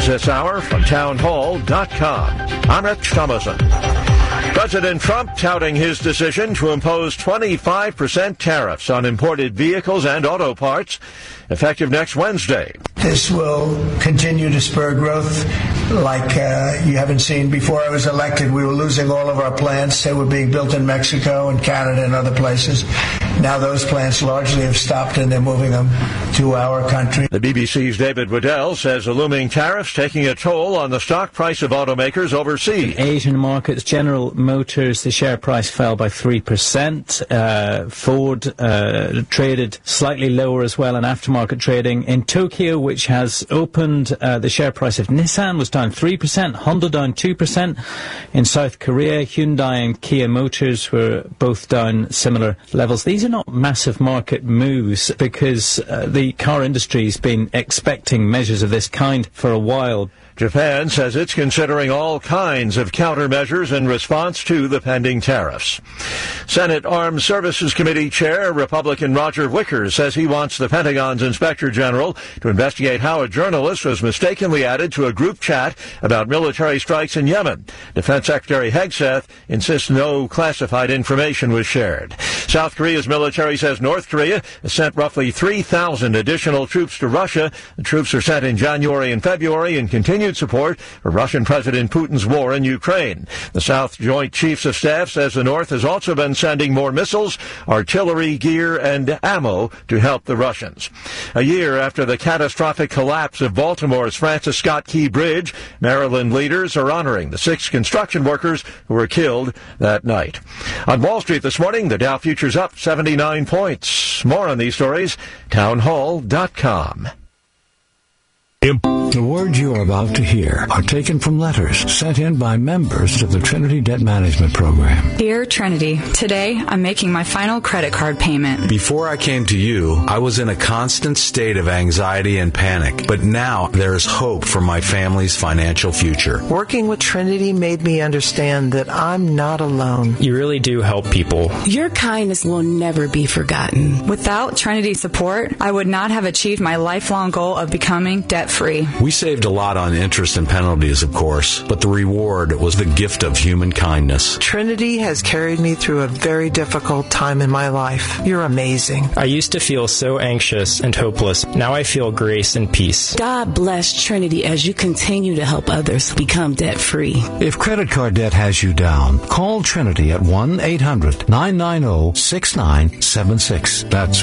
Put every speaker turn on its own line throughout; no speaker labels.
this hour from townhall.com. I'm Rich Thomason. President Trump touting his decision to impose 25% tariffs on imported vehicles and auto parts effective next Wednesday.
This will continue to spur growth like you haven't seen. Before I was elected, we were losing all of our plants. They were being built in Mexico and Canada and other places. Now those plants largely have stopped and they're moving them to our country.
The BBC's David Waddell says the looming tariffs taking a toll on the stock price of automakers overseas.
In Asian markets, General Motors, the share price fell by 3%. Ford traded slightly lower as well in aftermarket trading. In Tokyo, which has opened, the share price of Nissan was down 3%, Honda down 2%. In South Korea, Hyundai and Kia Motors were both down similar levels. These are not massive market moves because the car industry has been expecting measures of this kind for a while.
Japan says it's considering all kinds of countermeasures in response to the pending tariffs. Senate Armed Services Committee Chair Republican Roger Wicker says he wants the Pentagon's Inspector General to investigate how a journalist was mistakenly added to a group chat about military strikes in Yemen. Defense Secretary Hegseth insists no classified information was shared. South Korea's military says North Korea has sent roughly 3,000 additional troops to Russia. The troops are sent in January and February and continued support for Russian President Putin's war in Ukraine. The South Joint Chiefs of Staff says the North has also been sending more missiles, artillery, gear, and ammo to help the Russians. A year after the catastrophic collapse of Baltimore's Francis Scott Key Bridge, Maryland leaders are honoring the 6 construction workers who were killed that night. On Wall Street this morning, the Dow futures up 79 points. More on these stories, townhall.com.
The words you are about to hear are taken from letters sent in by members of the Trinity Debt Management Program.
Dear Trinity, today I'm making my final credit card payment.
Before I came to you, I was in a constant state of anxiety and panic, but now there is hope for my family's financial future.
Working with Trinity made me understand that I'm not alone.
You really do help people.
Your kindness will never be forgotten.
Without Trinity's support, I would not have achieved my lifelong goal of becoming debt-free.
We saved a lot on interest and penalties, of course, but the reward was the gift of human kindness.
Trinity has carried me through a very difficult time in my life. You're amazing.
I used to feel so anxious and hopeless. Now I feel grace and peace.
God bless Trinity as you continue to help others become debt-free.
If credit card debt has you down, call Trinity at 1-800-990-6976. That's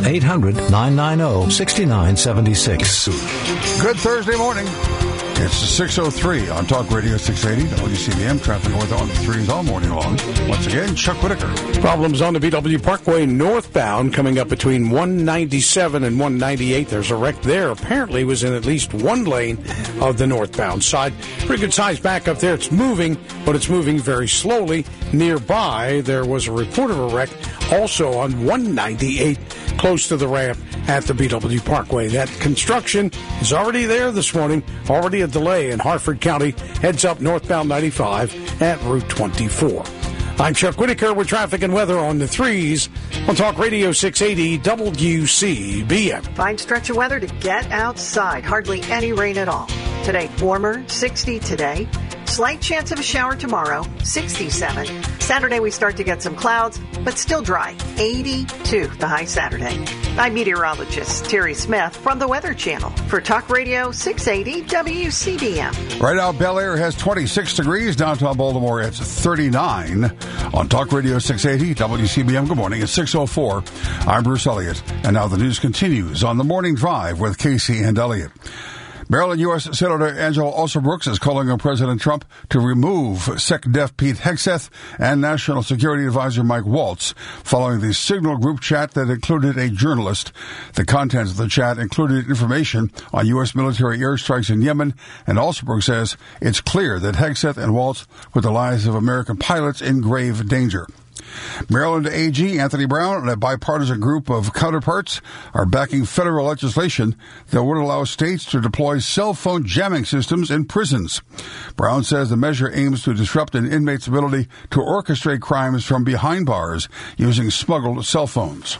1-800-990-6976.
Good Thursday morning. It's 6:03 on Talk Radio 680 WCBM. Traffic and weather on the threes all morning long. Once again, Chuck Whitaker.
Problems on the BW Parkway northbound coming up between 197 and 198. There's a wreck there. Apparently was in at least one lane of the northbound side. Pretty good size back up there. It's moving, but it's moving very slowly. Nearby, there was a report of a wreck also on 198 close to the ramp at the BW Parkway. That construction is already there this morning. Already a delay in Harford County. Heads up northbound 95 at Route 24. I'm Chuck Whitaker with traffic and weather on the threes on Talk Radio 680 WCBM.
Fine stretch of weather to get outside. Hardly any rain at all. Today, warmer, 60 today. Slight chance of a shower tomorrow, 67. Saturday, we start to get some clouds, but still dry, 82 the high Saturday. I'm meteorologist Terry Smith from the Weather Channel for Talk Radio 680 WCBM.
Right now, Bel Air has 26 degrees. Downtown Baltimore, it's 39. On Talk Radio 680 WCBM, good morning. It's 6:04. I'm Bruce Elliott. And now the news continues on the Morning Drive with Casey and Elliott. Maryland U.S. Senator Angela Alsobrooks is calling on President Trump to remove SecDef Pete Hegseth and National Security Advisor Mike Waltz following the Signal group chat that included a journalist. The contents of the chat included information on U.S. military airstrikes in Yemen, and Alsobrooks says it's clear that Hegseth and Waltz put the lives of American pilots in grave danger. Maryland AG Anthony Brown and a bipartisan group of counterparts are backing federal legislation that would allow states to deploy cell phone jamming systems in prisons. Brown says the measure aims to disrupt an inmate's ability to orchestrate crimes from behind bars using smuggled cell phones.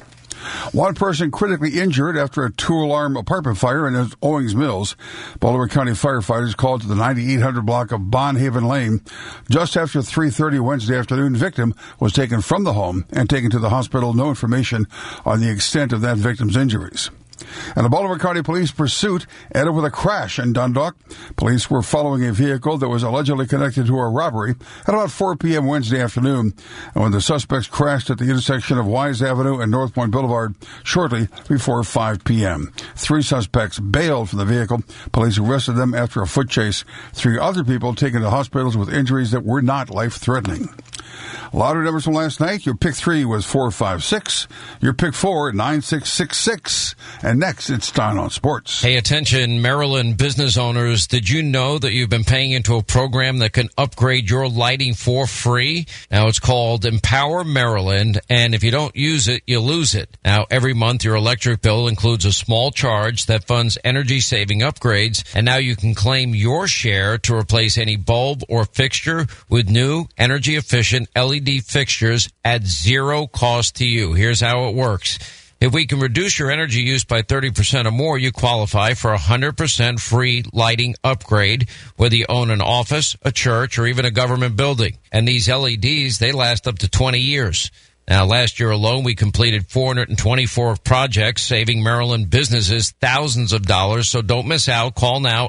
One person critically injured after a two-alarm apartment fire in Owings Mills. Baltimore County firefighters called to the 9800 block of Bondhaven Lane just after 3:30 Wednesday afternoon. Victim was taken from the home and taken to the hospital. No information on the extent of that victim's injuries. And the Baltimore County Police pursuit ended with a crash in Dundalk. Police were following a vehicle that was allegedly connected to a robbery at about 4 p.m. Wednesday afternoon, and when the suspects crashed at the intersection of Wise Avenue and North Point Boulevard shortly before 5 p.m. 3 suspects bailed from the vehicle. Police arrested them after a foot chase. 3 other people taken to hospitals with injuries that were not life-threatening. Lottery numbers from last night. Your pick 3 was 456. Your pick 4, 9666. And next, it's Stein on Sports.
Hey, attention, Maryland business owners. Did you know that you've been paying into a program that can upgrade your lighting for free? Now, it's called Empower Maryland, and if you don't use it, you lose it. Now, every month, your electric bill includes a small charge that funds energy-saving upgrades, and now you can claim your share to replace any bulb or fixture with new, energy-efficient LED fixtures at zero cost to you. Here's how it works. If we can reduce your energy use by 30% or more, you qualify for a 100% free lighting upgrade, whether you own an office, a church, or even a government building. And these LEDs, they last up to 20 years. Now, last year alone, we completed 424 projects, saving Maryland businesses thousands of dollars. So don't miss out. Call now,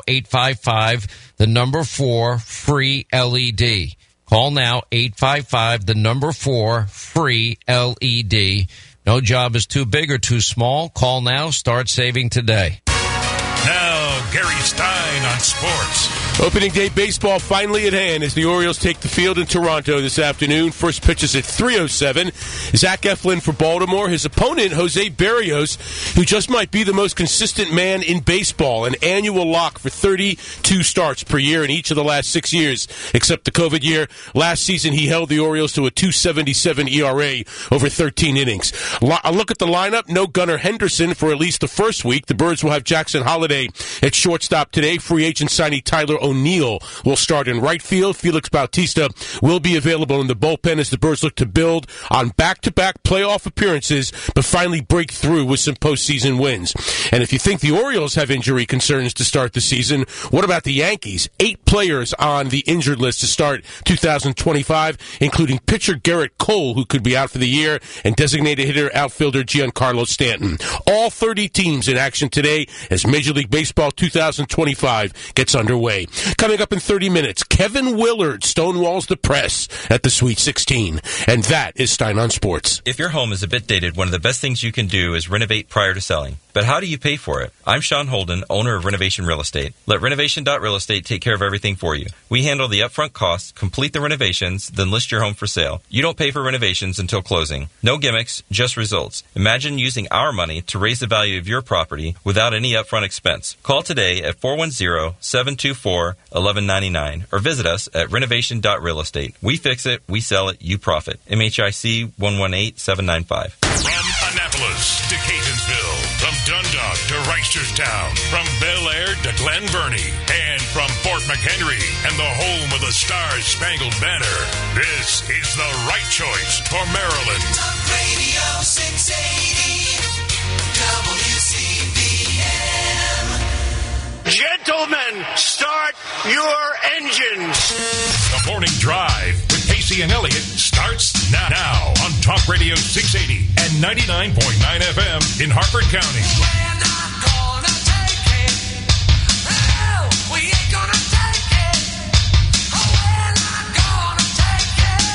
855-4 free LED. Call now, 855-4 free LED. No job is too big or too small. Call now. Start saving today.
Now, Gary Stein on sports.
Opening day baseball finally at hand as the Orioles take the field in Toronto this afternoon. First pitch is at 3:07. Zach Eflin for Baltimore. His opponent, Jose Berrios, who just might be the most consistent man in baseball, an annual lock for 32 starts per year in each of the last 6 years, except the COVID year. Last season, he held the Orioles to a 2.77 ERA over 13 innings. A look at the lineup. No Gunnar Henderson for at least the first week. The Birds will have Jackson Holliday at shortstop today. Free agent signee Tyler O'Neill will start in right field. Felix Bautista will be available in the bullpen as the Birds look to build on back-to-back playoff appearances, but finally break through with some postseason wins. And if you think the Orioles have injury concerns to start the season, what about the Yankees? 8 players on the injured list to start 2025, including pitcher Garrett Cole, who could be out for the year, and designated hitter outfielder Giancarlo Stanton. All 30 teams in action today as Major League Baseball 2025 gets underway. Coming up in 30 minutes, Kevin Willard stonewalls the press at the Sweet 16. And that is Stein on Sports.
If your home is a bit dated, one of the best things you can do is renovate prior to selling. But how do you pay for it? I'm Sean Holden, owner of Renovation Real Estate. Let Renovation.Real Estate take care of everything for you. We handle the upfront costs, complete the renovations, then list your home for sale. You don't pay for renovations until closing. No gimmicks, just results. Imagine using our money to raise the value of your property without any upfront expense. Call today at 410-724-1199 or visit us at Renovation.Real Estate. We fix it, we sell it, you profit. MHIC 118795.
From Annapolis to Catonsville, from Dundalk to Reisterstown, from Bel Air to Glen Burnie, and from Fort McHenry and the home of the Star-Spangled Banner. This is the right choice for Maryland.
Talk Radio 680 WCBM.
Gentlemen, start your engines.
The Morning Drive with Casey and Elliott starts now on Talk Radio 680 and 99.9 FM in Harford County.
We're not gonna take it. Oh, we ain't gonna take it. Oh, we're not gonna take it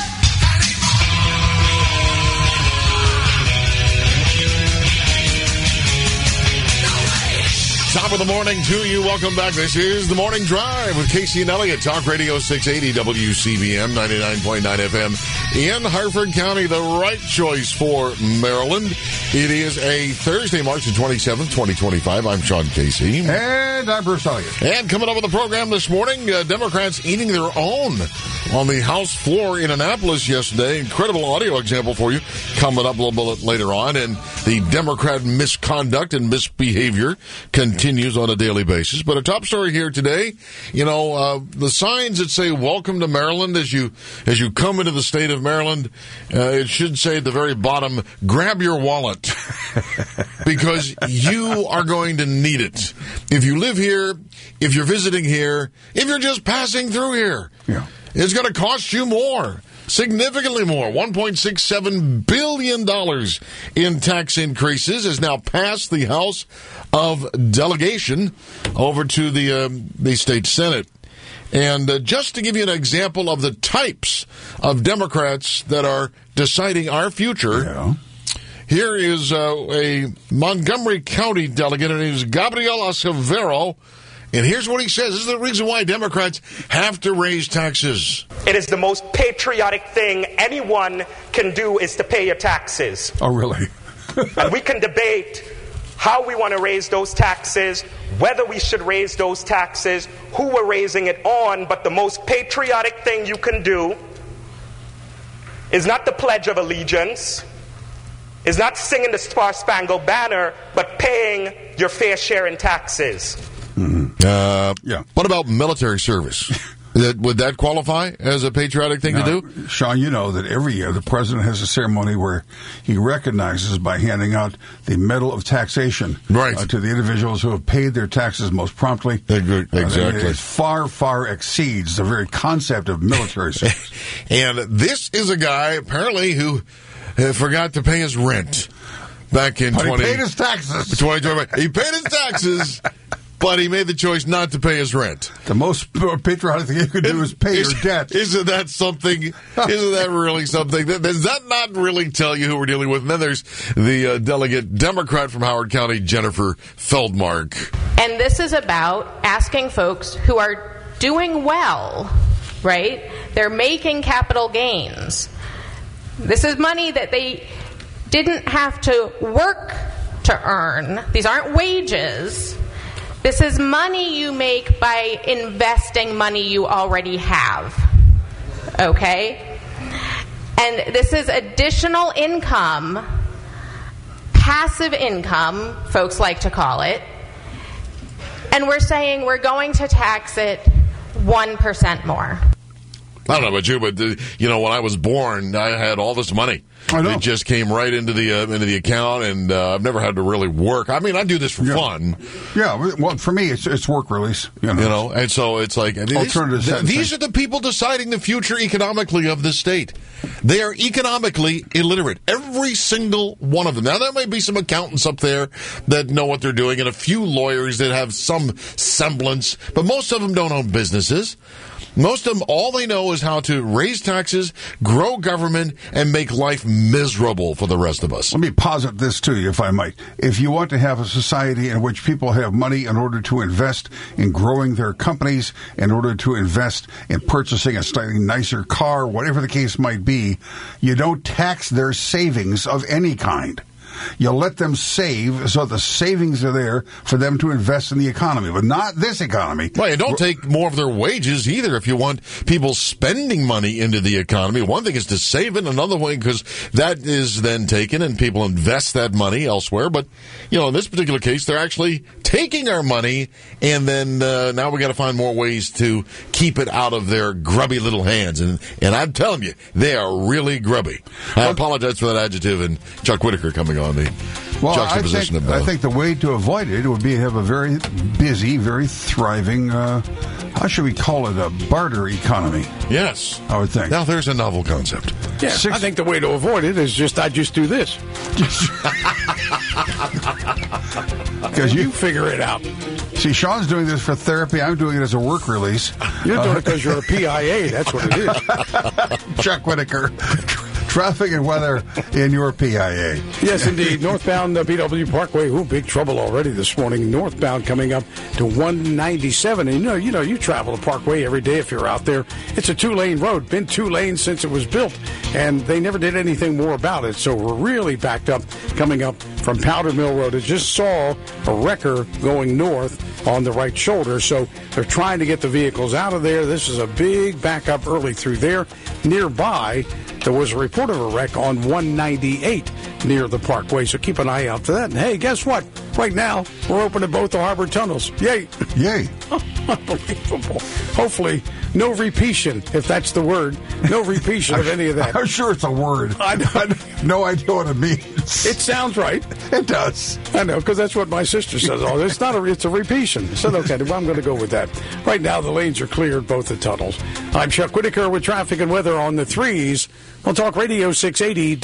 Top of the morning to you. Welcome back. This is the Morning Drive with Casey and Elliott. Talk Radio 680 WCBM 99.9 FM in Harford County. The right choice for Maryland. It is a Thursday, March the 27th, 2025. I'm Sean Casey.
And I'm Bruce Elliott.
And coming up on the program this morning, Democrats eating their own on the House floor in Annapolis yesterday. Incredible audio example for you coming up a little bit later on. And the Democrat misconduct and misbehavior continues continues on a daily basis. But a top story here today, the signs that say "Welcome to Maryland" as you come into the state of Maryland, it should say at the very bottom, "Grab your wallet," because you are going to need it if you live here, if you're visiting here, if you're just passing through here.
Yeah.
It's going to cost you more. Significantly more. $1.67 billion in tax increases has now passed the House of Delegation over to the state Senate. And just to give you an example of the types of Democrats that are deciding our future, here is a Montgomery County delegate. Her name is Gabriel Acevedo. And here's what he says. This is the reason why Democrats have to raise taxes.
It is the most patriotic thing anyone can do is to pay your taxes.
Oh, really?
And we can debate how we want to raise those taxes, whether we should raise those taxes, who we're raising it on, but the most patriotic thing you can do is not the Pledge of Allegiance, is not singing the Star-Spangled Banner, but paying your fair share in taxes.
What about military service? Would that qualify as a patriotic thing to do?
Sean, you know that every year the president has a ceremony where he recognizes by handing out the Medal of Taxation to the individuals who have paid their taxes most promptly.
Exactly.
It far, far exceeds the very concept of military service.
And this is a guy, apparently, who forgot to pay his rent back in
He paid his taxes.
2020. He paid his taxes. But he made the choice not to pay his rent.
The most patriotic thing you could do is pay your debt.
Isn't that something? Isn't that really something? Does that not really tell you who we're dealing with? And then there's the delegate Democrat from Howard County, Jennifer Feldmark.
And this is about asking folks who are doing well, right? They're making capital gains. This is money that they didn't have to work to earn. These aren't wages. This is money you make by investing money you already have, okay? And this is additional income, passive income, folks like to call it, and we're saying we're going to tax it 1% more.
I don't know about you, but when I was born, I had all this money.
I know.
It just came right into the account, and I've never had to really work. I mean, I do this for fun.
Yeah, well, for me, it's work release.
And so it's like
alternative.
These are the people deciding the future economically of this state. They are economically illiterate, every single one of them. Now, there may be some accountants up there that know what they're doing, and a few lawyers that have some semblance, but most of them don't own businesses. Most of them, all they know is how to raise taxes, grow government, and make life miserable for the rest of us.
Let me posit this to you, if I might. If you want to have a society in which people have money in order to invest in growing their companies, in order to invest in purchasing a slightly nicer car, whatever the case might be, you don't tax their savings of any kind. You let them save so the savings are there for them to invest in the economy, but not this economy.
Well, you don't take more of their wages either if you want people spending money into the economy. One thing is to save it, another way, because that is then taken and people invest that money elsewhere. But, in this particular case, they're actually taking our money, and then now we got to find more ways to keep it out of their grubby little hands. And I'm telling you, they are really grubby. I apologize for that adjective, and Chuck Whitaker coming on the juxtaposition of both.
I think the way to avoid it would be to have a very busy, very thriving, how should we call it, a barter economy.
Yes.
I would think.
Now there's a novel concept.
Yeah, I think the way to avoid it is I just do this. Because you figure it out.
See, Sean's doing this for therapy. I'm doing it as a work release.
You're doing it because you're a PIA. That's what it is.
Chuck Whitaker. Traffic and weather in your PIA.
Yes, indeed. Northbound BW Parkway. Ooh, big trouble already this morning. Northbound coming up to 197. And you travel the Parkway every day if you're out there. It's a 2-lane road. Been 2 lanes since it was built. And they never did anything more about it. So we're really backed up coming up from Powder Mill Road. I just saw a wrecker going north on the right shoulder. So they're trying to get the vehicles out of there. This is a big backup early through there. Nearby, there was a report of a wreck on 198 near the Parkway, so keep an eye out for that. And hey, guess what? Right now, we're opening both the harbor tunnels. Yay!
Yay!
Unbelievable. Hopefully, no repetition, if that's the word. No repetition of any of that.
I'm sure it's a word. I have no idea what it means.
It sounds right.
It does.
I know, because that's what my sister says. Oh, it's not it's a repetition. I said, okay, well, I'm going to go with that. Right now, the lanes are cleared, both the tunnels. I'm Chuck Whitaker with traffic and weather on the 3s. We'll talk Radio 680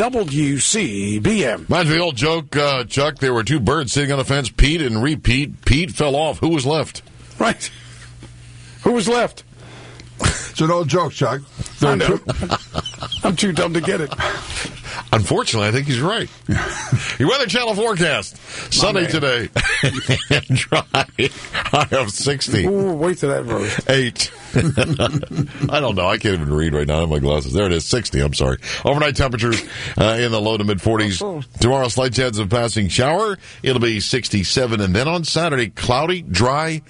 WCBM.
Reminds me of the old joke, Chuck. There were two birds sitting on a fence, Pete and repeat. Pete fell off. Who was left?
Right. Who was left?
It's an old joke, Chuck.
I know. I'm too dumb to get it.
Unfortunately, I think he's right. Your Weather Channel forecast. Sunny today. And dry. High of 60.
Ooh, wait till that road.
8. I don't know. I can't even read right now. I have my glasses. There it is. 60. I'm sorry. Overnight temperatures in the low to mid 40s. Tomorrow, slight chance of passing shower. It'll be 67. And then on Saturday, cloudy, dry,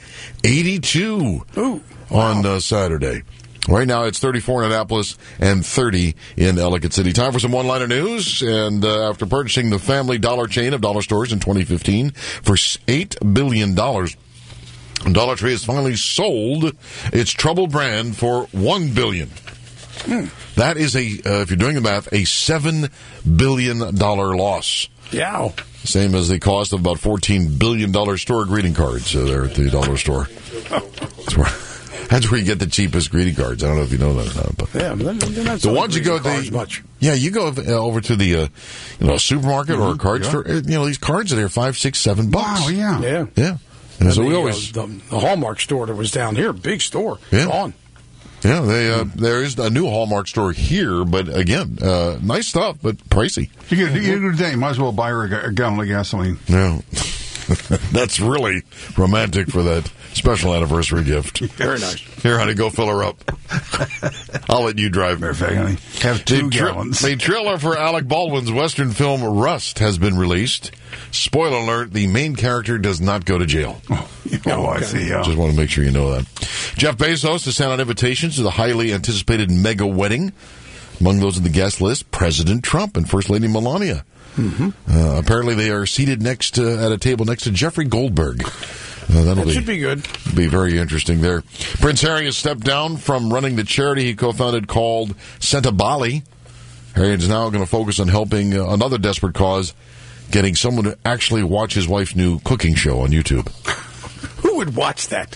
82 on Saturday. Right now, it's 34 in Annapolis and 30 in Ellicott City. Time for some one-liner news. And after purchasing the family dollar chain of dollar stores in 2015 for $8 billion, Dollar Tree has finally sold its Trouble brand for $1 billion. That is if you're doing the math, a $7 billion loss.
Yeah.
Same as the cost of about $14 billion store greeting cards there at the dollar store. That's where you get the cheapest greeting cards. I don't know if you know that or not. But
yeah,
the ones you go to, you go over to the supermarket or a card store. These cards are there $5, $6, $7.
Wow, yeah.
And so we always
the Hallmark store that was down here, big store, gone.
Yeah, there is a new Hallmark store here, but again, nice stuff, but pricey.
You get a day, might as well buy her a gallon of gasoline.
Yeah. That's really romantic for that special anniversary gift.
Very nice.
Here, honey, go fill her up. I'll let you drive.
Perfect, honey. Have 2 gallons.
The trailer for Alec Baldwin's Western film Rust has been released. Spoiler alert, the main character does not go to jail.
I see.
Just want to make sure you know that. Jeff Bezos has sent out invitations to the highly anticipated mega wedding. Among those in the guest list, President Trump and First Lady Melania. Apparently they are seated at a table next to Jeffrey Goldberg. That
should be good.
Be very interesting there. Prince Harry has stepped down from running the charity he co-founded called Santa Bali. Harry is now going to focus on helping another desperate cause, getting someone to actually watch his wife's new cooking show on YouTube.
Who would watch that?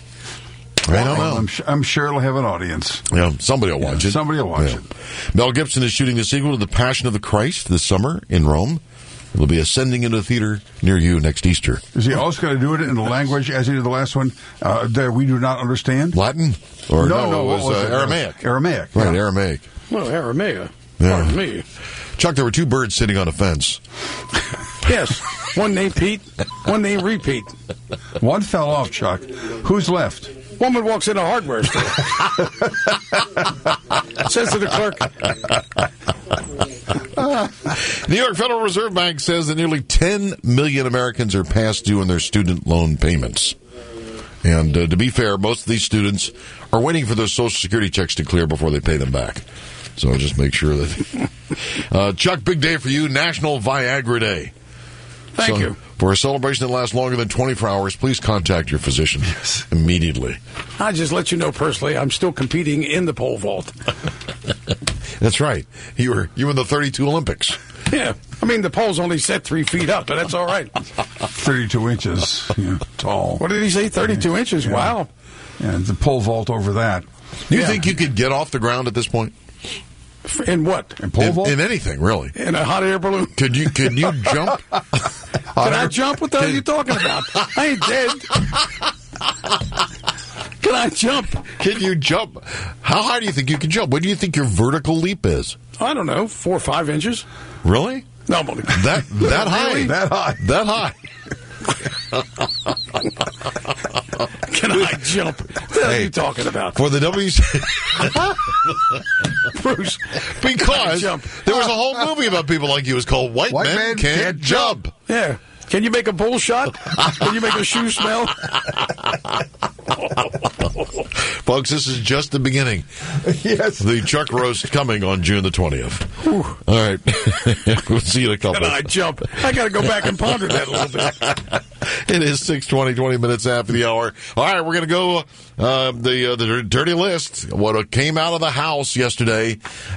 I don't know.
I'm sure it'll have an audience.
Yeah, somebody will watch it.
Somebody will watch it.
Mel Gibson is shooting the sequel to The Passion of the Christ this summer in Rome. It'll be ascending into a theater near you next Easter.
Is he also going to do it in a language, as he did the last one, that we do not understand?
Latin? Or
no,
it was Aramaic.
Aramaic.
Right, Aramaic.
Well, Aramaic.
Yeah.
Pardon me.
Chuck, there were 2 birds sitting on a fence.
Yes. One named Pete, one named Repeat.
One fell off, Chuck. Who's left?
Woman walks in a hardware store. Says to the clerk.
New York Federal Reserve Bank says that nearly 10 million Americans are past due in their student loan payments. And to be fair, most of these students are waiting for their Social Security checks to clear before they pay them back. So just make sure that... Chuck, big day for you, National Viagra Day.
Thank you.
For a celebration that lasts longer than 24 hours, please contact your physician immediately.
I just let you know personally, I'm still competing in the pole vault.
That's right. You were in the 32 Olympics.
Yeah. I mean, the pole's only set 3 feet up, but that's all right.
32 inches tall.
What did he say? 32 inches?
Yeah.
Wow.
And the pole vault over that.
Do you think you could get off the ground at this point?
In what?
In pole vault?
In anything, really.
In a hot air balloon?
Could you jump?
Can I jump? What the hell are you talking about? I ain't dead. Can I jump?
Can you jump? How high do you think you can jump? What do you think your vertical leap is?
I don't know, 4 or 5 inches.
Really?
No, I'm only...
That high?
Really?
That high?
That high?
Can I jump? What the hell are you talking about?
For the WC...
Bruce,
because there was a whole movie about people like you. It was called White Men Can't Jump.
Yeah. Can you make a bull shot? Can you make a shoe smell?
Folks, this is just the beginning.
Yes.
The Chuck roast coming on June the 20th. All right. We'll see you in a couple.
I jump. I got to go back and ponder that a little bit.
It is 6:20, 20 minutes after the hour. All right, we're going to go the dirty list. What came out of the House yesterday,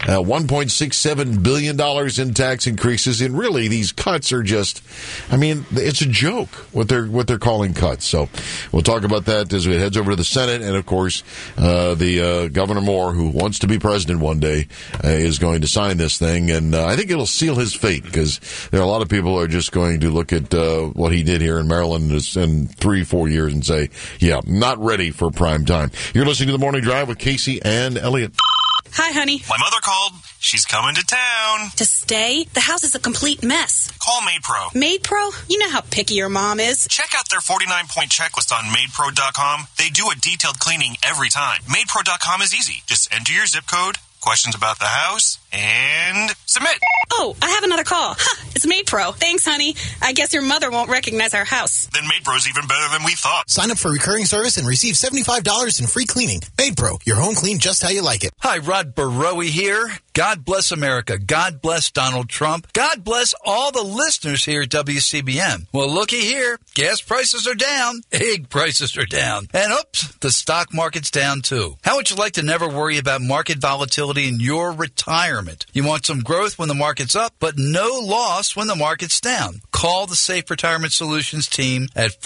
$1.67 billion in tax increases. And really, these cuts are just, I mean, it's a joke what they're calling cuts. So we'll talk about that as it heads over to the Senate. And, of course, the Governor Moore, who wants to be president one day, is going to sign this thing. And I think it'll seal his fate because there are a lot of people who are just going to look at what he did here in Maryland in 3-4 years and say, yeah, not ready for prime time. You're listening to The Morning Drive with Casey and Elliot.
Hi, honey.
My mother called. She's coming to town.
To stay? The house is a complete mess.
Call MaidPro.
MaidPro? You know how picky your mom is.
Check out their 49-point checklist on MaidPro.com. They do a detailed cleaning every time. MaidPro.com is easy. Just enter your zip code, questions about the house, and submit.
Oh, I have another call. It's MaidPro. Thanks, honey. I guess your mother won't recognize our house.
Then MaidPro's even better than we thought.
Sign up for recurring service and receive $75 in free cleaning. MaidPro, your home clean just how you like it.
Hi, Rod Barowie here. God bless America. God bless Donald Trump. God bless all the listeners here at WCBM. Well, looky here. Gas prices are down. Egg prices are down. And oops, the stock market's down too. How would you like to never worry about market volatility in your retirement? You want some growth when the market's up, but no loss when the market's down. Call the Safe Retirement Solutions team at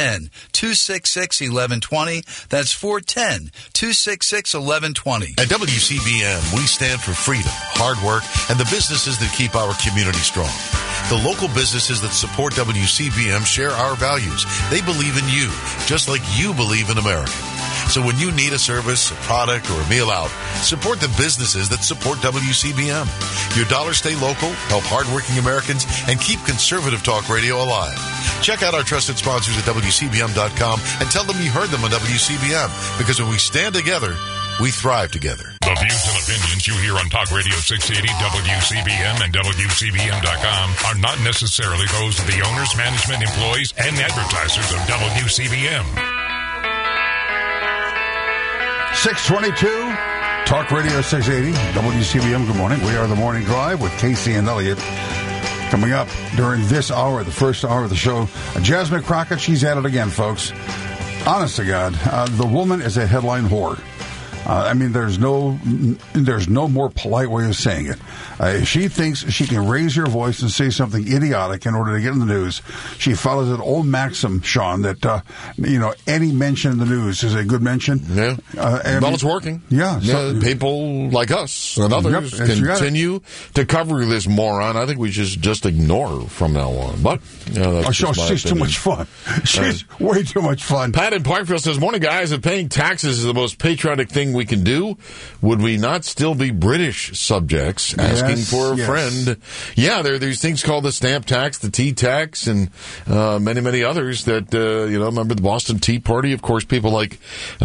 410-266-1120. That's 410-266-1120.
At WCBM, we stand for freedom, hard work, and the businesses that keep our community strong. The local businesses that support WCBM share our values. They believe in you, just like you believe in America. So when you need a service, a product, or a meal out, support the businesses that support WCBM. Your dollars stay local, help hardworking Americans, and keep conservative talk radio alive. Check out our trusted sponsors at WCBM.com and tell them you heard them on WCBM, because when we stand together, we thrive together.
The views and opinions you hear on Talk Radio 680, WCBM, and WCBM.com are not necessarily those of the owners, management, employees, and advertisers of WCBM.
622, Talk Radio 680, WCBM. Good morning. We are The Morning Drive with Casey and Elliot. Coming up during this hour, the first hour of the show, Jasmine Crockett, she's at it again, folks. Honest to God, the woman is a headline whore. I mean, there's no more polite way of saying it. She thinks she can raise her voice and say something idiotic in order to get in the news. She follows an old maxim, Sean, that any mention in the news is a good mention.
Yeah, well, it's working.
Yeah,
so, people like us and others continue to cover this moron. I think we should just ignore her from now on. But
she's too much fun. She's way too much fun.
Pat in Parkville says, "Morning, guys. If paying taxes is the most patriotic thing we can do, would we not still be British subjects asking for a friend?" Yeah, there are these things called the stamp tax, the tea tax, and many others that, remember the Boston Tea Party? Of course, people like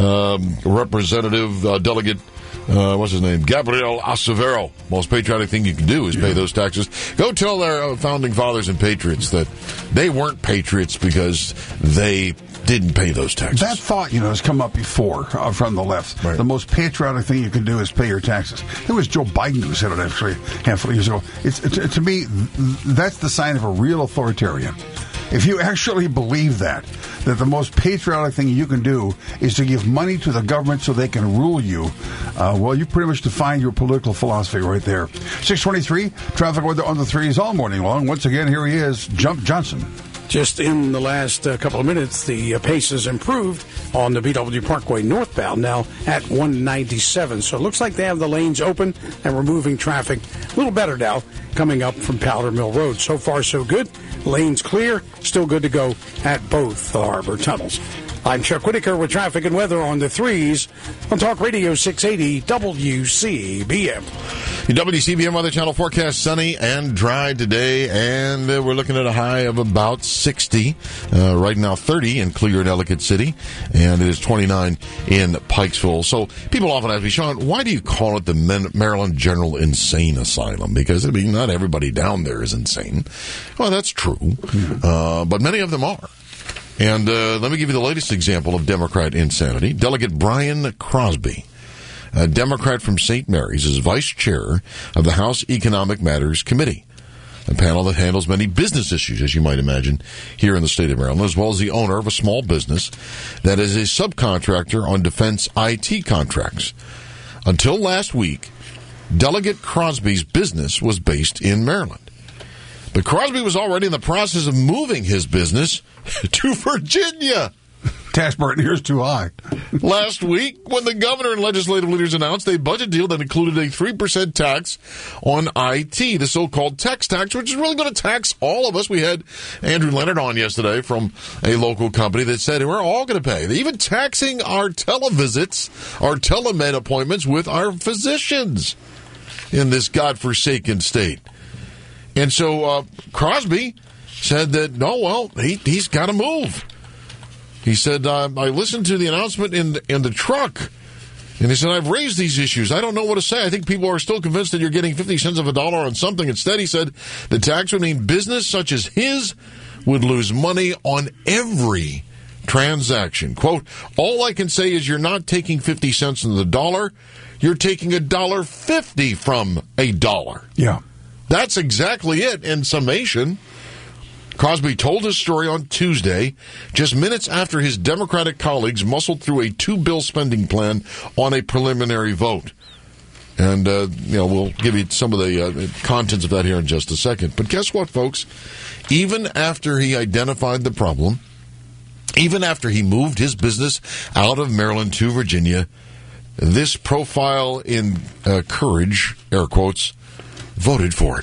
Representative Delegate, what's his name? Gabriel Acevero. Most patriotic thing you can do is pay those taxes. Go tell their founding fathers and patriots that they weren't patriots because they didn't pay those taxes.
That thought, has come up before from the left. Right. The most patriotic thing you can do is pay your taxes. It was Joe Biden who said it actually a handful of years ago. To me, that's the sign of a real authoritarian. If you actually believe that the most patriotic thing you can do is to give money to the government so they can rule you, you pretty much defined your political philosophy right there. 623, traffic weather on the threes all morning long. Once again, here he is, Jump Johnson.
Just in the last couple of minutes, the pace has improved on the BW Parkway northbound, now at 197. So it looks like they have the lanes open and we're moving traffic a little better now coming up from Powder Mill Road. So far, so good. Lanes clear. Still good to go at both the harbor tunnels. I'm Chuck Whitaker with traffic and weather on the threes on Talk Radio 680 WCBM.
Your WCBM Weather Channel forecast, sunny and dry today, and we're looking at a high of about 60. Right now 30 in Clear and Ellicott City, and it is 29 in Pikesville. So people often ask me, Sean, why do you call it the Maryland General Insane Asylum? Because, not everybody down there is insane. Well, that's true, but many of them are. And let me give you the latest example of Democrat insanity. Delegate Brian Crosby, a Democrat from St. Mary's, is vice chair of the House Economic Matters Committee, a panel that handles many business issues, as you might imagine, here in the state of Maryland, as well as the owner of a small business that is a subcontractor on defense IT contracts. Until last week, Delegate Crosby's business was based in Maryland. But Crosby was already in the process of moving his business to Virginia.
Tax burden here is too high.
Last week, when the governor and legislative leaders announced a budget deal that included a 3% tax on IT, the so-called tech tax, which is really going to tax all of us. We had Andrew Leonard on yesterday from a local company that said we're all going to pay. They're even taxing our televisits, our telemed appointments with our physicians in this godforsaken state. And so Crosby said that, he's got to move. He said, I listened to the announcement in the truck, and he said, I've raised these issues. I don't know what to say. I think people are still convinced that you're getting 50 cents of a dollar on something. Instead, he said, the tax would mean business such as his would lose money on every transaction. Quote, all I can say is you're not taking 50 cents on the dollar. You're taking $1.50 from a dollar.
Yeah.
That's exactly it in summation. Crosby told his story on Tuesday, just minutes after his Democratic colleagues muscled through a $2 spending plan on a preliminary vote. And, we'll give you some of the contents of that here in just a second. But guess what, folks? Even after he identified the problem, even after he moved his business out of Maryland to Virginia, this profile in courage, air quotes, voted for it.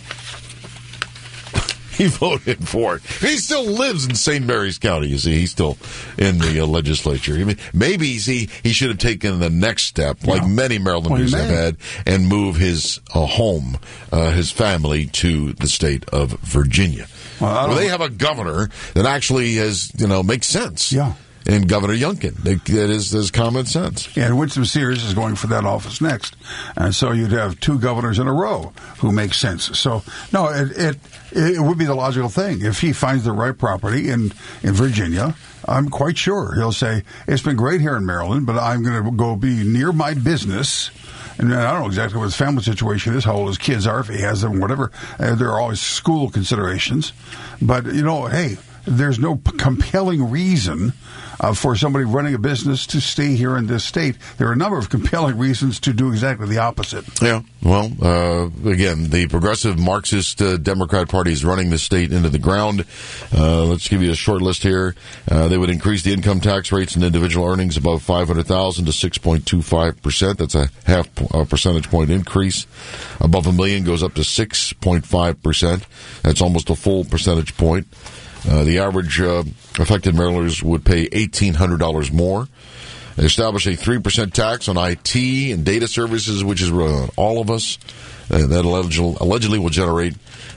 He voted for it. He still lives in St. Mary's County, you see. He's still in the legislature. I mean, maybe he should have taken the next step, like many Marylanders have had, and move his home, his family, to the state of Virginia. Well, they have a governor that actually makes sense.
Yeah.
And Governor Youngkin, that is common sense.
Yeah, and Winston Sears is going for that office next. And so you'd have two governors in a row who make sense. So, no, it would be the logical thing. If he finds the right property in Virginia, I'm quite sure he'll say, it's been great here in Maryland, but I'm going to go be near my business. And I don't know exactly what his family situation is, how old his kids are, if he has them, whatever. There are always school considerations. But, hey, there's no compelling reason for somebody running a business to stay here in this state. There are a number of compelling reasons to do exactly the opposite.
Yeah, well, again, the progressive Marxist Democrat Party is running the state into the ground. Let's give you a short list here. They would increase the income tax rates on individual earnings above $500,000 to 6.25%. That's a half percentage point increase. Above $1 million goes up to 6.5%. That's almost a full percentage point. The average affected Marylanders would pay $1,800 more. They establish a 3% tax on IT and data services, which is all of us. That allegedly will generate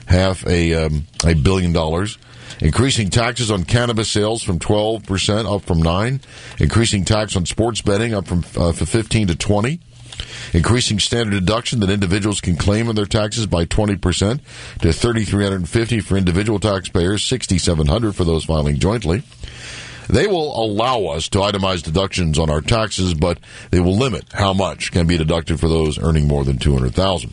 $500 million. Increasing taxes on cannabis sales from 12% up from 9%. Increasing tax on sports betting up from 15 to 20%. Increasing standard deduction that individuals can claim on their taxes by 20% to $3,350 for individual taxpayers, $6,700 for those filing jointly. They will allow us to itemize deductions on our taxes, but they will limit how much can be deducted for those earning more than $200,000.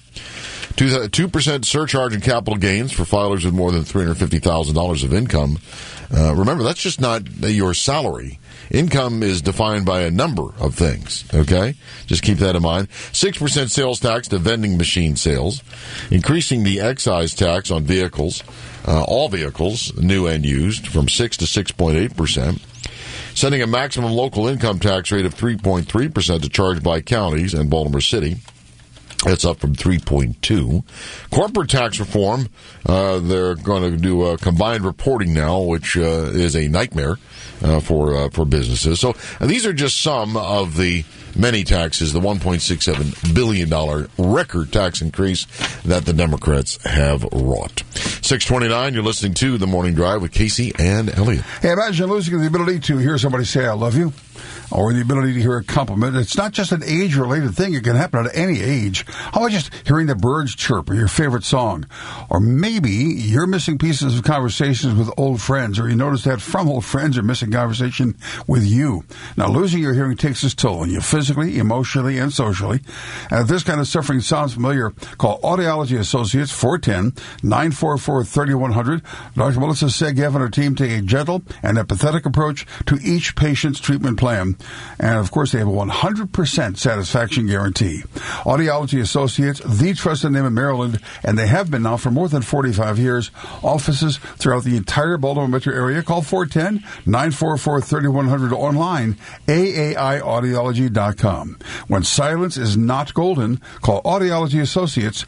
2% surcharge in capital gains for filers with more than $350,000 of income. Remember, that's just not your salary. Income is defined by a number of things, okay? Just keep that in mind. 6% sales tax to vending machine sales. Increasing the excise tax on vehicles, all vehicles, new and used, from 6 to 6.8%. Setting a maximum local income tax rate of 3.3% to charge by counties and Baltimore City. That's up from 3.2. Corporate tax reform, they're going to do combined reporting now, which is a nightmare for businesses. So these are just some of the many taxes, the $1.67 billion record tax increase that the Democrats have wrought. 629, you're listening to The Morning Drive with Casey and Elliot.
Hey, imagine losing the ability to hear somebody say, I love you, or the ability to hear a compliment. It's not just an age-related thing. It can happen at any age. How about just hearing the birds chirp or your favorite song? Or maybe you're missing pieces of conversations with old friends, or you notice that from old friends are missing conversation with you. Now, losing your hearing takes its toll on you physically, emotionally, and socially. And if this kind of suffering sounds familiar, call Audiology Associates, 410-944-3100. Dr. Melissa Segev and her team take a gentle and empathetic approach to each patient's treatment plan. And, of course, they have a 100% satisfaction guarantee. Audiology Associates, the trusted name in Maryland, and they have been now for more than 45 years. Offices throughout the entire Baltimore metro area. Call 410-944-3100 online, aaiaudiology.com. When silence is not golden, call Audiology Associates,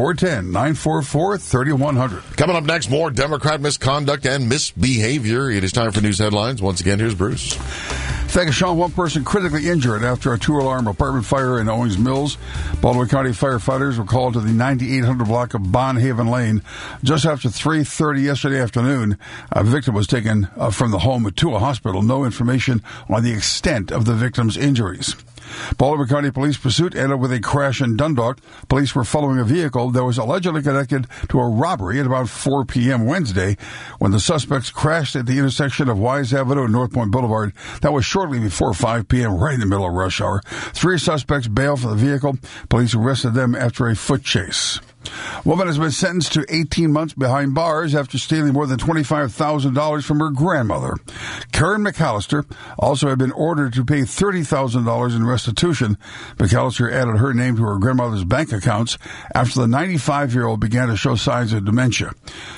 410-944-3100.
Coming up next, more Democrat misconduct and misbehavior. It is time for news headlines. Once again, here's Bruce.
Thank you, Sean. One person critically injured after a two-alarm apartment fire in Owings Mills. Baltimore County firefighters were called to the 9800 block of Bond Haven Lane just after 3:30 yesterday afternoon. A victim was taken from the home to a hospital. No information on the extent of the victim's injuries. Baltimore County Police pursuit ended with a crash in Dundalk. Police were following a vehicle that was allegedly connected to a robbery at about 4 p.m. Wednesday when the suspects crashed at the intersection of Wise Avenue and North Point Boulevard. That was shortly before 5 p.m., right in the middle of rush hour. 3 suspects bailed for the vehicle. Police arrested them after a foot chase. Woman has been sentenced to 18 months behind bars after stealing more than $25,000 from her grandmother. Karen McAllister also had been ordered to pay $30,000 in restitution. McAllister added her name to her grandmother's bank accounts after the 95-year-old began to show signs of dementia.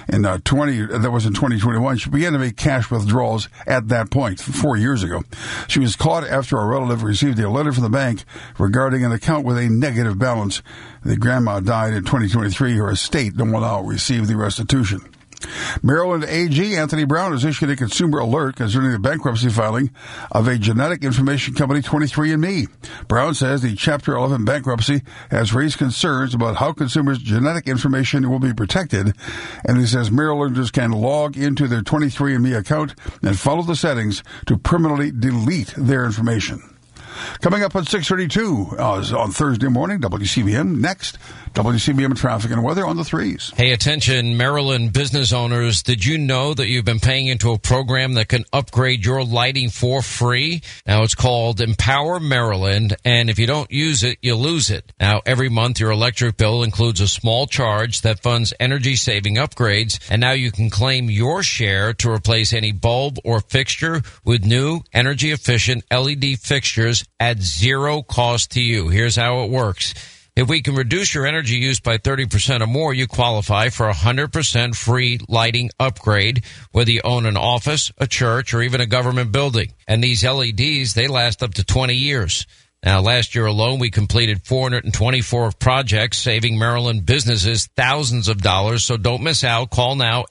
That was in 2021. She began to make cash withdrawals at that point, 4 years ago. She was caught after a relative received a letter from the bank regarding an account with a negative balance. The grandma died in 2023. Her estate will now receive the restitution. Maryland AG Anthony Brown has issued a consumer alert concerning the bankruptcy filing of a genetic information company, 23andMe. Brown says the Chapter 11 bankruptcy has raised concerns about how consumers' genetic information will be protected, and he says Marylanders can log into their 23andMe account and follow the settings to permanently delete their information. Coming up at 6:32 on Thursday morning, WCBM. Next, WCBM traffic and weather on the 3s.
Hey, attention, Maryland business owners. Did you know that you've been paying into a program that can upgrade your lighting for free? Now, it's called Empower Maryland, and if you don't use it, you lose it. Now, every month, your electric bill includes a small charge that funds energy-saving upgrades, and now you can claim your share to replace any bulb or fixture with new energy-efficient LED fixtures at zero cost to you. Here's how it works. If we can reduce your energy use by 30% or more, you qualify for a 100% free lighting upgrade, whether you own an office, a church, or even a government building. And these LEDs, they last up to 20 years. Now, last year alone, we completed 424 projects, saving Maryland businesses thousands of dollars. So don't miss out. Call now,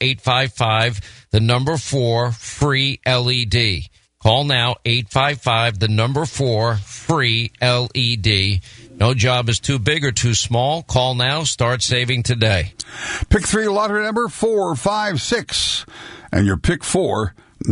855-4 free LED. Call now, 855-4 free LED. No job is too big or too small. Call now. Start saving today.
Pick 3 lottery number 456. And your pick 4,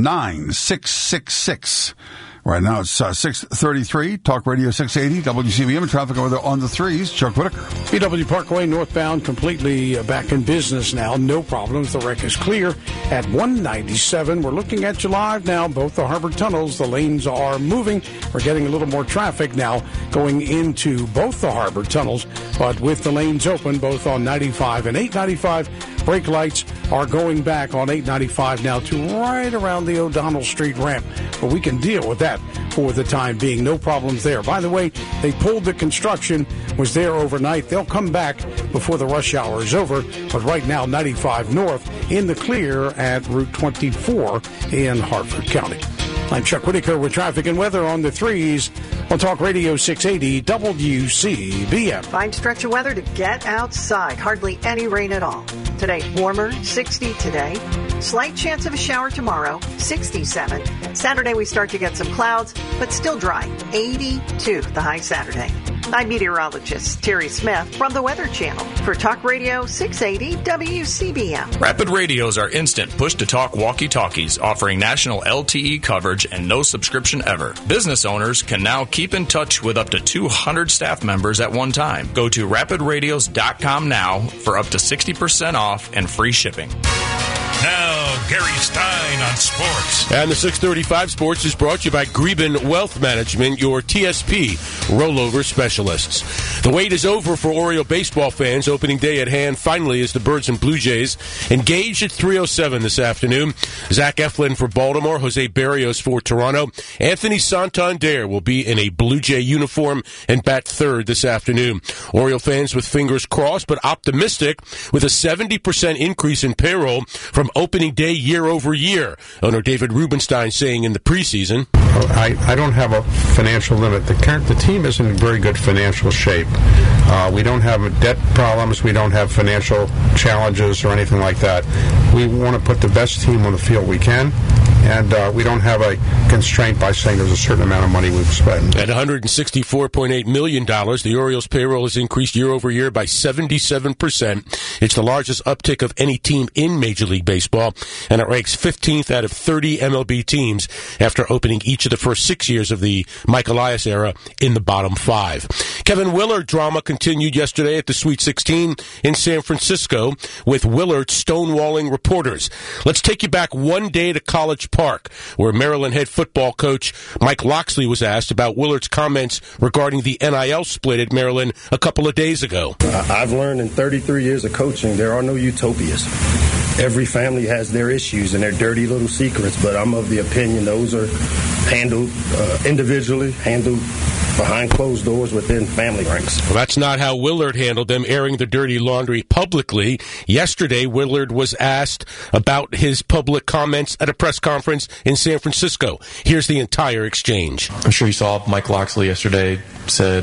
9666. Right now it's 6:33. Talk Radio 680, WCBM. Traffic over there on the 3s. Chuck Whitaker.
BW Parkway northbound completely back in business now. No problems. The wreck is clear at 197. We're looking at July now. Both the harbor tunnels, the lanes are moving. We're getting a little more traffic now going into both the harbor tunnels. But with the lanes open, both on 95 and 895, brake lights are going back on 895 now to right around the O'Donnell Street ramp. But we can deal with that for the time being. No problems there. By the way, they pulled the construction, was there overnight. They'll come back before the rush hour is over. But right now, 95 north in the clear at Route 24 in Hartford County. I'm Chuck Whitaker with traffic and weather on the 3s on Talk Radio 680 WCBM.
Fine stretch of weather to get outside. Hardly any rain at all. Today, warmer, 60 today. Slight chance of a shower tomorrow, 67. Saturday we start to get some clouds, but still dry, 82 the high Saturday. I'm meteorologist Terry Smith from the Weather Channel for Talk Radio 680 WCBM.
Rapid radios are instant push-to-talk walkie-talkies offering national LTE coverage and no subscription ever. Business owners can now keep in touch with up to 200 staff members at one time. Go to rapidradios.com now for up to 60% off and free shipping.
Now, Gary Stein on sports.
And the 635 Sports is brought to you by Greben Wealth Management, your TSP rollover specialists. The wait is over for Oriole baseball fans. Opening day at hand finally as the Birds and Blue Jays engaged at 3:07 this afternoon. Zach Eflin for Baltimore, Jose Berrios for Toronto. Anthony Santander will be in a Blue Jay uniform and bat third this afternoon. Oriole fans with fingers crossed but optimistic with a 70% increase in payroll from opening day year over year. Owner David Rubenstein saying in the preseason,
I don't have a financial limit. The team is in very good financial shape. We don't have debt problems. We don't have financial challenges or anything like that. We want to put the best team on the field we can, and we don't have a constraint by saying there's a certain amount of money we've spent.
At $164.8 million, the Orioles' payroll has increased year over year by 77%. It's the largest uptick of any team in Major League Baseball, and it ranks 15th out of 30 MLB teams after opening each of the first 6 years of the Mike Elias era in the bottom 5. Kevin Willard drama continued yesterday at the Sweet 16 in San Francisco with Willard stonewalling reporters. Let's take you back one day to College Park, where Maryland head football coach Mike Locksley was asked about Willard's comments regarding the NIL split at Maryland a couple of days ago.
I've learned in 33 years of coaching, there are no utopias. Every family has their issues and their dirty little secrets, but I'm of the opinion those are handled individually, handled behind closed doors within family ranks.
Well, that's not how Willard handled them, airing the dirty laundry publicly. Yesterday, Willard was asked about his public comments at a press conference in San Francisco. Here's the entire exchange.
I'm sure you saw Mike Locksley yesterday said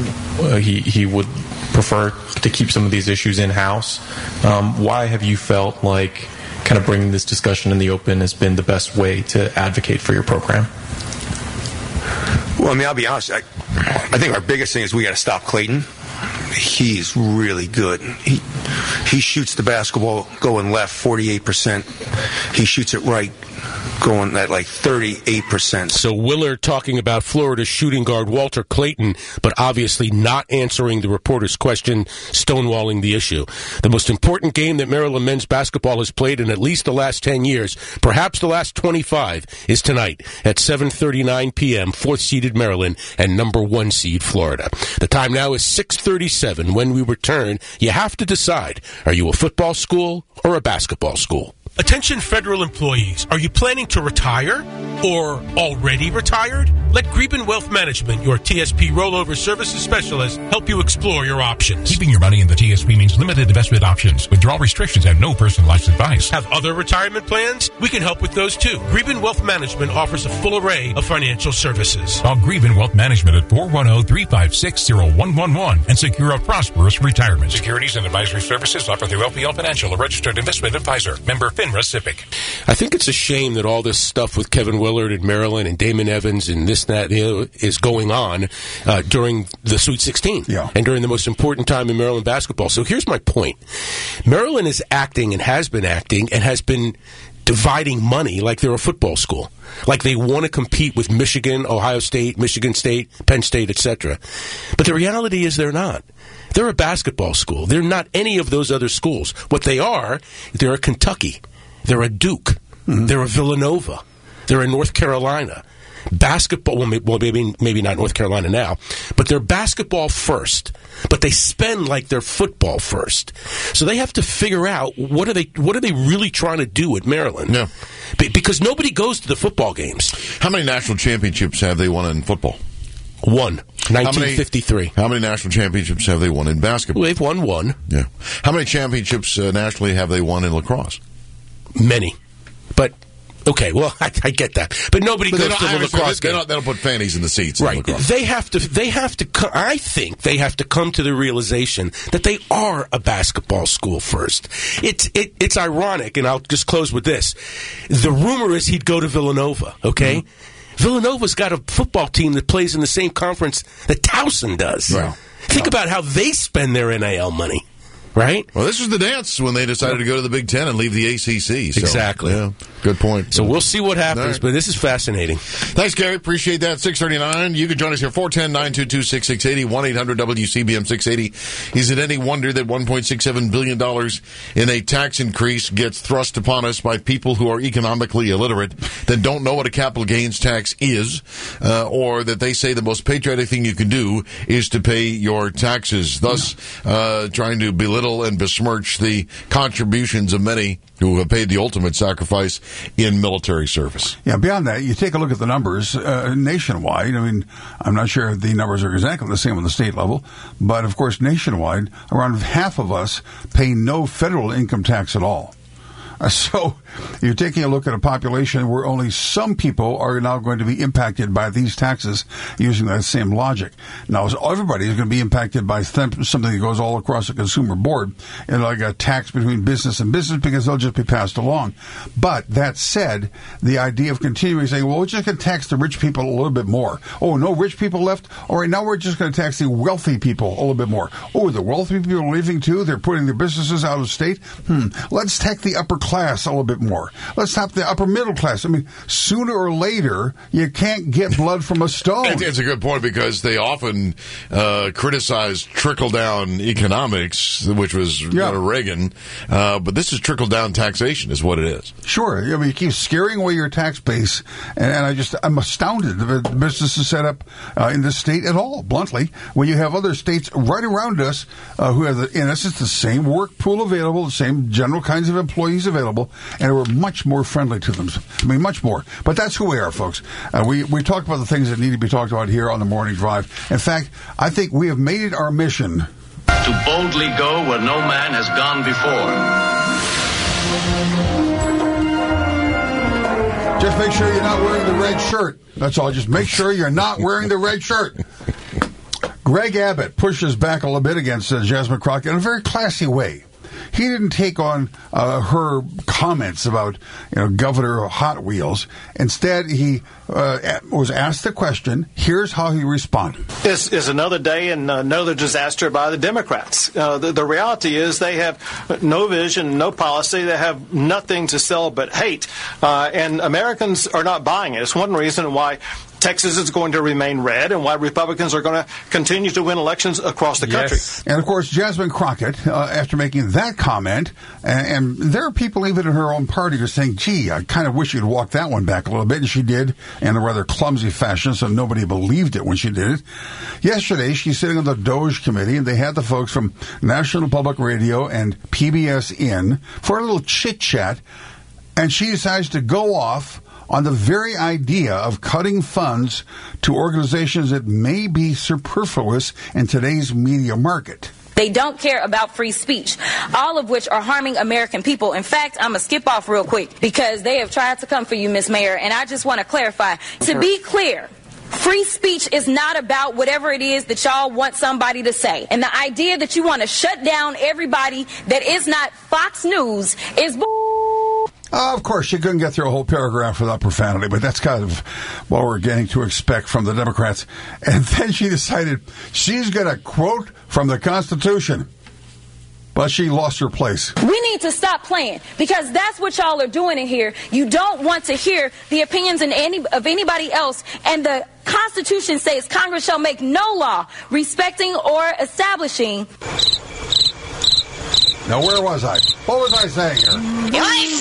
he would prefer to keep some of these issues in-house. Why have you felt like kind of bringing this discussion in the open has been the best way to advocate for your program?
Well, I mean, I'll be honest. I think our biggest thing is we got to stop Clayton. He's really good. He shoots the basketball going left 48%. He shoots it right going at like 38%.
So Willard talking about Florida shooting guard Walter Clayton, but obviously not answering the reporter's question, stonewalling the issue. The most important game that Maryland men's basketball has played in at least the last 10 years, perhaps the last 25, is tonight at 7:39 p.m., 4th-seeded Maryland and number 1 seed Florida. The time now is 6:37. When we return, you have to decide, are you a football school or a basketball school? Attention federal employees, are you planning to retire or already retired? Let Greben Wealth Management, your TSP rollover services specialist, help you explore your options.
Keeping your money in the TSP means limited investment options, withdrawal restrictions, and no personalized advice.
Have other retirement plans? We can help with those too. Greben Wealth Management offers a full array of financial services.
Call Greben Wealth Management at 410-356-0111 and secure a prosperous retirement. Securities and advisory services offered through LPL Financial, a registered investment advisor. Member FINRA SIPC.
I think it's a shame that all this stuff with Kevin Willard and Maryland and Damon Evans and this, that, is going on during the Sweet 16 and during the most important time in Maryland basketball. So here's my point. Maryland is acting and has been dividing money like they're a football school, like they want to compete with Michigan, Ohio State, Michigan State, Penn State, etc. But the reality is they're not. They're a basketball school. They're not any of those other schools. What they are, they're a Kentucky. They're a Duke. Mm-hmm. They're a Villanova. They're a North Carolina. Basketball, well, maybe not North Carolina now, but they're basketball first. But they spend like they're football first. So they have to figure out what are they really trying to do at Maryland?
Yeah.
Because nobody goes to the football games.
How many national championships have they won in football?
1. 1953.
How many national championships have they won in basketball?
Well, they've won 1.
Yeah. How many championships nationally have they won in lacrosse?
Many. But Okay, well, I get that, but nobody
But
goes to the lacrosse game.
They don't put fannies in the seats. in
Right.
lacrosse.
They have to. I think they have to come to the realization that they are a basketball school first. It's ironic, and I'll just close with this. The rumor is he'd go to Villanova. Okay.
Mm-hmm.
Villanova's got a football team that plays in the same conference that Towson does.
Right.
Think about how they spend their NIL money. Right?
Well, this was the dance when they decided to go to the Big Ten and leave the ACC. So,
Exactly.
Yeah, good point.
So we'll see what happens,
All right.
but this is fascinating.
Thanks, Gary. Appreciate that. 639. You can join us here, 410-922-6680, 1-800-WCBM-680. Is it any wonder that $1.67 billion in a tax increase gets thrust upon us by people who are economically illiterate, that don't know what a capital gains tax is, or that they say the most patriotic thing you can do is to pay your taxes, thus trying to belittle and besmirch the contributions of many who have paid the ultimate sacrifice in military service.
Yeah, beyond that, you take a look at the numbers nationwide. I mean, I'm not sure if the numbers are exactly the same on the state level, but of course, nationwide, around half of us pay no federal income tax at all. So you're taking a look at a population where only some people are now going to be impacted by these taxes using that same logic. Now, everybody is going to be impacted by something that goes all across the consumer board, and like a tax between business and business, because they'll just be passed along. But that said, the idea of continuing saying, well, we're just going to tax the rich people a little bit more. Oh, no rich people left? All right, now we're just going to tax the wealthy people a little bit more. Oh, the wealthy people are leaving too? They're putting their businesses out of state? Let's tax the upper class a little bit more. Let's top the upper middle class. I mean, sooner or later, you can't get blood from a stone.
It's a good point, because they often criticize trickle-down economics, which was Reagan, but this is trickle-down taxation is what it is.
Sure. I mean, you keep scaring away your tax base, and I'm astounded that businesses set up in this state at all, bluntly, when you have other states right around us who have, in essence, the same work pool available, the same general kinds of employees available, and we're much more friendly to them. I mean, much more. But that's who we are, folks. We talk about the things that need to be talked about here on the Morning Drive. In fact, I think we have made it our mission
to boldly go where no man has gone before.
Just make sure you're not wearing the red shirt. That's all. Just make sure you're not wearing the red shirt. Greg Abbott pushes back a little bit against Jasmine Crockett in a very classy way. He didn't take on her comments about Governor Hot Wheels. Instead, he was asked the question. Here's how he responded.
This is another day and another disaster by the Democrats. The reality is they have no vision, no policy. They have nothing to sell but hate. And Americans are not buying it. It's one reason why Texas is going to remain red and why Republicans are going to continue to win elections across the country.
And, of course, Jasmine Crockett, after making that comment, and there are people even in her own party who are saying, gee, I kind of wish you'd walk that one back a little bit, and she did in a rather clumsy fashion, so nobody believed it when she did it. Yesterday, she's sitting on the Doge Committee, and they had the folks from National Public Radio and PBS in for a little chit-chat, and she decides to go off on the very idea of cutting funds to organizations that may be superfluous in today's media market.
They don't care about free speech, all of which are harming American people. In fact, I'm going to skip off real quick because they have tried to come for you, Ms. Mayor, and I just want to clarify. To be clear, free speech is not about whatever it is that y'all want somebody to say. And the idea that you want to shut down everybody that is not Fox News is
Of course, you couldn't get through a whole paragraph without profanity, but that's kind of what we're getting to expect from the Democrats. And then she decided she's going to quote from the Constitution. But she lost her place.
We need to stop playing because that's what y'all are doing in here. You don't want to hear the opinions of anybody else. And the Constitution says Congress shall make no law respecting or establishing.
Now, where was I? What was I saying here?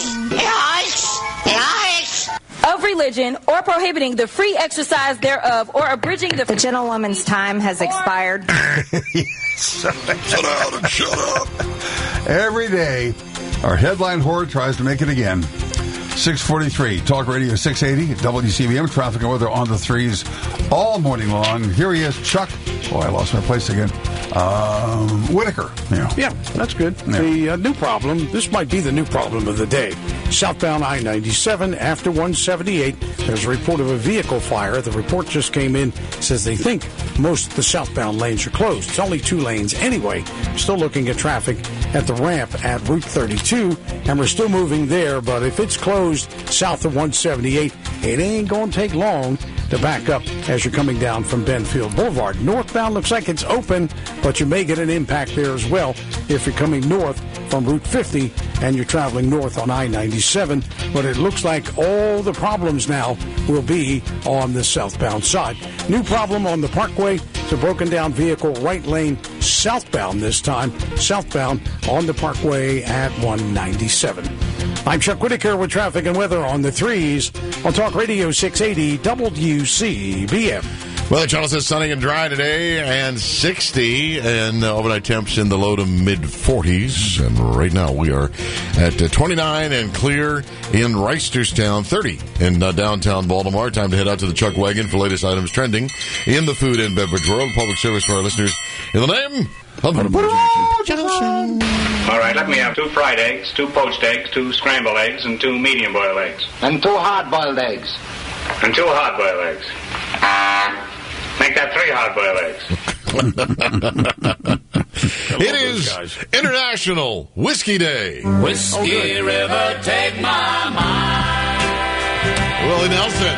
Of religion or prohibiting the free exercise thereof or abridging the
gentlewoman's time has expired.
Shut out and shut up. Every day, our headline whore tries to make it again. 643, Talk Radio 680, WCBM, traffic and weather on the threes all morning long. Here he is, Chuck. Oh, I lost my place again. Whitaker.
Yeah, that's good. Yeah. The new problem, this might be the new problem of the day. southbound I-97 after 178. There's a report of a vehicle fire. The report just came in. Says they think most of the southbound lanes are closed. It's only 2 lanes anyway. Still looking at traffic at the ramp at Route 32, and we're still moving there, but if it's closed south of 178, it ain't going to take long to back up as you're coming down from Benfield Boulevard. Northbound looks like it's open, but you may get an impact there as well if you're coming north from Route 50 and you're traveling north on I-97. But it looks like all the problems now will be on the southbound side. New problem on the Parkway. It's a broken down vehicle, right lane southbound this time. Southbound on the Parkway at 197. I'm Chuck Whitaker with traffic and weather on the 3s on Talk Radio 680 WCBM.
Well, the channel says sunny and dry today and 60, and overnight temps in the low to mid-40s. And right now we are at 29 and clear in Reisterstown, 30 in downtown Baltimore. Time to head out to the Chuck Wagon for latest items trending in the food and beverage world. Public service for our listeners in the name of Johnson.
All right, let me have 2 fried eggs, 2 poached eggs, 2 scrambled eggs, and 2 medium-boiled eggs.
And 2 hard-boiled eggs.
And 2 hard-boiled eggs. Make that 3 hard-boiled eggs.
It is International Whiskey Day.
Whiskey River, take my mind.
Willie Nelson.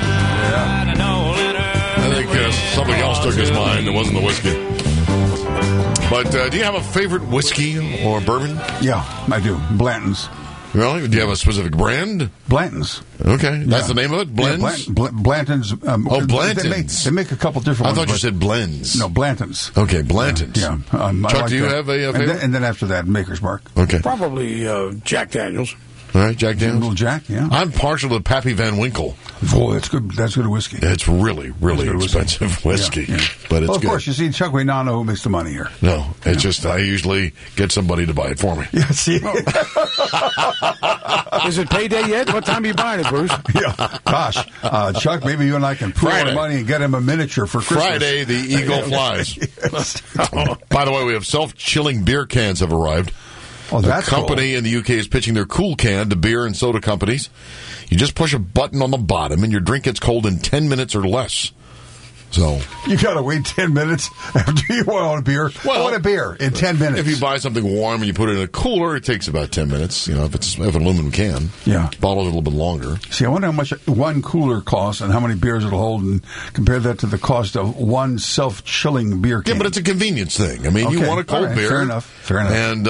I think something else took his mind. It wasn't the whiskey. But do you have a favorite whiskey or bourbon?
Yeah, I do. Blanton's.
Really? Do you have a specific brand?
Blanton's.
Okay. That's the name of it? Blends?
Yeah, Blanton's.
Blanton's.
They make a couple different ones.
I thought you said blends.
No, Blanton's.
Okay, Blanton's.
Yeah.
Chuck, do you have a favorite?
And then after that, Maker's Mark.
Okay.
Probably Jack Daniels.
All right, Jack Daniels.
Little Jack, yeah.
I'm partial to Pappy Van Winkle.
Oh, that's good. That's good whiskey.
It's really, really expensive whiskey, but it's
of
good.
course, you see, Chuck, we now know who makes the money here.
No, it's just I usually get somebody to buy it for me.
Yeah, see.
Is it payday yet? What time are you buying it, Bruce?
Yeah. Gosh, Chuck, maybe you and I can pool our money and get him a miniature for Christmas.
Friday, the eagle flies. By the way, we have self-chilling beer cans have arrived.
Oh, that's
a company in the UK is pitching their Cool Can to beer and soda companies. You just push a button on the bottom, and your drink gets cold in 10 minutes or less. So
you got to wait 10 minutes after you want a beer. Well, I want a beer in 10 minutes.
If you buy something warm and you put it in a cooler, it takes about 10 minutes. You know, if it's an aluminum can, bottles a little bit longer.
See, I wonder how much one cooler costs and how many beers it'll hold, and compare that to the cost of one self-chilling beer can.
Yeah, but it's a convenience thing. I mean, you want a cold beer.
Fair enough. And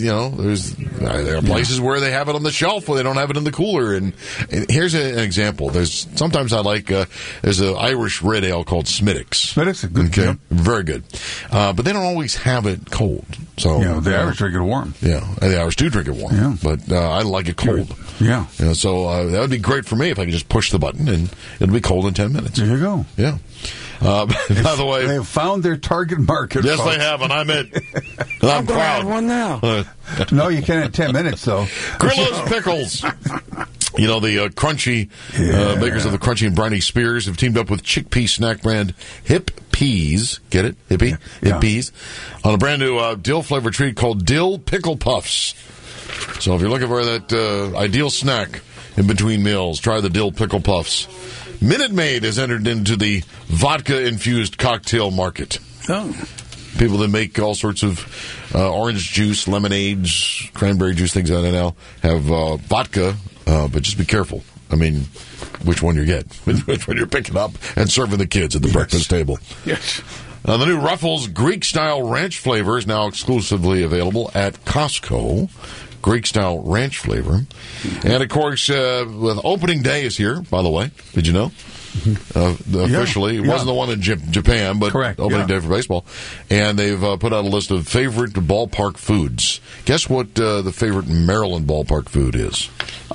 there are places where they have it on the shelf where they don't have it in the cooler. And here's an example. Sometimes I like there's an Irish red ale called Smithwick's.
Smithwick's, good.
Okay, very good. But they don't always have it cold. So
the Irish drink it warm.
Yeah, the Irish do drink it warm. Yeah. But I like it cold.
Yeah.
So that would be great for me if I could just push the button and it'll be cold in 10 minutes.
There you go.
Yeah. By the way,
they have found their target market.
Yes,
folks.
they have, and I'm it. And I'm
proud.
proud.
One now.
No, you can't in 10 minutes though.
Grillo's Pickles. You know, the crunchy makers of the crunchy and briny spears have teamed up with chickpea snack brand Hip Peas. Get it? Hippie? Hip Peas. On a brand new dill-flavored treat called Dill Pickle Puffs. So if you're looking for that ideal snack in between meals, try the Dill Pickle Puffs. Minute Maid has entered into the vodka-infused cocktail market.
Oh.
People that make all sorts of orange juice, lemonades, cranberry juice, things like that now have vodka, but just be careful. I mean, which one you get, which one you're picking up and serving the kids at the breakfast table.
Yes.
The new Ruffles Greek-style ranch flavor is now exclusively available at Costco. Greek-style ranch flavor. And, of course, with opening day is here, by the way. Did you know? Officially. It wasn't the one in Japan, but
correct.
Opening day for baseball. And they've put out a list of favorite ballpark foods. Guess what the favorite Maryland ballpark food is?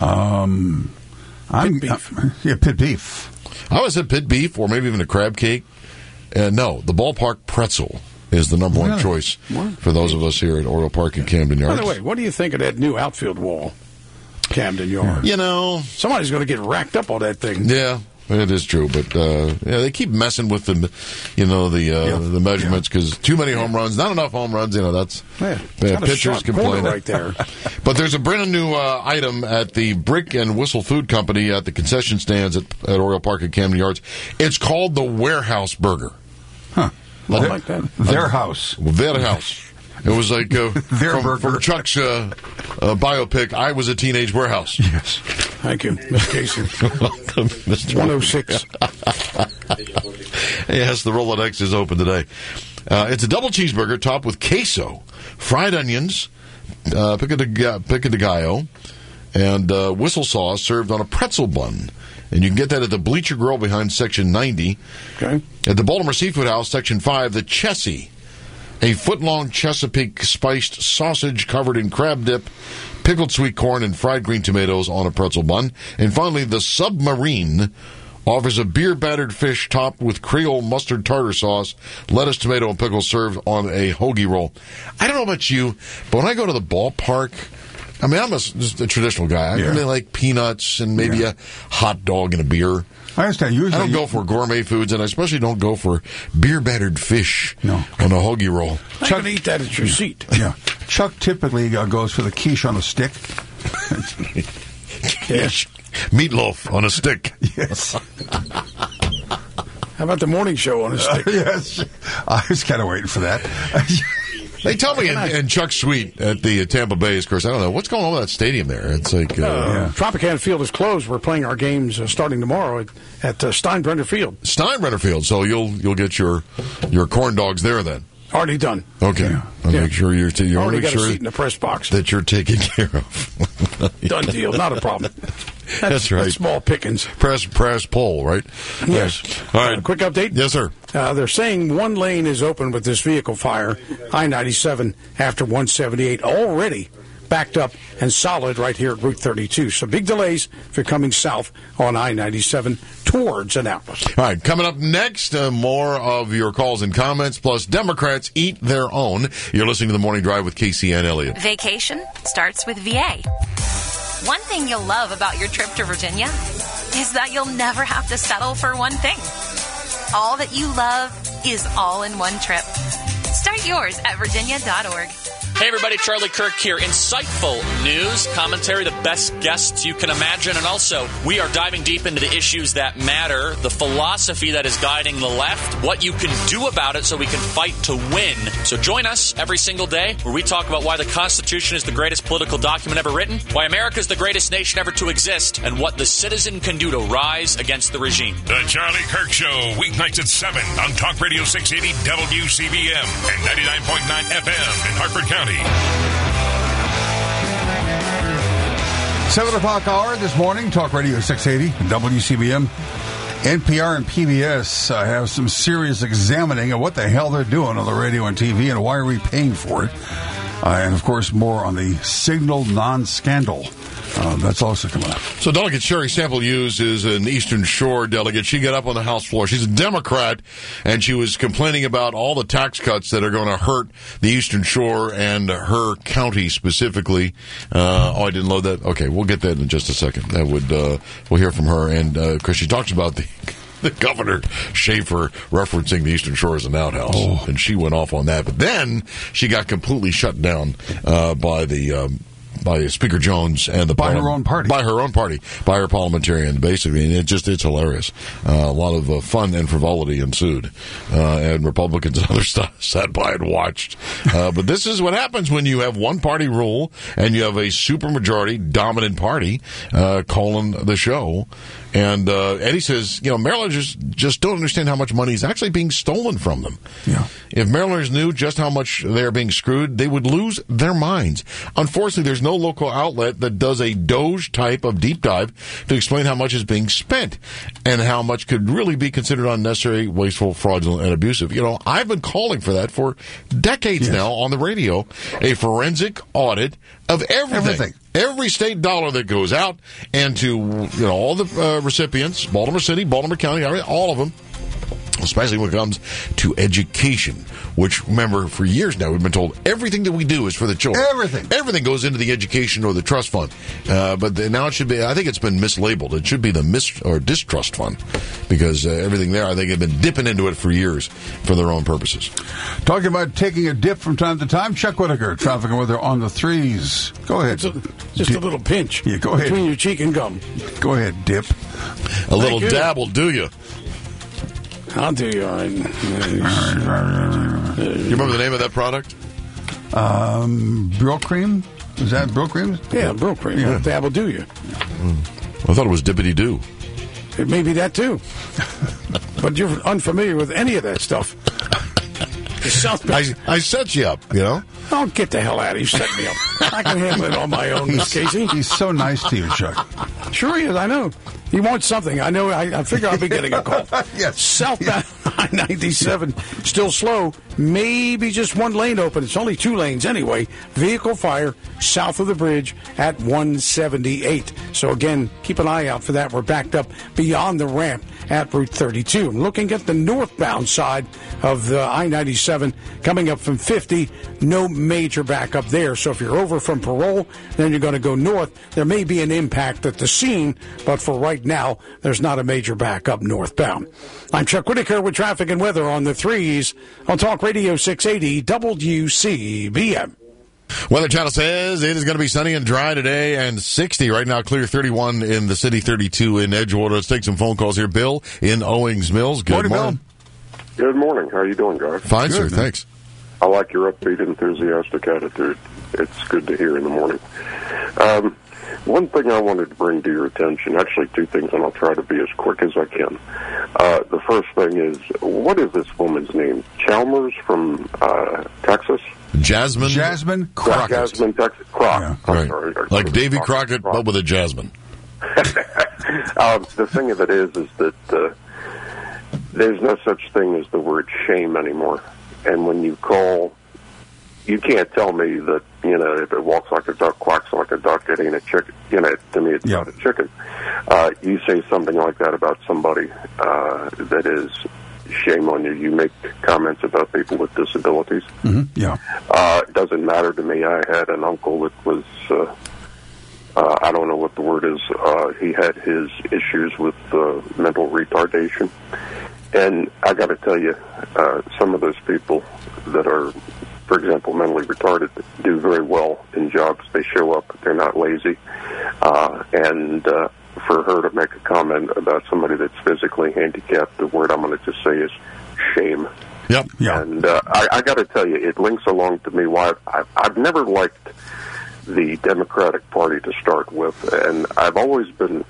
Pit beef.
Pit beef.
I would say pit beef or maybe even a crab cake. No, the ballpark pretzel is the number one choice for those of us here at Oriole Park and Camden Yards.
By the way, what do you think of that new outfield wall, Camden Yards?
You know,
somebody's going to get racked up on that thing.
Yeah. It is true, but they keep messing with the measurements because too many home runs, not enough home runs. That's pitchers complain
right there.
But there's a brand new item at the Brick and Whistle Food Company at the concession stands at Oriole Park at Camden Yards. It's called the Warehouse Burger.
Huh?
I like that.
Their house.
Their house. It was like from Chuck's biopic, I Was a Teenage Warehouse.
Yes.
Thank you, Mr. Casey.
Welcome, Mr.
106.
Yes, the Rolodex is open today. It's a double cheeseburger topped with queso, fried onions, pico de gallo, and whistle sauce served on a pretzel bun. And you can get that at the Bleacher Grill behind Section 90.
Okay.
At the Baltimore Seafood House, Section 5, the Chessie. A foot-long Chesapeake spiced sausage covered in crab dip, pickled sweet corn, and fried green tomatoes on a pretzel bun. And finally, the Submarine offers a beer-battered fish topped with Creole mustard tartar sauce, lettuce, tomato, and pickles served on a hoagie roll. I don't know about you, but when I go to the ballpark, I mean, I'm just a traditional guy. I really like peanuts and maybe a hot dog and a beer.
I understand. Usually,
I don't go for gourmet foods, and I especially don't go for beer-battered fish on a hoagie roll.
I can eat that at your seat.
Yeah. Chuck typically goes for the quiche on a stick.
Quiche. Meatloaf on a stick.
Yes.
How about the morning show on a stick?
Yes. I was kind of waiting for that.
They tell me in Chuck's suite at the Tampa Bay, of course, I don't know, what's going on with that stadium there? It's like...
Tropicana Field is closed. We're playing our games starting tomorrow at Steinbrenner Field.
Steinbrenner Field, so you'll get your corn dogs there then.
Already done.
Okay. I'll make sure you're
already got
a
seat in the press box.
That you're taken care of.
Done deal. Not a problem.
That's right.
That's small pickings.
Press poll, right?
Yes.
All right.
Quick update?
Yes, sir.
They're saying one lane is open with this vehicle fire. I-97 after 178 already backed up and solid right here at Route 32. So big delays if you're coming south on I-97 towards Annapolis.
All right, coming up next, more of your calls and comments, plus Democrats eat their own. You're listening to The Morning Drive with Casey and Elliott.
Vacation starts with VA. One thing you'll love about your trip to Virginia is that you'll never have to settle for one thing. All that you love is all in one trip. Start yours at virginia.org.
Hey everybody, Charlie Kirk here. Insightful news, commentary, the best guests you can imagine, and also we are diving deep into the issues that matter, the philosophy that is guiding the left, what you can do about it so we can fight to win. So join us every single day where we talk about why the Constitution is the greatest political document ever written, why America is the greatest nation ever to exist, and what the citizen can do to rise against the regime.
The Charlie Kirk Show, weeknights at 7 on Talk Radio 680 WCBM and 99.9 FM in Hartford County.
7 o'clock hour this morning, Talk Radio 680 and WCBM. NPR and PBS have some serious examining of what the hell they're doing on the radio and TV and why are we paying for it. And, of course, more on the Signal non-scandal. That's also coming up.
So Delegate Sherry Sample Hughes is an Eastern Shore delegate. She got up on the House floor. She's a Democrat, and she was complaining about all the tax cuts that are going to hurt the Eastern Shore and her county specifically. I didn't load that. Okay, we'll get that in just a second. That would we'll hear from her, and because she talks about the Governor Schaefer referencing the Eastern Shore as an outhouse, and she went off on that. But then she got completely shut down by Speaker Jones and
her own party,
by her parliamentarian, basically, and it's hilarious. A lot of fun and frivolity ensued, and Republicans and others sat by and watched. But this is what happens when you have one party rule and you have a supermajority dominant party calling the show. And Eddie says, Marylanders just don't understand how much money is actually being stolen from them.
Yeah.
If Marylanders knew just how much they're being screwed, they would lose their minds. Unfortunately, there's no local outlet that does a Doge type of deep dive to explain how much is being spent and how much could really be considered unnecessary, wasteful, fraudulent, and abusive. I've been calling for that for decades now on the radio, a forensic audit of everything. Every state dollar that goes out, and to all the recipients, Baltimore City, Baltimore County, all of them, especially when it comes to education, which, remember, for years now, we've been told everything that we do is for the children. Everything goes into the education or the trust fund. But now it should be, I think it's been mislabeled. It should be the distrust fund, because everything there, I think, have been dipping into it for years for their own purposes.
Talking about taking a dip from time to time, Chuck Whitaker, traffic and weather on the 3s. Go ahead.
Just a little pinch.
Yeah, go ahead.
Between your cheek and gum.
Go ahead, dip.
A little dab will do you.
I'll do you all right.
You remember the name of that product?
Brill Cream? Is that Brill Cream?
Yeah, Brill Cream. Yeah. Dab will do you.
I thought it was Dippity Doo.
It may be that too. But you're unfamiliar with any of that stuff.
I set you up, you know?
Oh, get the hell out of here. You set me up. I can handle it on my own, Miss Casey.
He's so nice to you, Chuck.
Sure he is, I know. He wants something. I know. I figure I'll be getting a call.
Yes.
Southbound I-97, still slow. Maybe just one lane open. It's only 2 lanes anyway. Vehicle fire south of the bridge at 178. So again, keep an eye out for that. We're backed up beyond the ramp at Route 32. I'm looking at the northbound side of the I-97 coming up from 50. No major backup there. So if you're over from Parole, then you're going to go north. There may be an impact at the scene, but for right now, there's not a major backup northbound. I'm Chuck Whitaker with traffic and weather on the 3s on Talk Radio 680 WCBM.
Weather Channel says it is going to be sunny and dry today and 60. Right now, clear 31 in the city, 32 in Edgewater. Let's take some phone calls here. Bill in Owings Mills. Good morning.
Good morning. How are you doing, guys?
Fine, sir. Thanks.
I like your upbeat, enthusiastic attitude. It's good to hear in the morning. One thing I wanted to bring to your attention, actually 2 things, and I'll try to be as quick as I can. The first thing is, what is this woman's name? Chalmers from Texas?
Jasmine Crockett.
Jasmine Texas. Crockett.
Yeah, right. Sorry. Like Davy Crockett, but with a jasmine.
The thing of it is that there's no such thing as the word shame anymore. And when you call, you can't tell me that, if it walks like a duck, quacks like a duck, it ain't a chicken. To me, it's not a chicken. You say something like that about somebody that is, shame on you. You make comments about people with disabilities.
Mm-hmm. Yeah.
It doesn't matter to me. I had an uncle that was, I don't know what the word is. He had his issues with mental retardation. And I got to tell you, some of those people that are, for example, mentally retarded, do very well in jobs. They show up. They're not lazy. And for her to make a comment about somebody that's physically handicapped, the word I'm going to just say is shame.
Yep. Yeah.
And I got to tell you, it links along to me why I've never liked the Democratic Party to start with, and I've always been,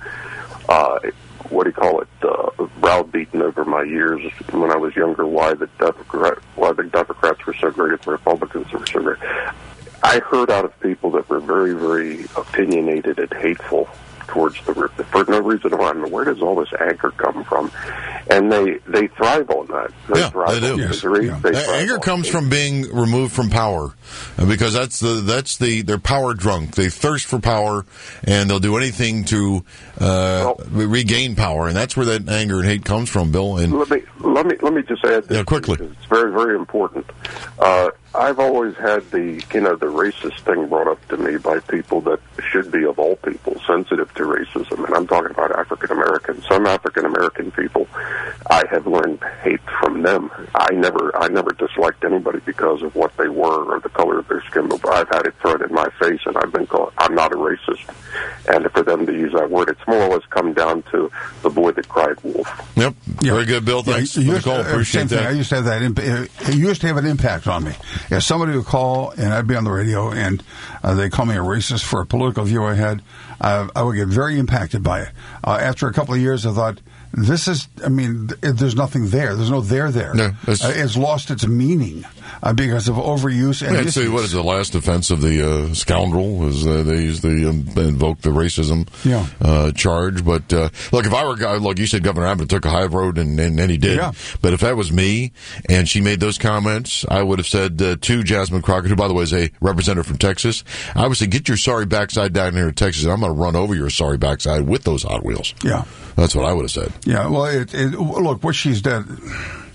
browbeaten over my years when I was younger why the Democrats were so great and the Republicans were so great. I heard out of people that were very, very opinionated and hateful towards for no reason why. Where does all this anger come from? And they thrive on that.
They do. Yes. Anger comes from being removed from power, because that's they're power drunk. They thirst for power, and they'll do anything to regain power, and that's where that anger and hate comes from, Bill. And
let me just add this,
quickly.
It's very, very important. I've always had the racist thing brought up to me by people that should be, of all people, sensitive to racism, and I'm talking about African Americans. Some African American people, I have learned hate from them. I never disliked anybody because of what they were or the color of their skin, but I've had it thrown in my face, and I've been called, I'm not a racist. And for them to use that word, it's more or less come down to the boy that cried wolf.
Yep. Very good, Bill. Thanks for the call. Appreciate that.
I used to have that. It used to have an impact on me. If somebody would call and I'd be on the radio and they call me a racist for a political view I had, I would get very impacted by it. After a couple of years, I thought, there's nothing there. There's no there. No, it's lost its meaning because of overuse. And
I'd say, what is the last offense of the scoundrel? Is they invoke the racism charge? But look, if I were look, you said Governor Abbott took a high road, and he did. Yeah. But if that was me and she made those comments, I would have said to Jasmine Crockett, who by the way is a representative from Texas, I would say, get your sorry backside down here in Texas, and I'm going to run over your sorry backside with those Hot Wheels.
Yeah.
That's what I would have said.
Yeah, well, look, what she's done,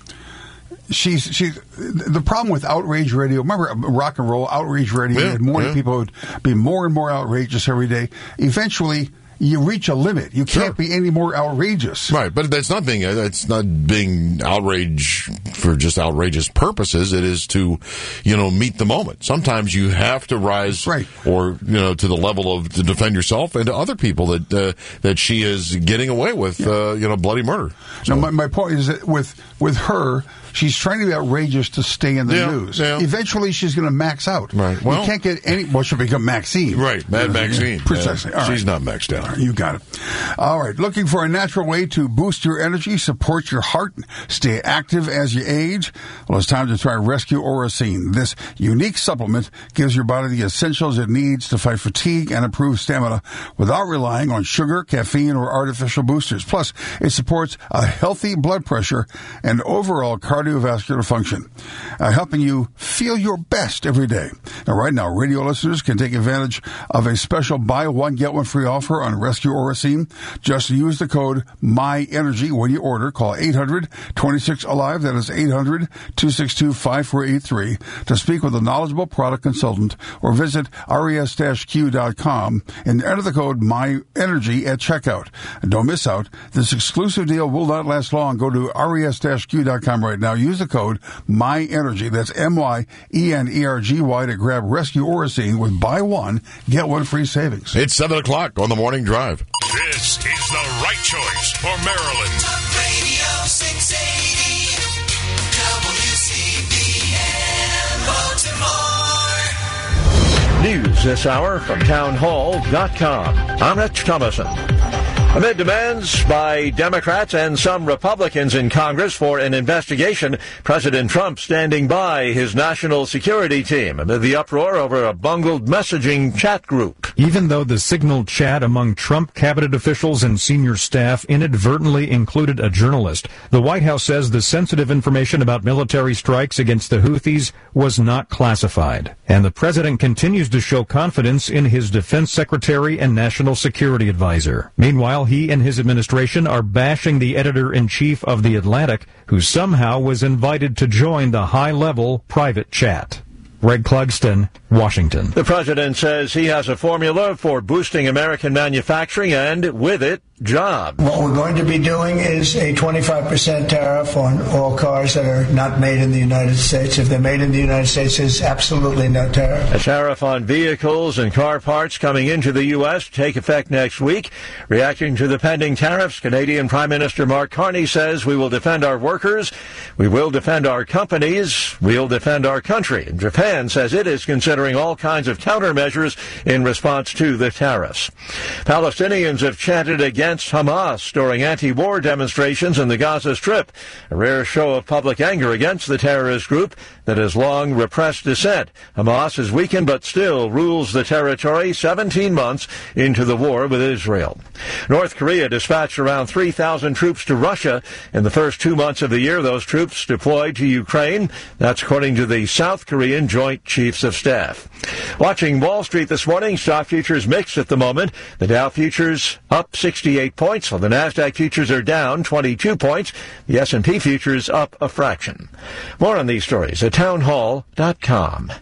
she's the problem with outrage radio. Remember rock and roll outrage radio?
Yeah,
and morning people would be more and more outrageous every day. Eventually, you reach a limit. You can't be any more outrageous.
Right, but that's not being outrage for just outrageous purposes. It is to, meet the moment. Sometimes you have to rise, or to the level of to defend yourself and to other people that she is getting away with, bloody murder. So.
Now, my point is that with her. She's trying to be outrageous to stay in the news. Yeah. Eventually, she's going to max out. Right. Well, you can't get any. Well, she'll become Maxine.
Right. Mad Maxine.
Precisely.
She's not maxed out.
You got it. All right. Looking for a natural way to boost your energy, support your heart, stay active as you age? Well, it's time to try Rescue Oracine. This unique supplement gives your body the essentials it needs to fight fatigue and improve stamina without relying on sugar, caffeine, or artificial boosters. Plus, it supports a healthy blood pressure and overall cardiovascular function, helping you feel your best every day. Now, right now, radio listeners can take advantage of a special buy one, get one free offer on Rescue Oracine. Just use the code MyEnergy when you order. Call 800-26-ALIVE. That is 800-262-5483 to speak with a knowledgeable product consultant, or visit res-q.com and enter the code MyEnergy at checkout. And don't miss out. This exclusive deal will not last long. Go to res-q.com right now. Use the code MyEnergy. That's MYENERGY to grab Rescue Oracine with buy one, get one free savings.
It's 7 o'clock on the Morning Drive.
This is the right choice for Maryland.
Talk Radio 680 WCBM Baltimore.
News this hour from townhall.com. I'm Rich Thomason. Amid demands by Democrats and some Republicans in Congress for an investigation, President Trump standing by his national security team amid the uproar over a bungled messaging chat group.
Even though the signaled chat among Trump cabinet officials and senior staff inadvertently included a journalist, the White House says the sensitive information about military strikes against the Houthis was not classified. And the president continues to show confidence in his defense secretary and national security advisor. Meanwhile, he and his administration are bashing the editor-in-chief of The Atlantic, who somehow was invited to join the high-level private chat. Greg Clugston, Washington.
The president says he has a formula for boosting American manufacturing and, with it, jobs.
What we're going to be doing is a 25% tariff on all cars that are not made in the United States. If they're made in the United States, there's absolutely no tariff.
A tariff on vehicles and car parts coming into the U.S. to take effect next week. Reacting to the pending tariffs, Canadian Prime Minister Mark Carney says we will defend our workers, we will defend our companies, we'll defend our country. And Japan says it is considering all kinds of countermeasures in response to the tariffs. Palestinians have chanted against Hamas during anti-war demonstrations in the Gaza Strip, a rare show of public anger against the terrorist group that has long repressed dissent. Hamas is weakened but still rules the territory 17 months into the war with Israel. North Korea dispatched around 3,000 troops to Russia in the first 2 months of the year. Those troops deployed to Ukraine. That's according to the South Korean Joint Chiefs of Staff. Watching Wall Street this morning, stock futures mixed at the moment. The Dow futures up 68 points, while the NASDAQ futures are down 22 points. The S&P futures up a fraction. More on these stories at townhall.com.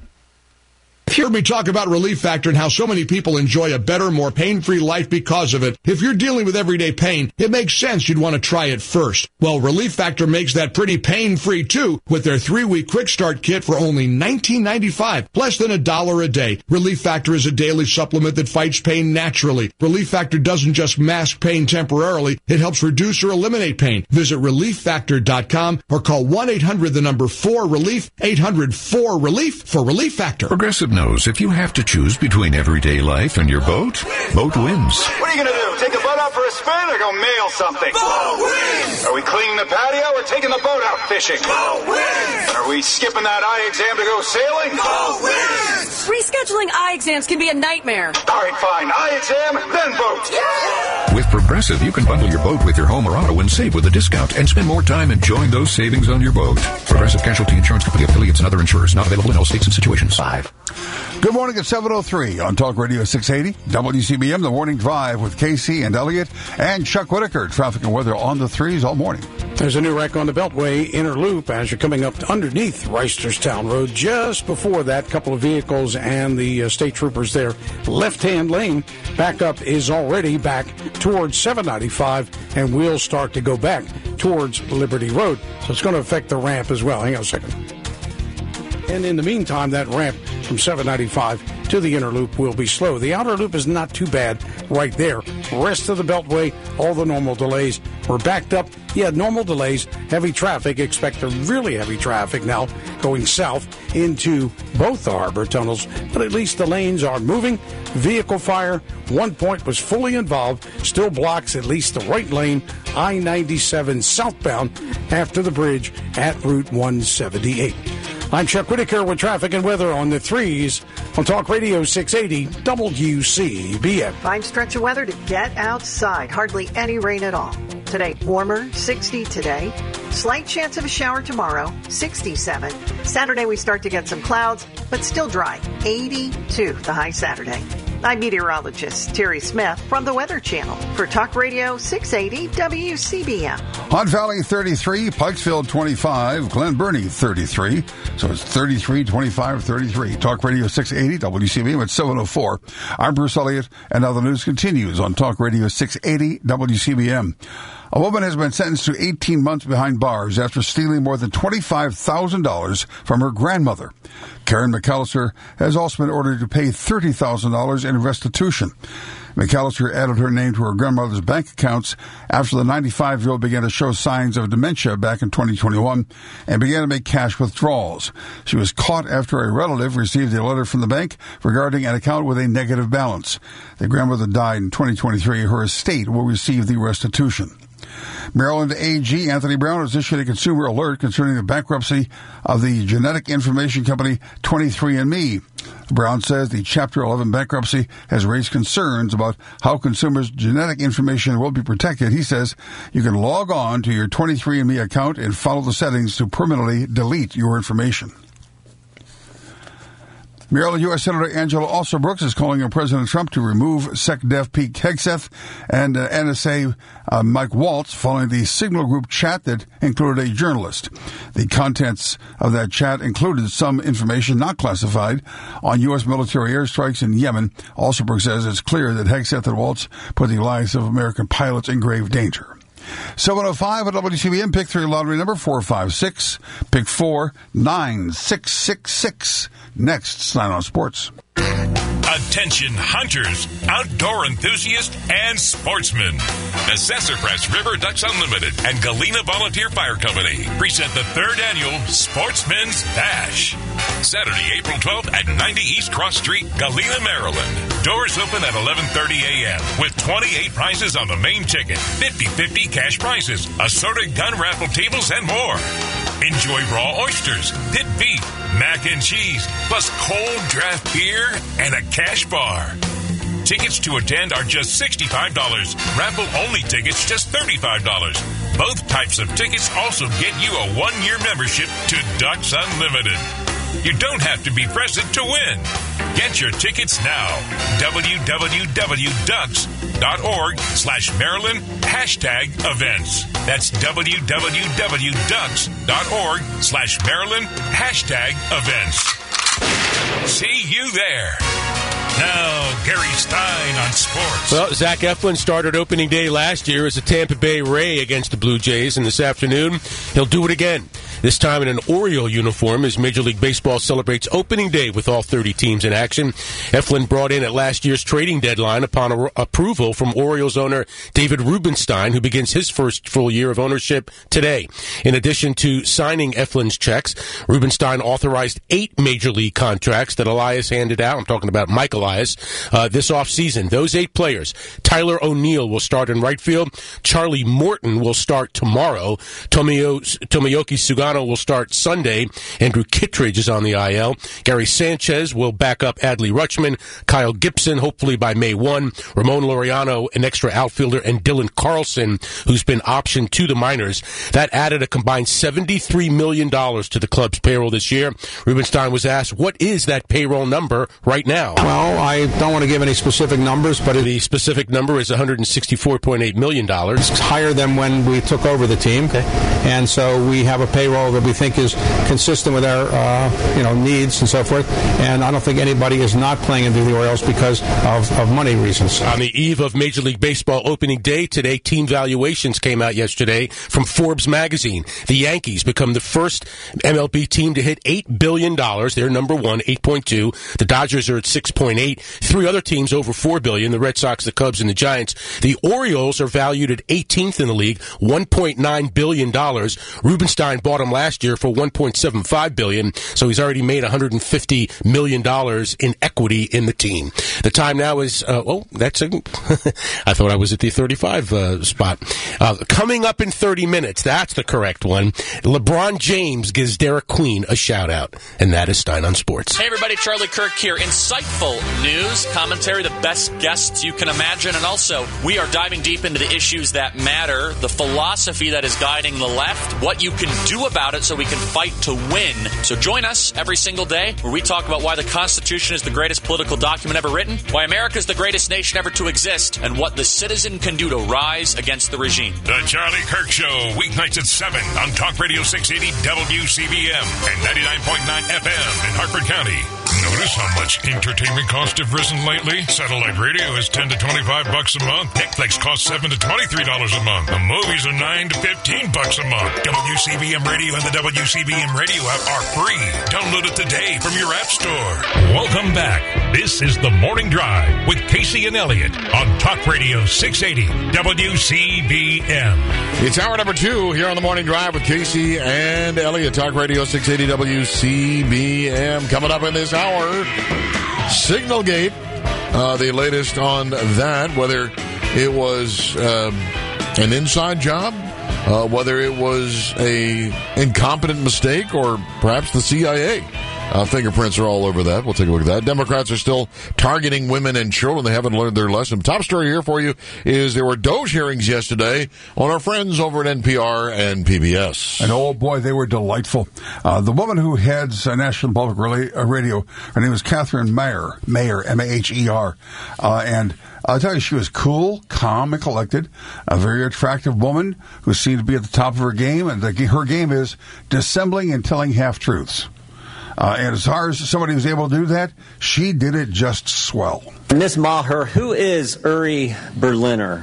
You heard me talk about Relief Factor and how so many people enjoy a better, more pain-free life because of it. If you're dealing with everyday pain, it makes sense you'd want to try it first. Well, Relief Factor makes that pretty pain-free too with their 3-week quick start kit for only $19.95, less than $1 a day. Relief Factor is a daily supplement that fights pain naturally. Relief Factor doesn't just mask pain temporarily, it helps reduce or eliminate pain. Visit ReliefFactor.com or call 1-800-4RELIEF, 800-4RELIEF for Relief Factor.
Progressive knows if you have to choose between everyday life and your boat, boat wins.
What are you going to do? Take the boat out for a spin or go mail something? Boat wins! Are we cleaning the patio or taking the boat out fishing? Boat wins! Are we skipping that eye exam to go sailing? Boat wins!
Rescheduling eye exams can be a nightmare.
All right, fine. Eye exam, then boat. Yeah!
With Progressive, you can bundle your boat with your home or auto and save with a discount and spend more time enjoying those savings on your boat. Progressive Casualty Insurance Company affiliates and other insurers not available in all states and situations. 5.
Good morning at 7:03 on Talk Radio 680, WCBM, The Morning Drive with Casey and Elliott and Chuck Whitaker. Traffic and weather on the 3s all morning.
There's a new wreck on the Beltway inner loop as you're coming up underneath Reisterstown Road. Just before that, couple of vehicles and the state troopers there. Left-hand lane backup is already back towards 795 and will start to go back towards Liberty Road. So it's going to affect the ramp as well. Hang on a second. And in the meantime, that ramp from 795 to the inner loop will be slow. The outer loop is not too bad right there. Rest of the Beltway, all the normal delays. We're backed up. Yeah, normal delays, heavy traffic. Expect a really heavy traffic now going south into both the harbor tunnels. But at least the lanes are moving. Vehicle fire, 1 point was fully involved. Still blocks at least the right lane, I-97 southbound after the bridge at Route 178. I'm Chuck Whitaker with traffic and weather on the 3s on Talk Radio 680 WCBM.
Fine stretch of weather to get outside. Hardly any rain at all. Today, warmer, 60 today. Slight chance of a shower tomorrow, 67. Saturday, we start to get some clouds, but still dry, 82 the high Saturday. I'm meteorologist Terry Smith from the Weather Channel for Talk Radio 680 WCBM.
Hunt Valley 33, Pikesville 25, Glen Burnie 33. So it's 33, 25, 33. Talk Radio 680 WCBM at 7:04. I'm Bruce Elliott, and now the news continues on Talk Radio 680 WCBM. A woman has been sentenced to 18 months behind bars after stealing more than $25,000 from her grandmother. Karen McAllister has also been ordered to pay $30,000 in restitution. McAllister added her name to her grandmother's bank accounts after the 95-year-old began to show signs of dementia back in 2021 and began to make cash withdrawals. She was caught after a relative received a letter from the bank regarding an account with a negative balance. The grandmother died in 2023. Her estate will receive the restitution. Maryland AG Anthony Brown has issued a consumer alert concerning the bankruptcy of the genetic information company 23andMe. Brown says the Chapter 11 bankruptcy has raised concerns about how consumers' genetic information will be protected. He says you can log on to your 23andMe account and follow the settings to permanently delete your information. Maryland U.S. Senator Angela Alsobrooks is calling on President Trump to remove SecDef Pete Hegseth and NSA Mike Waltz following the Signal Group chat that included a journalist. The contents of that chat included some information not classified on U.S. military airstrikes in Yemen. Alsobrooks says it's clear that Hegseth and Waltz put the lives of American pilots in grave danger. 705 at WCBM, pick 3 lottery number 456, pick 4, 9666. Next, Slant on Sports.
Attention hunters, outdoor enthusiasts, and sportsmen. The Sassafras River Ducks Unlimited and Galena Volunteer Fire Company present the 3rd annual Sportsman's Bash. Saturday, April 12th at 90 East Cross Street, Galena, Maryland. Doors open at 11:30 a.m. with 28 prizes on the main ticket, 50-50 cash prizes, assorted gun raffle tables, and more. Enjoy raw oysters, pit beef, mac and cheese, plus cold draft beer and a cash bar. Tickets to attend are just $65. Raffle-only tickets just $35. Both types of tickets also get you a 1-year membership to Ducks Unlimited. You don't have to be present to win. Get your tickets now. www.ducks.org/Maryland #events. That's www.ducks.org/Maryland #events. See you there. Now, Gary Stein on sports.
Well, Zach Eflin started opening day last year as a Tampa Bay Ray against the Blue Jays, and this afternoon he'll do it again. This time in an Oriole uniform as Major League Baseball celebrates opening day with all 30 teams in action. Eflin brought in at last year's trading deadline upon approval from Orioles owner David Rubenstein, who begins his first full year of ownership today. In addition to signing Eflin's checks, Rubenstein authorized 8 Major League contracts that Elias handed out. I'm talking about Mike Elias this offseason. Those 8 players: Tyler O'Neill will start in right field. Charlie Morton will start tomorrow. Tomoyoki Sugano Loriano will start Sunday. Andrew Kittredge is on the IL. Gary Sanchez will back up Adley Rutschman. Kyle Gibson, hopefully by May 1. Ramon Laureano, an extra outfielder, and Dylan Carlson, who's been optioned to the minors. That added a combined $73 million to the club's payroll this year. Rubenstein was asked, what is that payroll number right now?
Well, I don't want to give any specific numbers, but
the specific number is $164.8 million.
It's higher than when we took over the team.
Okay.
And so we have a payroll that we think is consistent with our needs and so forth. And I don't think anybody is not playing into the Orioles because of money reasons.
On the eve of Major League Baseball opening day today, team valuations came out yesterday from Forbes magazine. The Yankees become the first MLB team to hit $8 billion. They're number one, 8.2. The Dodgers are at 6.8. Three other teams over $4 billion, the Red Sox, the Cubs, and the Giants. The Orioles are valued at 18th in the league, $1.9 billion. Rubenstein bought him last year for $1.75 billion, so he's already made $150 million in equity in the team. The time now is, I thought I was at the 35 spot. Coming up in 30 minutes, that's the correct one. LeBron James gives Derek Queen a shout out, and that is Stein on Sports.
Hey everybody, Charlie Kirk here. Insightful news, commentary, the best guests you can imagine, and also we are diving deep into the issues that matter, the philosophy that is guiding the left, what you can do about it so we can fight to win. So join us every single day where we talk about why the Constitution is the greatest political document ever written, why America is the greatest nation ever to exist, and what the citizen can do to rise against the regime.
The Charlie Kirk Show, weeknights at 7 on Talk Radio 680 WCBM and 99.9 FM in Hartford County. Notice how much entertainment costs have risen lately? Satellite radio is $10 to $25 a month. Netflix costs $7 to $23 a month. The movies are $9 to $15 a month. WCBM Radio and the WCBM Radio app are free. Download it today from your app store. Welcome back. This is The Morning Drive with Casey and Elliott on Talk Radio 680 WCBM.
It's hour number 2 here on The Morning Drive with Casey and Elliott. Talk Radio 680 WCBM. Coming up in this hour, Signalgate, the latest on that, whether it was an inside job, whether it was a incompetent mistake, or perhaps the CIA. Fingerprints are all over that. We'll take a look at that. Democrats are still targeting women and children. They haven't learned their lesson. Top story here for you is there were Doge hearings yesterday on our friends over at NPR and PBS.
And oh boy, they were delightful. The woman who heads National Public Radio, her name is Catherine Maher, M-A-H-E-R. And I'll tell you, she was cool, calm, and collected. A very attractive woman who seemed to be at the top of her game. And her game is dissembling and telling half-truths. And as far as somebody who's able to do that, she did it just swell.
Ms. Maher, who is Uri Berliner?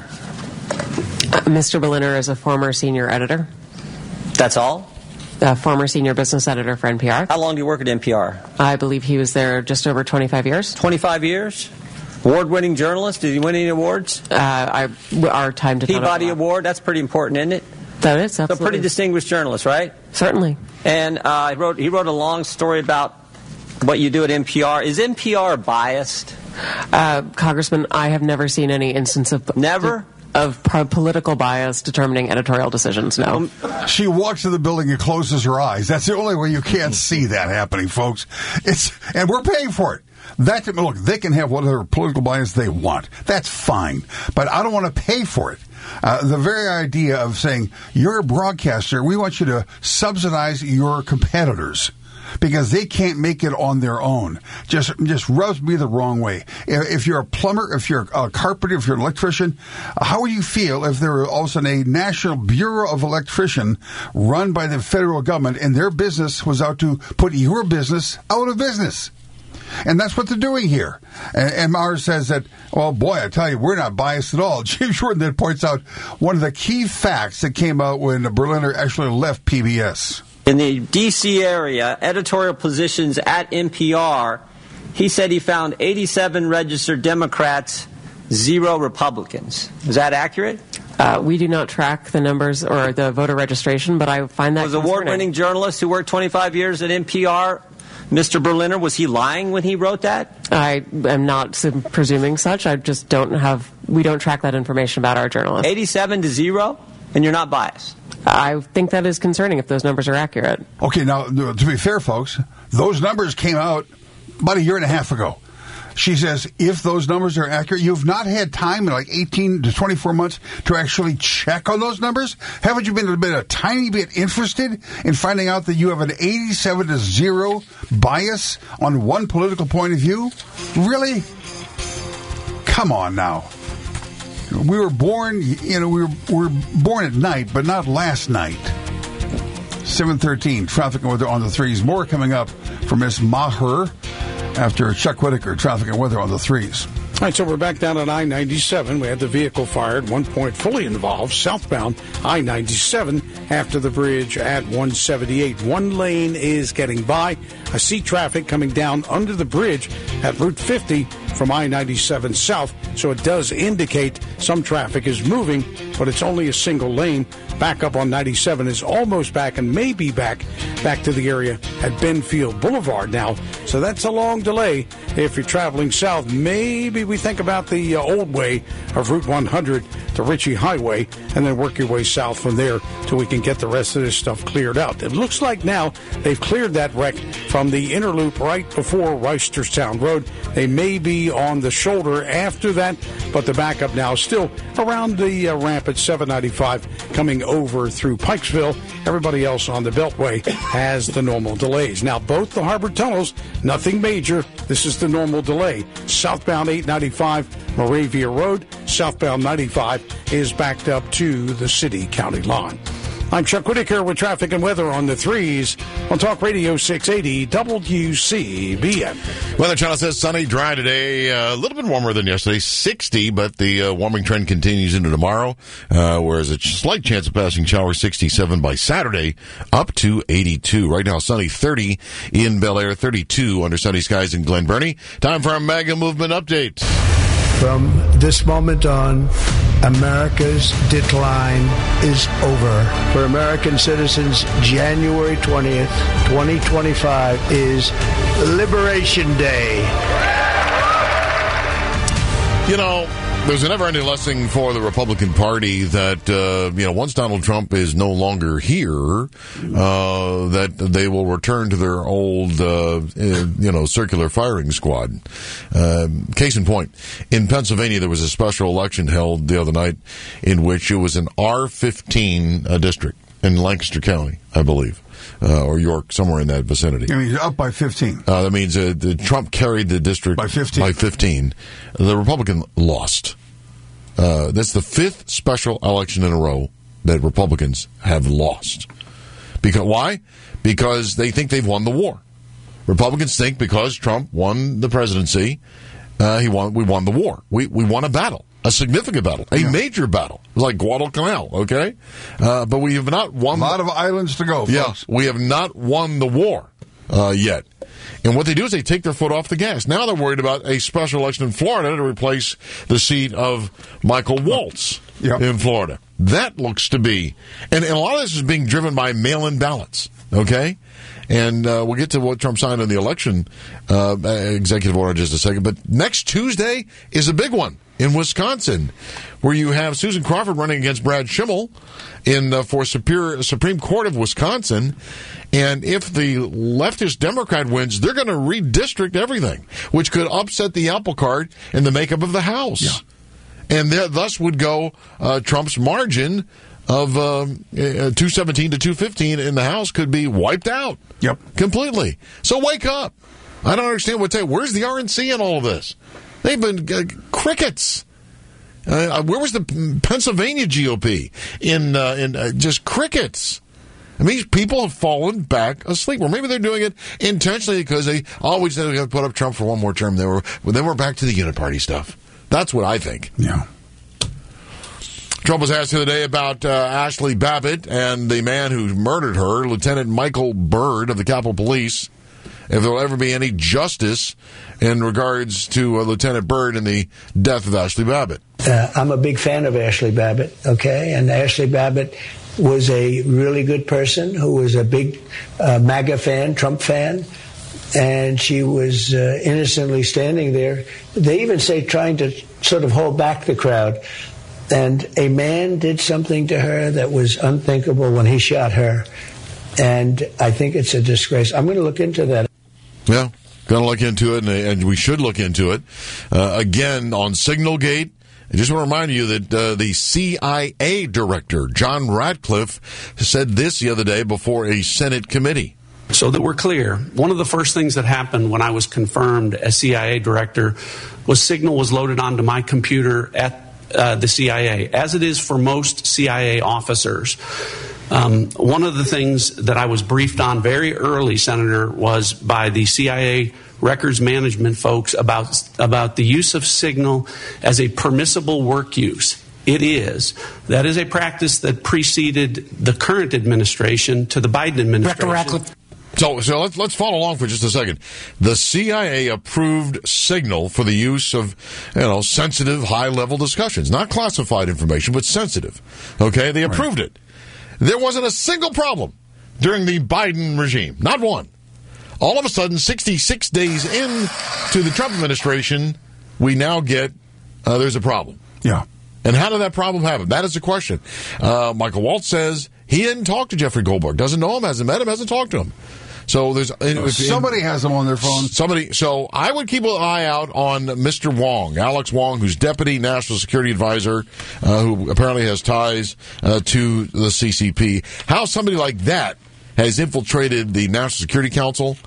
Mr. Berliner is a former senior editor.
That's all?
A former senior business editor for NPR.
How long do you work at NPR?
I believe he was there just over 25 years.
25 years? Award-winning journalist? Did he win any awards?
Our time to
Peabody Award? That's pretty important, isn't it?
That is, absolutely.
So pretty distinguished journalist, right?
Certainly.
And he wrote a long story about what you do at NPR. Is NPR biased?
Congressman, I have never seen any instance of...
Never?
Of political bias determining editorial decisions, no.
She walks to the building and closes her eyes. That's the only way you can't see that happening, folks. And we're paying for it. Look, they can have whatever political bias they want. That's fine. But I don't want to pay for it. The very idea of saying, you're a broadcaster, we want you to subsidize your competitors because they can't make it on their own, just rubs me the wrong way. If you're a plumber, if you're a carpenter, if you're an electrician, how would you feel if there were all of a sudden a National Bureau of Electrician run by the federal government and their business was out to put your business out of business? And that's what they're doing here. And Maher says that, well, boy, I tell you, we're not biased at all. James Jordan then points out one of the key facts that came out when Berliner actually left PBS.
In the D.C. area, editorial positions at NPR, he said he found 87 registered Democrats, 0 Republicans. Is that accurate?
We do not track the numbers or the voter registration, but I find that
was an award-winning journalist who worked 25 years at NPR. Mr. Berliner, was he lying when he wrote that?
I am not presuming such. I just don't have... We don't track that information about our journalists.
87 to 0? and you're not biased.
I think that is concerning if those numbers are accurate.
Okay, now, to be fair, folks, those numbers came out about a year and a half ago. She says, if those numbers are accurate, you've not had time in like 18 to 24 months to actually check on those numbers? Haven't you been a tiny bit interested in finding out that you have an 87-0 bias on one political point of view? Really? Come on now. We were born, we were born at night, but not last night. 7:13, traffic and weather on the threes. More coming up from Miss Maher after Chuck Whitaker, traffic and weather on the threes.
All right, so we're back down at I-97. We had the vehicle fired, 1 point fully involved, southbound I-97 after the bridge at 178. One lane is getting by. I see traffic coming down under the bridge at Route 50 from I-97 south, so it does indicate some traffic is moving, but it's only a single lane. Back up on 97 is almost back and may be back to the area at Benfield Boulevard now. So that's a long delay if you're traveling south. Maybe we think about the old way of Route 100, the Ritchie Highway, and then work your way south from there till we can get the rest of this stuff cleared out. It looks like now they've cleared that wreck from the inner loop right before Reisterstown Road. They may be on the shoulder after that, but the backup now is still around the ramp at 795 coming over through Pikesville. Everybody else on the Beltway has the normal delays. Now, both the harbor tunnels, nothing major. This is the normal delay. Southbound 895 Moravia Road, southbound 95 is backed up to the city-county line. I'm Chuck Whitaker with traffic and weather on the threes on Talk Radio 680 WCBM.
Weather Channel says sunny, dry today. A little bit warmer than yesterday, 60, but the warming trend continues into tomorrow, whereas a slight chance of passing showers, 67 by Saturday, up to 82. Right now, sunny, 30 in Bel Air, 32 under sunny skies in Glen Burnie. Time for a MAGA movement update.
From this moment on, America's decline is over. For American citizens, January 20th, 2025 is Liberation Day.
You know, there's a never-ending lesson for the Republican Party that, once Donald Trump is no longer here, that they will return to their old, circular firing squad. Case in point, in Pennsylvania, there was a special election held the other night in which it was an R15 district in Lancaster County, I believe. Or York, somewhere in that vicinity.
I mean, up by 15.
That means Trump carried the district by 15. The Republican lost. That's the fifth special election in a row that Republicans have lost. Why? Because they think they've won the war. Republicans think because Trump won the presidency, we won the war. We won a battle. A significant battle, a major battle. It was like Guadalcanal, okay? But we have not won.
A lot of islands to go, folks.
Yes, we have not won the war yet. And what they do is they take their foot off the gas. Now they're worried about a special election in Florida to replace the seat of Michael Waltz in Florida. That looks to be, and a lot of this is being driven by mail-in ballots, okay? And we'll get to what Trump signed in the election executive order in just a second. But next Tuesday is a big one in Wisconsin, where you have Susan Crawford running against Brad Schimmel for Supreme Court of Wisconsin. And if the leftist Democrat wins, they're going to redistrict everything, which could upset the apple cart in the makeup of the House. Yeah. And thus would go Trump's margin of 217 to 215 in the House could be wiped out.
Yep.
Completely. So wake up. I don't understand where's the RNC in all of this? They've been crickets. Where was the Pennsylvania GOP? In just crickets. I mean, these people have fallen back asleep. Or maybe they're doing it intentionally because they always said we have to put up Trump for one more term. Then we're back to the uniparty stuff. That's what I think.
Yeah.
Trump was asked the other day about Ashley Babbitt and the man who murdered her, Lieutenant Michael Byrd of the Capitol Police, if there will ever be any justice in regards to Lieutenant Byrd and the death of Ashley Babbitt.
I'm a big fan of Ashley Babbitt, okay? And Ashley Babbitt was a really good person who was a big MAGA fan, Trump fan, and she was innocently standing there. They even say trying to sort of hold back the crowd. And a man did something to her that was unthinkable when he shot her. And I think it's a disgrace. I'm going to look into that.
Yeah, going to look into it, and we should look into it. Again, on Signalgate, I just want to remind you that the CIA director, John Ratcliffe, said this the other day before a Senate committee.
So that we're clear, one of the first things that happened when I was confirmed as CIA director was Signal was loaded onto my computer at the CIA, as it is for most CIA officers. One of the things that I was briefed on very early, Senator, was by the CIA records management folks about the use of Signal as a permissible work use. It is. That is a practice that preceded the current administration to the Biden administration.
So let's follow along for just a second. The CIA approved Signal for the use of, sensitive, high-level discussions. Not classified information, but sensitive. Okay? They approved it. There wasn't a single problem during the Biden regime. Not one. All of a sudden, 66 days into the Trump administration, we now get there's a problem.
Yeah.
And how did that problem happen? That is the question. Michael Waltz says he didn't talk to Jeffrey Goldberg. Doesn't know him, hasn't met him, hasn't talked to him. So there's
somebody has them on their phone.
So I would keep an eye out on Mr. Wong, Alex Wong, who's Deputy National Security Advisor, who apparently has ties to the CCP. How somebody like that has infiltrated the National Security Council.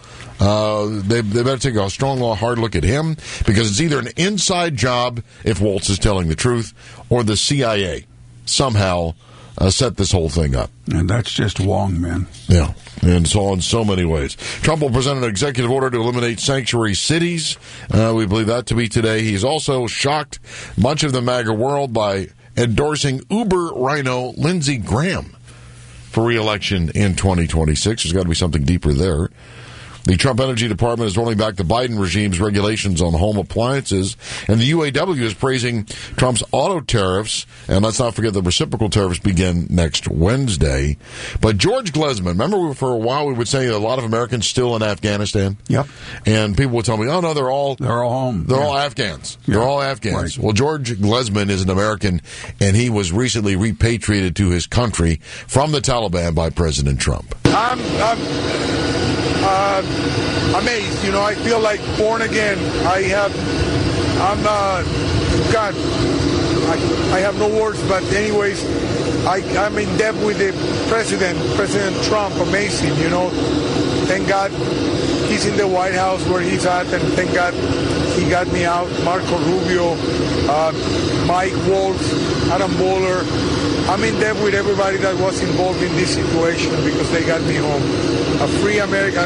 They better take a strong, hard look at him, because it's either an inside job, if Waltz is telling the truth, or the CIA somehow set this whole thing up.
And that's just Wong, man.
Yeah, and so in so many ways. Trump will present an executive order to eliminate sanctuary cities. We believe that to be today. He's also shocked much of the MAGA world by endorsing Uber rhino Lindsey Graham for re-election in 2026. There's got to be something deeper there. The Trump Energy Department is rolling back the Biden regime's regulations on home appliances, and the UAW is praising Trump's auto tariffs, and let's not forget the reciprocal tariffs begin next Wednesday. But George Glesman, remember for a while we would say a lot of Americans still in Afghanistan?
Yep.
And people would tell me, oh no, they're all
home.
They're all Afghans. Yeah. They're all Afghans. Right. Well, George Glesman is an American, and he was recently repatriated to his country from the Taliban by President Trump.
I'm amazed. I feel like born again. I have no words, but anyways, I'm in debt with the President Trump. Amazing, Thank God he's in the White House where he's at, and thank God he got me out. Marco Rubio, Mike Waltz, Adam Boehler. I'm in debt with everybody that was involved in this situation because they got me home. A free American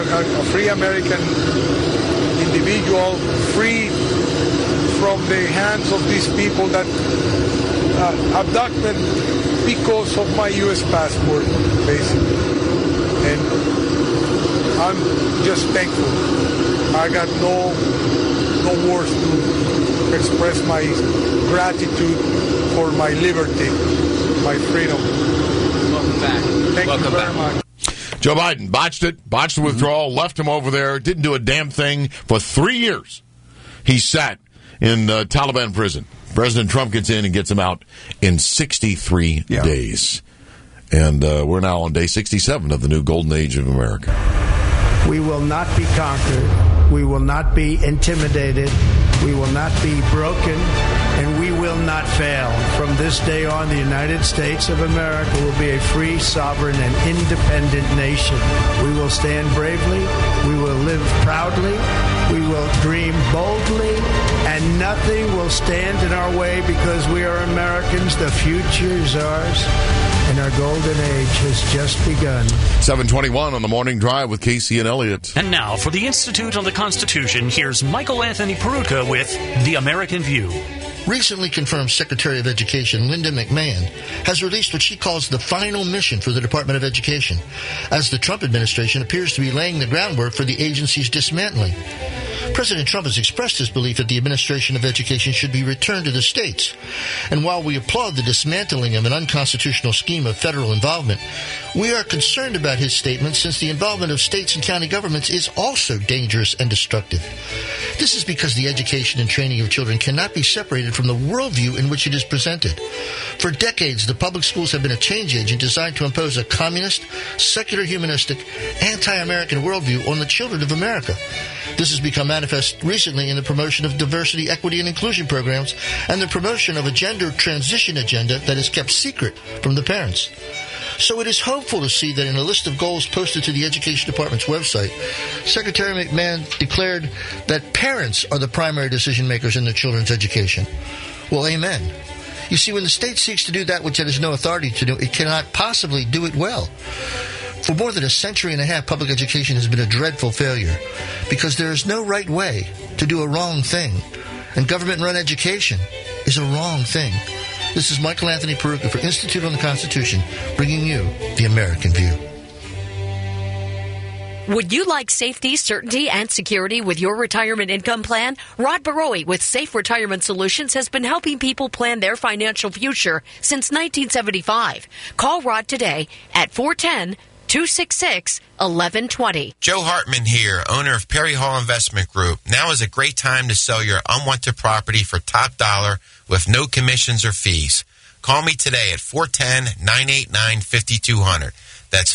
individual, free from the hands of these people that abducted because of my U.S. passport, basically. And I'm just thankful. I got no words to express my gratitude for my liberty, my freedom.
Welcome back.
Thank you very much.
Joe Biden botched the withdrawal, left him over there, didn't do a damn thing for 3 years. He sat in Taliban prison. President Trump gets in and gets him out in 63 days. And we're now on day 67 of the new golden age of America.
We will not be conquered. We will not be intimidated. We will not be broken. And we will not fail. From this day on, the United States of America will be a free, sovereign, and independent nation. We will stand bravely. We will live proudly. We will dream boldly. And nothing will stand in our way because we are Americans. The future is ours. And our golden age has just begun.
7:21 on the Morning Drive with Casey and Elliott.
And now, for the Institute on the Constitution, here's Michael Anthony Peruka with The American View.
Recently confirmed Secretary of Education Linda McMahon has released what she calls the final mission for the Department of Education, as the Trump administration appears to be laying the groundwork for the agency's dismantling. President Trump has expressed his belief that the administration of education should be returned to the states. And while we applaud the dismantling of an unconstitutional scheme of federal involvement, we are concerned about his statement since the involvement of states and county governments is also dangerous and destructive. This is because the education and training of children cannot be separated from the worldview in which it is presented. For decades, the public schools have been a change agent designed to impose a communist, secular, humanistic, anti-American worldview on the children of America. This has become manifest recently in the promotion of diversity, equity, and inclusion programs and the promotion of a gender transition agenda that is kept secret from the parents. So it is hopeful to see that in a list of goals posted to the Education Department's website, Secretary McMahon declared that parents are the primary decision makers in their children's education. Well, amen. You see, when the state seeks to do that which it has no authority to do, it cannot possibly do it well. For more than a century and a half, public education has been a dreadful failure because there is no right way to do a wrong thing, and government-run education is a wrong thing. This is Michael Anthony Peruka for Institute on the Constitution, bringing you the American View.
Would you like safety, certainty, and security with your retirement income plan? Rod Baroy with Safe Retirement Solutions has been helping people plan their financial future since 1975. Call Rod today at 410-266-1120.
Joe Hartman here, owner of Perry Hall Investment Group. Now is a great time to sell your unwanted property for top dollar with no commissions or fees. Call me today at 410-989-5200. That's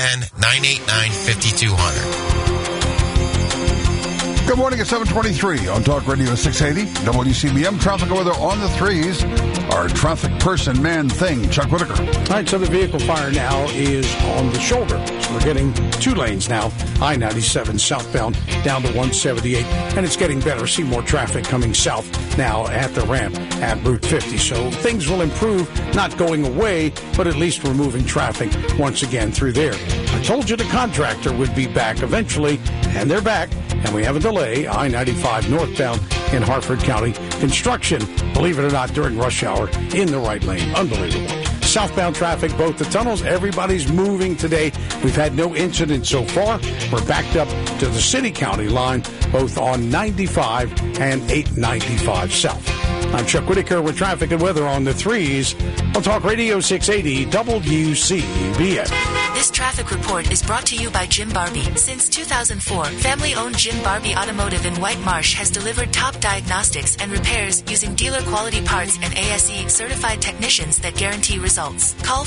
410-989-5200.
Good morning at 7:23 on Talk Radio 680 WCBM. Traffic weather on the threes. Our traffic person, man, thing, Chuck Whitaker.
All right, so the vehicle fire now is on the shoulder. So we're getting 2 lanes now. I-97 southbound down to 178. And it's getting better. See more traffic coming south now at the ramp at Route 50. So things will improve, not going away, but at least we're moving traffic once again through there. I told you the contractor would be back eventually, and they're back. And we have a delay, I-95 northbound in Harford County. Construction, believe it or not, during rush hour in the right lane. Unbelievable. Southbound traffic, both the tunnels, everybody's moving today. We've had no incidents so far. We're backed up to the city-county line, both on 95 and 895 south. I'm Chuck Whitaker with traffic and weather on the threes on Talk Radio 680 WCBM.
This traffic report is brought to you by Jim Barbie. Since 2004, family-owned Jim Barbie Automotive in White Marsh has delivered top diagnostics and repairs using dealer-quality parts and ASE certified technicians that guarantee results. Call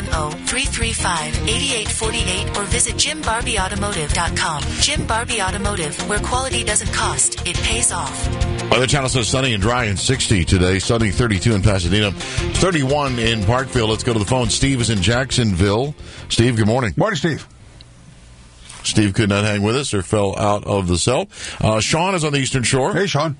410-335-8848 or visit JimBarbieAutomotive.com. Jim Barbie Automotive, where quality doesn't cost, it pays off.
Weather Channel says sunny and dry and 60 today. Sunny 32 in Pasadena, 31 in Parkville. Let's go to the phone. Steve is in Jacksonville. Steve, good morning.
Morning, Steve.
Steve could not hang with us or fell out of the cell. Sean is on the Eastern Shore.
Hey, Sean.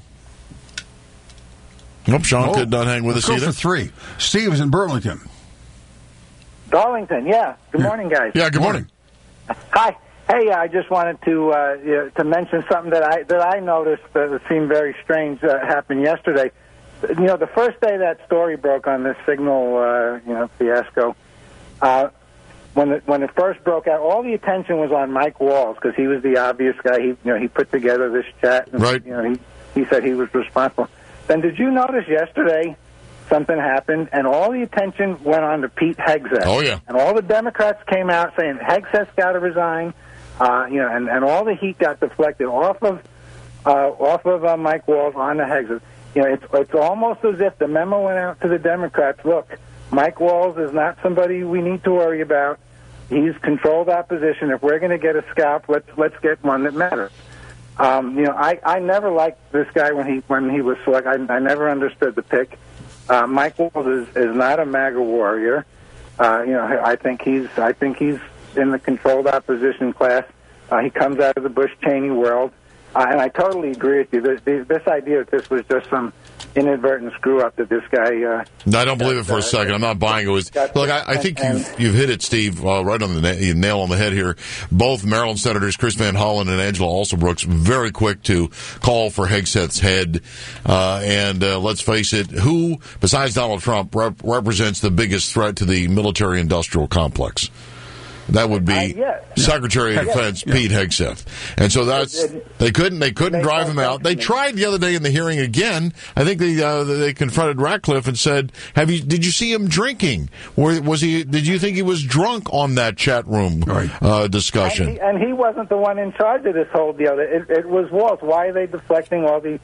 Nope, Sean could not hang with us either.
Go for 3. Steve is in Burlington.
Darlington, yeah. Good morning, guys.
Yeah, good morning.
Hi. Hey, I just wanted to mention something that I noticed that seemed very strange happened yesterday. You know, the first day that story broke on this Signal, fiasco, when it first broke out, all the attention was on Mike Walls because he was the obvious guy. He put together this chat. And,
right.
He said he was responsible. Then did you notice yesterday something happened and all the attention went on to Pete Hegseth?
Oh yeah.
And all the Democrats came out saying Hegseth's got to resign. And all the heat got deflected off of Mike Walls onto Hegseth. You know, it's almost as if the memo went out to the Democrats. Look, Mike Walls is not somebody we need to worry about. He's controlled opposition. If we're going to get a scalp, let's get one that matters. I never liked this guy when he was selected. I never understood the pick. Mike Walls is not a MAGA warrior. I think he's in the controlled opposition class. He comes out of the Bush-Cheney world. And I totally agree with you. This idea that this was just some inadvertent screw-up that this guy...
No, I don't believe it for a second. I'm not buying it. Look, I think you've hit it, Steve, right on the nail on the head here. Both Maryland Senators Chris Van Hollen and Angela Alsobrooks very quick to call for Hegseth's head. And let's face it, who, besides Donald Trump, represents the biggest threat to the military-industrial complex? That would be Secretary of Defense Pete Hegseth. And so they couldn't drive him out. They tried the other day in the hearing again. I think they confronted Ratcliffe and said, did you see him drinking? Did you think he was drunk on that chat room discussion?
And he wasn't the one in charge of this whole deal. It was Walz. Why are they deflecting all the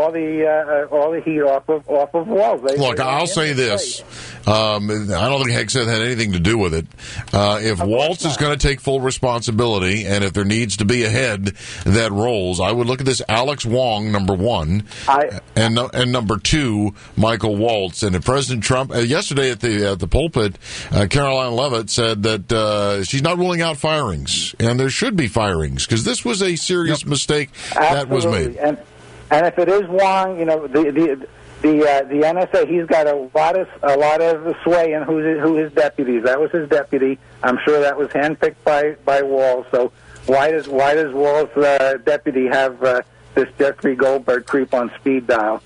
heat off of Walz?
Look, I'll say this. I don't think Hegseth had anything to do with it. If Walz is going to take full responsibility, and if there needs to be a head that rolls, I would look at this Alex Wong, number one, and number two, Michael Waltz. And if President Trump, yesterday at the pulpit, Caroline Leavitt said that she's not ruling out firings, and there should be firings, because this was a serious mistake that was made.
And if it is Wong, the NSA, he's got a lot of sway in who his deputies. That was his deputy. I'm sure that was handpicked by Walz. So why does Walz's deputy have this Jeffrey Goldberg creep on speed dial?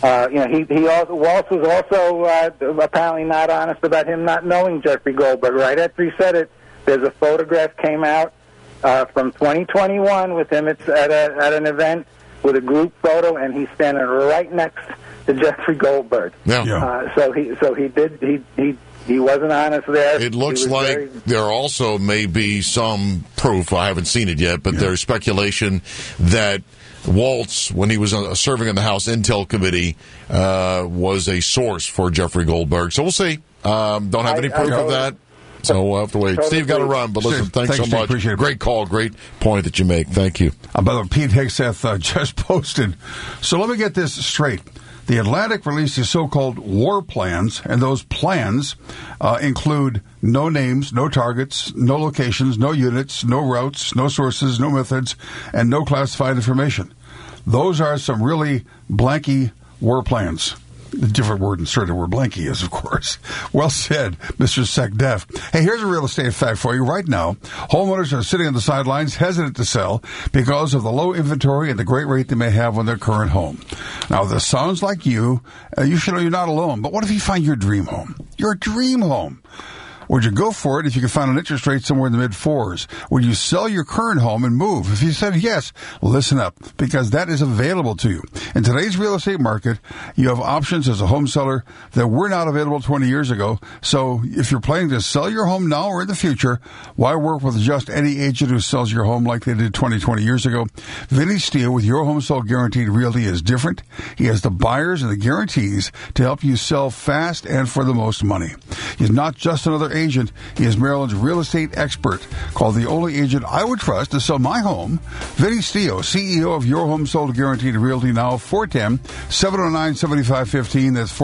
Walz was also apparently not honest about him not knowing Jeffrey Goldberg. Right after he said it, there's a photograph came out from 2021 with him. It's at an event with a group photo, and he's standing right next to Jeffrey Goldberg. So he wasn't honest there.
It looks like there also may be some proof. I haven't seen it yet, but there's speculation that Waltz, when he was serving on the House Intel Committee, was a source for Jeffrey Goldberg. So we'll see. Don't have any proof of that. So we'll have to wait. Steve got to run, but listen, thanks so much. Appreciate it. Great call, great point that you make. Thank you.
By the way, Pete Hegseth just posted. So let me get this straight. The Atlantic released his so-called war plans, and those plans include no names, no targets, no locations, no units, no routes, no sources, no methods, and no classified information. Those are some really blanky war plans. The different word inserted where blanky is, of course. Well said, Mr. SecDef. Hey, here's a real estate fact for you right now. Homeowners are sitting on the sidelines hesitant to sell because of the low inventory and the great rate they may have on their current home. Now, this sounds like you should know you're not alone, but what if you find your dream home? Your dream home. Would you go for it if you could find an interest rate somewhere in the mid-4s? Would you sell your current home and move? If you said yes, listen up, because that is available to you. In today's real estate market, you have options as a home seller that were not available 20 years ago. So if you're planning to sell your home now or in the future, why work with just any agent who sells your home like they did 20 years ago? Vinny Steele with Your Home Sold Guaranteed Realty is different. He has the buyers and the guarantees to help you sell fast and for the most money. He's not just another agent. He is Maryland's real estate expert, called the only agent I would trust to sell my home. Vinny Steele, CEO of Your Home Sold Guaranteed Realty, now 410-709-7515. That's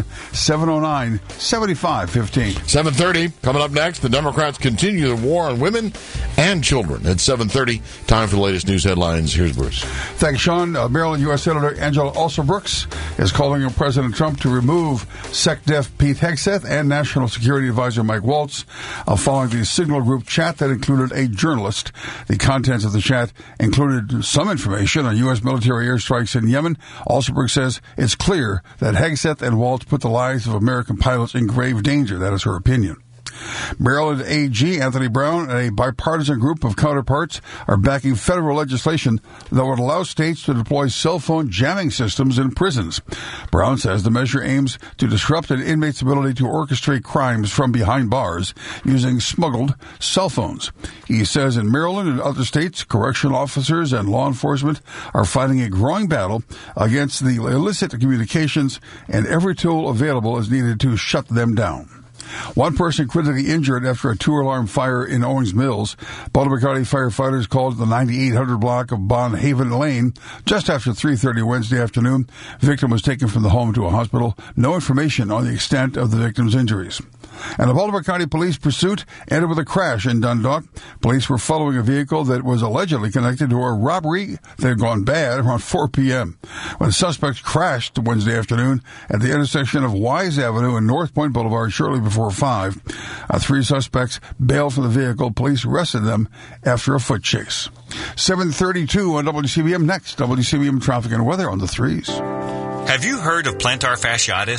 410-709-7515.
7:30 coming up next. The Democrats continue the war on women and children. At 7:30, time for the latest news headlines. Here's Bruce.
Thanks, Sean. Maryland U.S. Senator Angela Alsobrooks is calling on President Trump to remove SecDef Pete Hegseth and National Security Advisor Mike Waltz following the Signal Group chat that included a journalist. The contents of the chat included some information on U.S. military airstrikes in Yemen. Alsobrooks says it's clear that Hegseth and Waltz put the lives of American pilots in grave danger. That is her opinion. Maryland AG Anthony Brown and a bipartisan group of counterparts are backing federal legislation that would allow states to deploy cell phone jamming systems in prisons. Brown says the measure aims to disrupt an inmate's ability to orchestrate crimes from behind bars using smuggled cell phones. He says in Maryland and other states, correctional officers and law enforcement are fighting a growing battle against the illicit communications, and every tool available is needed to shut them down. One person critically injured after a two-alarm fire in Owings Mills. Baltimore County firefighters called the 9800 block of Bon Haven Lane just after 3:30 Wednesday afternoon. The victim was taken from the home to a hospital. No information on the extent of the victim's injuries. And the Baltimore County Police pursuit ended with a crash in Dundalk. Police were following a vehicle that was allegedly connected to a robbery that had gone bad around 4 p.m. when suspects crashed Wednesday afternoon at the intersection of Wise Avenue and North Point Boulevard shortly before 5. 3 suspects bailed from the vehicle. Police arrested them after a foot chase. 7:32 on WCBM. Next, WCBM traffic and weather on the 3s.
Have you heard of plantar fasciitis?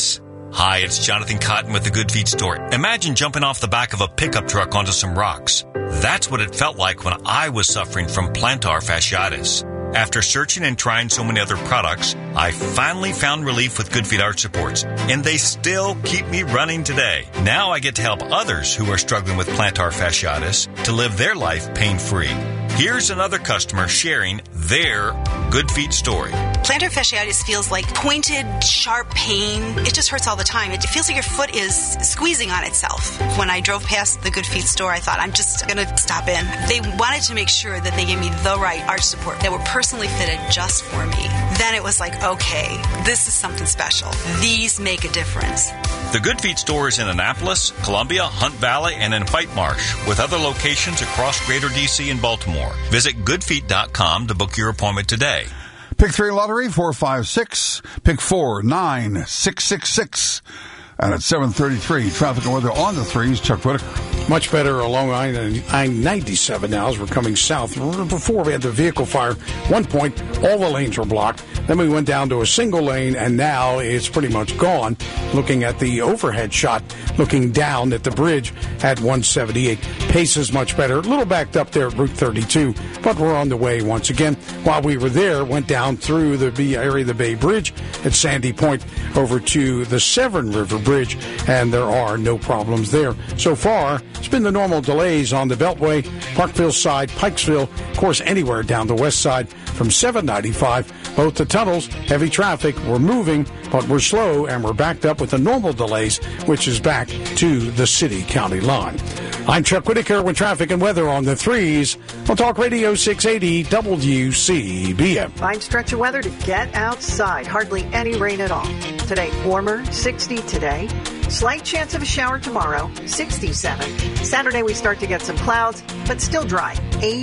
Hi, it's Jonathan Cotton with the Good Feet Store. Imagine jumping off the back of a pickup truck onto some rocks. That's what it felt like when I was suffering from plantar fasciitis. After searching and trying so many other products, I finally found relief with Good Feet Arch Supports, and they still keep me running today. Now I get to help others who are struggling with plantar fasciitis to live their life pain-free. Here's another customer sharing their Good Feet story.
Plantar fasciitis feels like pointed, sharp pain. It just hurts all the time. It feels like your foot is squeezing on itself. When I drove past the Good Feet store, I thought, I'm just going to stop in. They wanted to make sure that they gave me the right arch support that were personally fitted just for me. Then it was like, okay, this is something special. These make a difference.
The Good Feet store is in Annapolis, Columbia, Hunt Valley, and in White Marsh, with other locations across Greater D.C. and Baltimore. Visit goodfeet.com to book your appointment today.
Pick 3 lottery, 456. Pick 4, 9, 666. And at 7:33, traffic and weather on the threes. Chuck Whitaker.
Much better along I-97 now as we're coming south. Before we had the vehicle fire, one point, all the lanes were blocked. Then we went down to a single lane, and now it's pretty much gone. Looking at the overhead shot, looking down at the bridge at 178. Pace is much better. A little backed up there at Route 32, but we're on the way once again. While we were there, went down through the area of the Bay Bridge at Sandy Point over to the Severn River Bridge, and there are no problems there. So far, it's been the normal delays on the Beltway, Parkville side, Pikesville, of course, anywhere down the west side from 795. Both the tunnels, heavy traffic, we're moving, but we're slow, and we're backed up with the normal delays, which is back to the city-county line. I'm Chuck Whitaker with traffic and weather on the threes on Talk Radio 680 WCBM.
Fine stretch of weather to get outside. Hardly any rain at all. Today, warmer, 60 today. Slight chance of a shower tomorrow, 67. Saturday, we start to get some clouds, but still dry,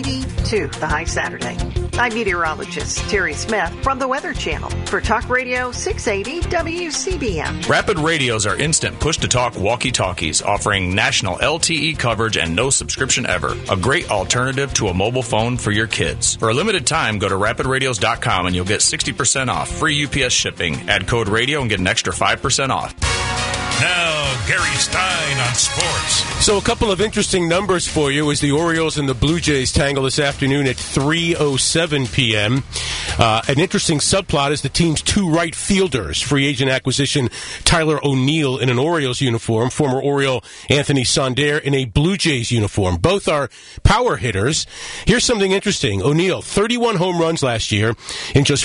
82 the high Saturday. I'm meteorologist Terry Smith from the Weather Channel for Talk Radio 680 WCBM.
Rapid radios are instant push-to-talk walkie-talkies offering national LTE coverage and no subscription ever. A great alternative to a mobile phone for your kids. For a limited time, go to rapidradios.com and you'll get 60% off. Free UPS shipping. Add code radio and get an extra 5% off.
Now, Gary Stein on sports.
So a couple of interesting numbers for you as the Orioles and the Blue Jays tangle this afternoon at 3:07 p.m. An interesting subplot is the team's two right fielders. Free agent acquisition Tyler O'Neill in an Orioles uniform, former Oriole Anthony Sonder in a Blue Jays uniform. Both are power hitters. Here's something interesting. O'Neill, 31 home runs last year in just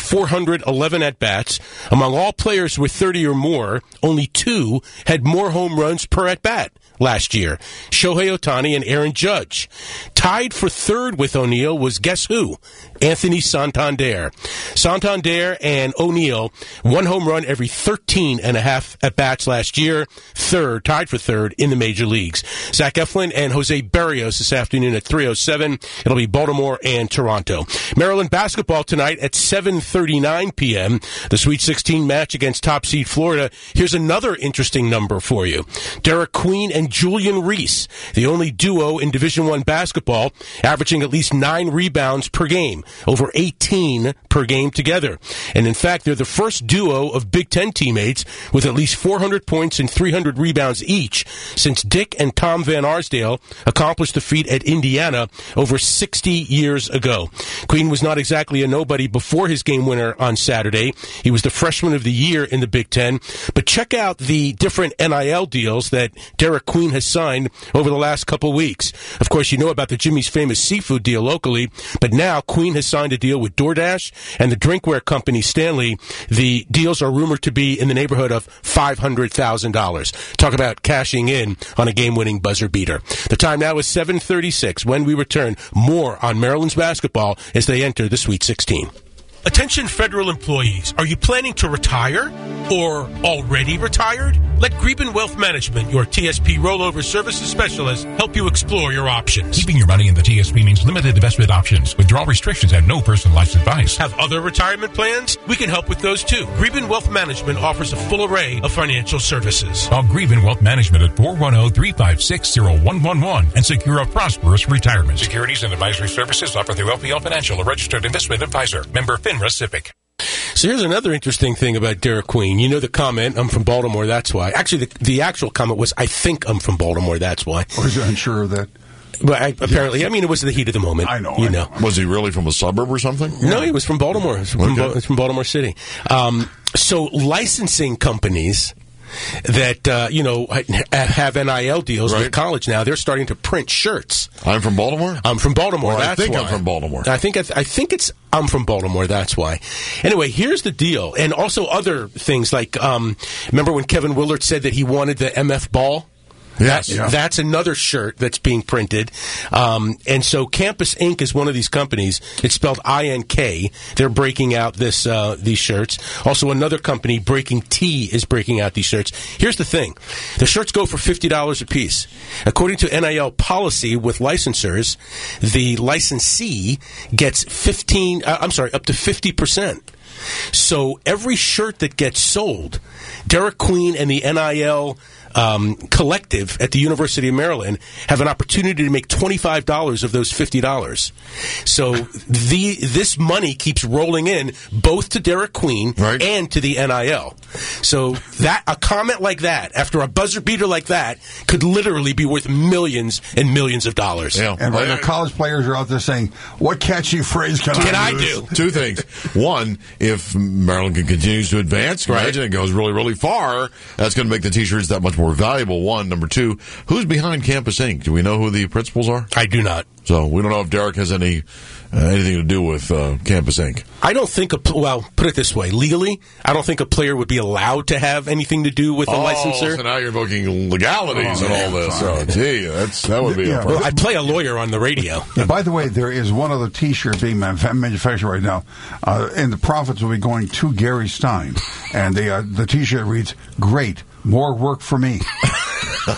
411 at-bats. Among all players with 30 or more, only two had more home runs per at-bat last year. Shohei Ohtani and Aaron Judge. Tied for third with O'Neill was guess who? Anthony Santander. Santander and O'Neill, one home run every 13 and a half at-bats last year. Tied for third in the major leagues. Zach Eflin and Jose Berrios this afternoon at 3:07. It'll be Baltimore and Toronto. Maryland basketball tonight at 7:39 p.m. The Sweet 16 match against top seed Florida. Here's another interesting number for you. Derek Queen and Julian Reese, the only duo in Division I basketball, averaging at least 9 rebounds per game, over 18 per game together. And in fact, they're the first duo of Big Ten teammates with at least 400 points and 300 rebounds each since Dick and Tom Van Arsdale accomplished the feat at Indiana over 60 years ago. Queen was not exactly a nobody before his game winner on Saturday. He was the freshman of the year in the Big Ten. But check out the different NIL deals that Derek Queen has signed over the last couple weeks. Of course, you know about the Jimmy's Famous Seafood deal locally, but now Queen has signed a deal with DoorDash and the drinkware company Stanley. The deals are rumored to be in the neighborhood of $500,000. Talk about cashing in on a game-winning buzzer beater. The time now is 7:36. When we return, more on Maryland's basketball as they enter the Sweet 16. Attention federal employees. Are you planning to retire or already retired? Let Greben Wealth Management, your TSP rollover services specialist, help you explore your options.
Keeping your money in the TSP means limited investment options, withdrawal restrictions, and no personalized advice.
Have other retirement plans? We can help with those too. Greben Wealth Management offers a full array of financial services.
Call Greben Wealth Management at 410-356-0111 and secure a prosperous retirement. Securities and advisory services offered through LPL Financial, a registered investment advisor. Member FINRA SIPC.
So here's another interesting thing about Derek Queen. You know the comment, I'm from Baltimore, that's why. Actually, the actual comment was, I think I'm from Baltimore, that's why.
Or is he unsure of that?
But apparently, I mean, it was the heat of the moment.
I know.
Was he really from a suburb or something?
No, he was from Baltimore. He was from Baltimore City. So licensing companies that have NIL deals with college now, they're starting to print shirts.
I'm from Baltimore?
I'm from Baltimore.
Or
that's
I think
why.
I'm from Baltimore.
I think it's I'm from Baltimore. That's why. Anyway, here's the deal, and also other things like remember when Kevin Willard said that he wanted the MF ball?
Yes.
That's another shirt that's being printed. And so Campus Ink is one of these companies. It's spelled INK. They're breaking out these shirts. Also, another company, Breaking Tea, is breaking out these shirts. Here's the thing. The shirts go for $50 a piece. According to NIL policy with licensors, the licensee gets up to 50%. So every shirt that gets sold, Derek Queen and the NIL collective at the University of Maryland have an opportunity to make $25 of those $50. So this money keeps rolling in both to Derek Queen and to the NIL. So that a comment like that after a buzzer beater like that could literally be worth millions and millions of dollars.
Yeah. And the college players are out there saying, "What catchy phrase can I use?"
Two things. One, if Maryland continues to advance, imagine it goes really, really far, that's going to make the T-shirts that much more valuable. One. Number two, who's behind Campus Ink? Do we know who the principals are?
I do not.
So we don't know if Derek has anything to do with Campus Ink.
I don't think put it this way, legally, I don't think a player would be allowed to have anything to do with a licensor.
So now you're invoking legalities and all this. So, gee, that would be a problem.
I play a lawyer on the radio.
By the way, there is one other T-shirt being manufactured right now, and the profits will be going to Gary Stein. And the T-shirt reads, "Great, more work for me."
No.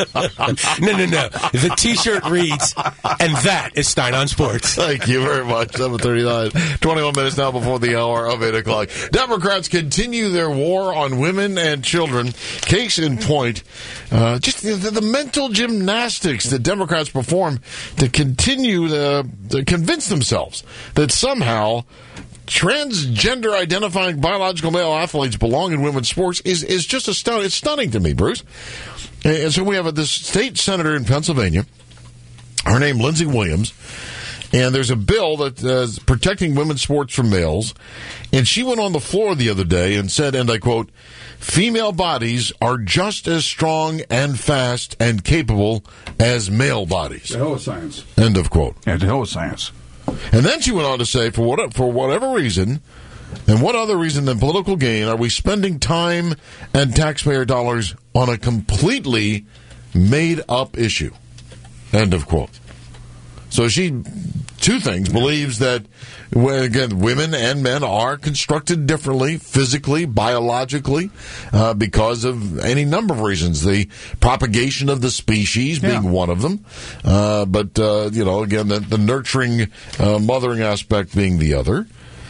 The T-shirt reads, "And that is Stein on Sports."
Thank you very much. 7:39, 21 minutes now before the hour of 8 o'clock. Democrats continue their war on women and children. Case in point, just the mental gymnastics that Democrats perform to continue to convince themselves that somehow transgender identifying biological male athletes belong in women's sports is just astounding. It's stunning to me, Bruce. And so we have this state senator in Pennsylvania, her name Lindsey Williams, and there's a bill that is protecting women's sports from males, and she went on the floor the other day and said, and I quote, "Female bodies are just as strong and fast and capable as male bodies."
The hell of science.
End of quote.
Yeah, the hell of science.
And then she went on to say, for whatever reason, and what other reason than political gain, are we spending time and taxpayer dollars on a completely made-up issue? End of quote. So she, two things, believes that, again, women and men are constructed differently, physically, biologically, because of any number of reasons. The propagation of the species being one of them. But again, the nurturing, mothering aspect being the other.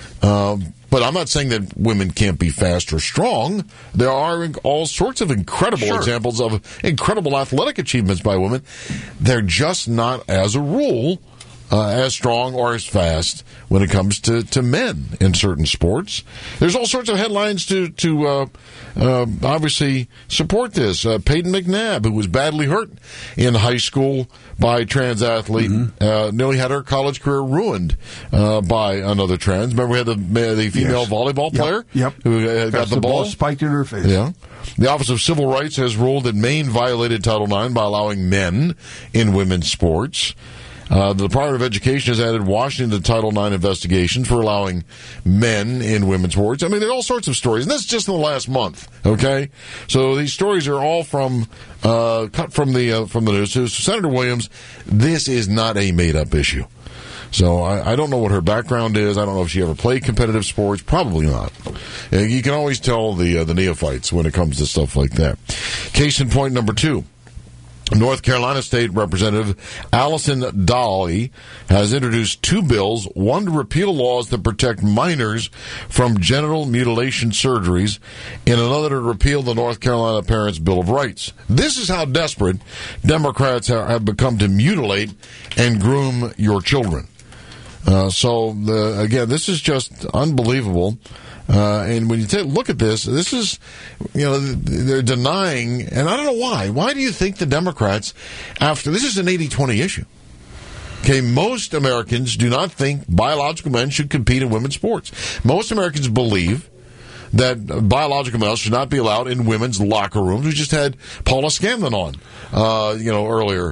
But I'm not saying that women can't be fast or strong. There are all sorts of incredible examples of incredible athletic achievements by women. They're just not, as a rule, as strong or as fast when it comes to men in certain sports. There's all sorts of headlines to obviously support this. Peyton McNabb, who was badly hurt in high school by a trans athlete, nearly had her college career ruined by another trans. Remember we had the female volleyball player who got the ball
spiked in her face.
Yeah. The Office of Civil Rights has ruled that Maine violated Title IX by allowing men in women's sports. The Department of Education has added Washington to Title IX investigations for allowing men in women's sports. I mean, there are all sorts of stories, and this is just in the last month. Okay, so these stories are all cut from the news. So Senator Williams, this is not a made-up issue. So I don't know what her background is. I don't know if she ever played competitive sports. Probably not. You can always tell the neophytes when it comes to stuff like that. Case in point number 2. North Carolina State Representative Allison Dolly has introduced 2 bills, one to repeal laws that protect minors from genital mutilation surgeries, and another to repeal the North Carolina Parents' Bill of Rights. This is how desperate Democrats have become to mutilate and groom your children. Again, this is just unbelievable. And when you look at this is, they're denying, and I don't know why. Why do you think the Democrats, this is an 80-20 issue. Okay, most Americans do not think biological men should compete in women's sports. Most Americans believe that biological males should not be allowed in women's locker rooms. We just had Paula Scanlon on, earlier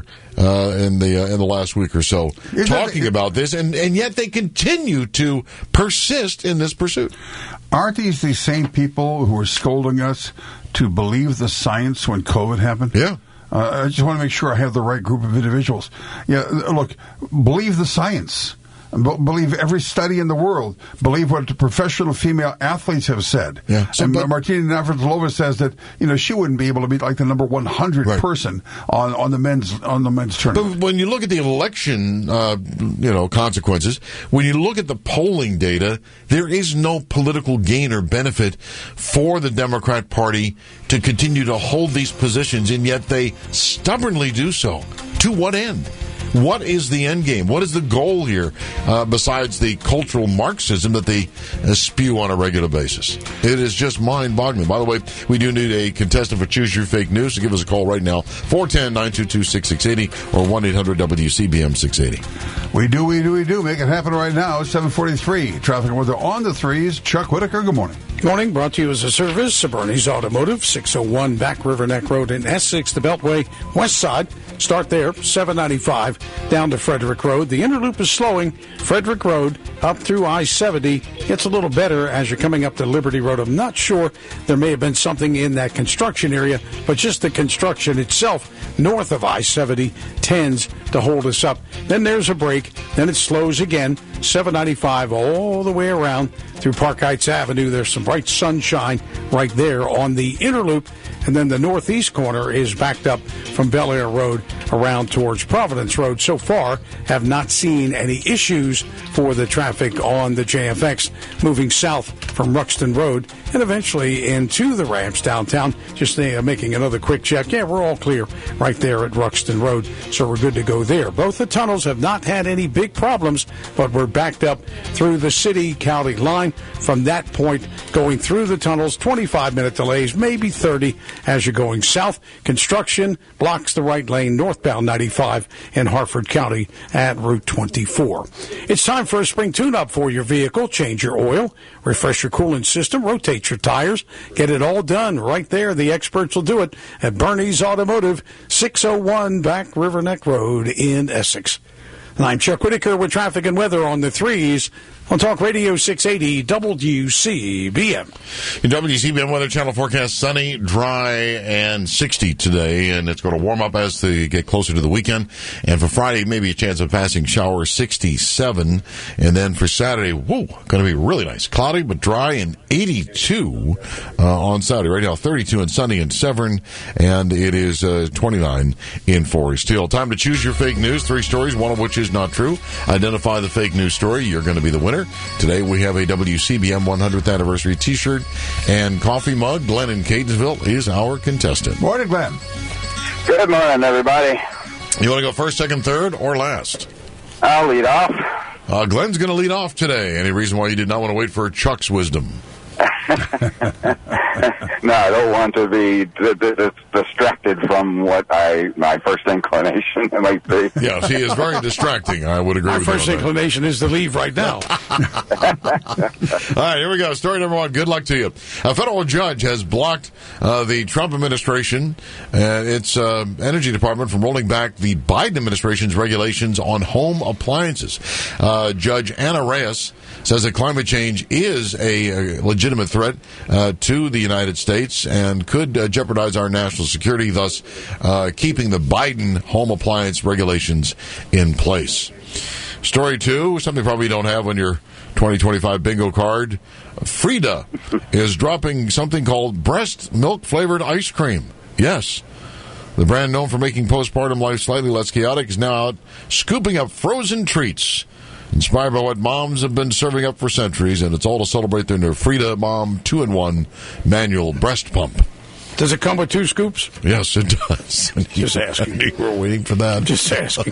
in the last week or so, talking about this, and yet they continue to persist in this pursuit.
Aren't these the same people who were scolding us to believe the science when COVID happened?
Yeah.
I just want to make sure I have the right group of individuals. Yeah, look, believe the science. Believe every study in the world. Believe what the professional female athletes have said.
Yeah.
And Martina Navratilova says that she wouldn't be able to be like the number 100 person on the men's tournament.
But when you look at the election, consequences, when you look at the polling data, there is no political gain or benefit for the Democrat Party to continue to hold these positions, and yet they stubbornly do so. To what end? What is the end game? What is the goal here besides the cultural Marxism that they spew on a regular basis? It is just mind-boggling. By the way, we do need a contestant for Choose Your Fake News, so give us a call right now, 410-922-6680 or 1-800-WCBM-680.
We do. Make it happen right now. 7:43. Traffic and weather on the threes. Chuck Whitaker, good morning.
Good morning. Brought to you as a service of Bernie's Automotive, 601 Back River Neck Road in Essex, the Beltway West Side. Start there, 795 down to Frederick Road. The inner loop is slowing. Frederick Road up through I-70. Gets a little better as you're coming up to Liberty Road. I'm not sure. There may have been something in that construction area, but just the construction itself north of I-70 tends to hold us up. Then there's a break. Then it slows again. 795 all the way around through Park Heights Avenue. There's some bright sunshine right there on the inner loop. And then the northeast corner is backed up from Bel Air Road around towards Providence Road. So far, have not seen any issues for the traffic on the JFX moving south from Ruxton Road and eventually into the ramps downtown. Just making another quick check. Yeah, we're all clear right there at Ruxton Road, so we're good to go there. Both the tunnels have not had any big problems, but we're backed up through the city-county line. From that point, going through the tunnels, 25-minute delays, maybe 30 as you're going south. Construction blocks the right lane northbound 95 in Harford County at Route 24. It's time for a spring tune-up for your vehicle. Change your oil, refresh your coolant system, rotate your tires, get it all done right there. The experts will do it at Bernie's Automotive, 601 Back River Neck Road in Essex. And I'm Chuck Whitaker with traffic and weather on the threes on Talk Radio 680 WCBM.
In WCBM Weather Channel forecast, sunny, dry, and 60 today, and it's going to warm up as they get closer to the weekend. And for Friday, maybe a chance of passing shower, 67. And then for Saturday, going to be really nice. Cloudy but dry and 82 on Saturday. Right now, 32 and sunny in Severn, and it is 29 in Forest Hill. Time to choose your fake news. 3 stories, one of which is not true. Identify the fake news story. You're going to be the winner. Today we have a WCBM 100th anniversary t-shirt and coffee mug. Glenn in Catonsville is our contestant.
Morning, Glenn.
Good morning, everybody.
You want to go first, second, third, or last?
I'll lead off.
Glenn's going to lead off today. Any reason why you did not want to wait for Chuck's wisdom?
No, I don't want to be distracted from what my first inclination might be.
Yes, he is very distracting. I would agree with you.
My first inclination is to leave right now.
All right, here we go. Story number 1. Good luck to you. A federal judge has blocked the Trump administration and its energy department from rolling back the Biden administration's regulations on home appliances. Judge Anna Reyes says that climate change is a legitimate threat to the United States and could jeopardize our national security, thus keeping the Biden home appliance regulations in place. Story 2, something probably you don't have on your 2025 bingo card. Frida is dropping something called breast milk flavored ice cream. Yes. The brand known for making postpartum life slightly less chaotic is now out scooping up frozen treats inspired by what moms have been serving up for centuries, and it's all to celebrate their new Frida Mom 2-in-1 manual breast pump.
Does it come with 2 scoops?
Yes, it does.
Just asking.
You were waiting for that.
Just asking.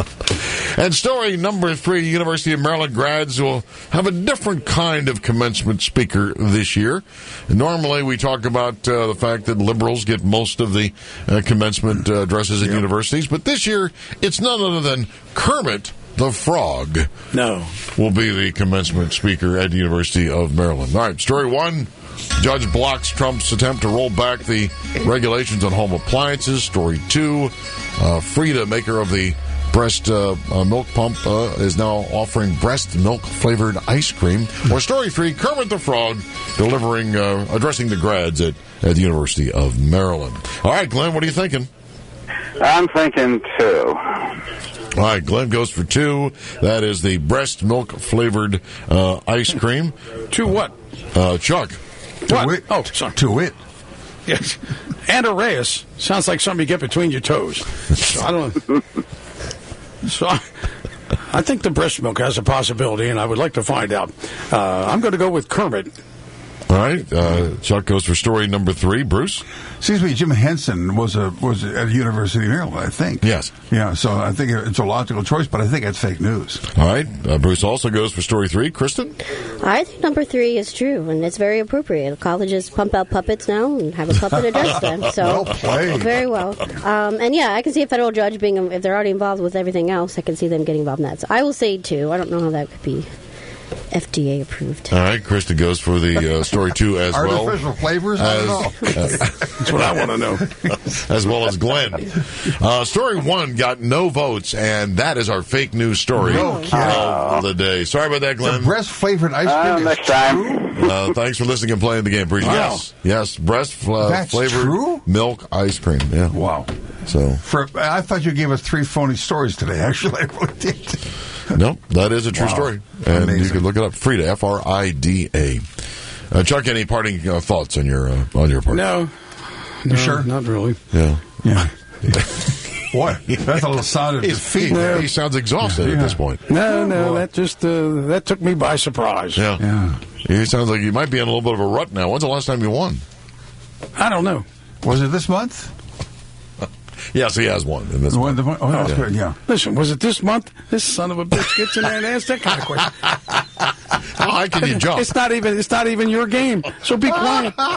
And story number 3, University of Maryland grads will have a different kind of commencement speaker this year. Normally, we talk about the fact that liberals get most of the commencement addresses at universities, but this year, it's none other than Kermit the Frog.
No.
Will be the commencement speaker at the University of Maryland. All right, story 1. Judge blocks Trump's attempt to roll back the regulations on home appliances. Story 2, Frida, maker of the breast milk pump, is now offering breast milk-flavored ice cream. Or story 3, Kermit the Frog addressing the grads at the University of Maryland. All right, Glenn, what are you thinking?
I'm thinking 2.
All right, Glenn goes for 2. That is the breast milk-flavored ice cream.
2 what?
Chuck.
What? Oh, sorry.
To it.
Yes. Andreas sounds like something you get between your toes. So I don't. So I think the breast milk has a possibility, and I would like to find out. I'm going to go with Kermit.
All right. Chuck goes for story number 3. Bruce?
Seems to me Jim Henson was at the University of Maryland, I think.
Yes.
Yeah, so I think it's a logical choice, but I think it's fake news.
All right. Bruce also goes for story 3. Kristen?
I think number 3 is true, and it's very appropriate. Colleges pump out puppets now and have a puppet address them. So
well played.
Very well. And yeah, I can see a federal judge being, if they're already involved with everything else, I can see them getting involved in that. So I will say 2. I don't know how that could be FDA approved.
All right, Krista goes for the story 2 as well.
Artificial flavors? I don't know.
That's what I want to know.
As well as Glenn. Story 1 got no votes, and that is our fake news story of the day. Sorry about that, Glenn.
The breast-flavored ice cream
next time.
Thanks for listening and playing the game. Appreciate it.
Wow.
Yes, breast-flavored milk ice cream. Yeah.
Wow.
So
I thought you gave us 3 phony stories today. Actually, I really did.
Nope, that is a true story. And amazing. You can look it up. Frida, F-R-I-D-A. Chuck, any parting thoughts on your part?
No.
You sure?
Not really.
Yeah.
What? That's a little sign of defeat.
He sounds exhausted at this point.
No, that just that took me by surprise.
Yeah. He sounds like you might be in a little bit of a rut now. When's the last time you won?
I don't know.
Was it this month?
Yes, he has won. In this month.
Oh, that was good, yeah.
Listen, was it this month? This son of a bitch gets in there and asks that kind of question.
How high can you jump?
It's not even your game, so be quiet.
I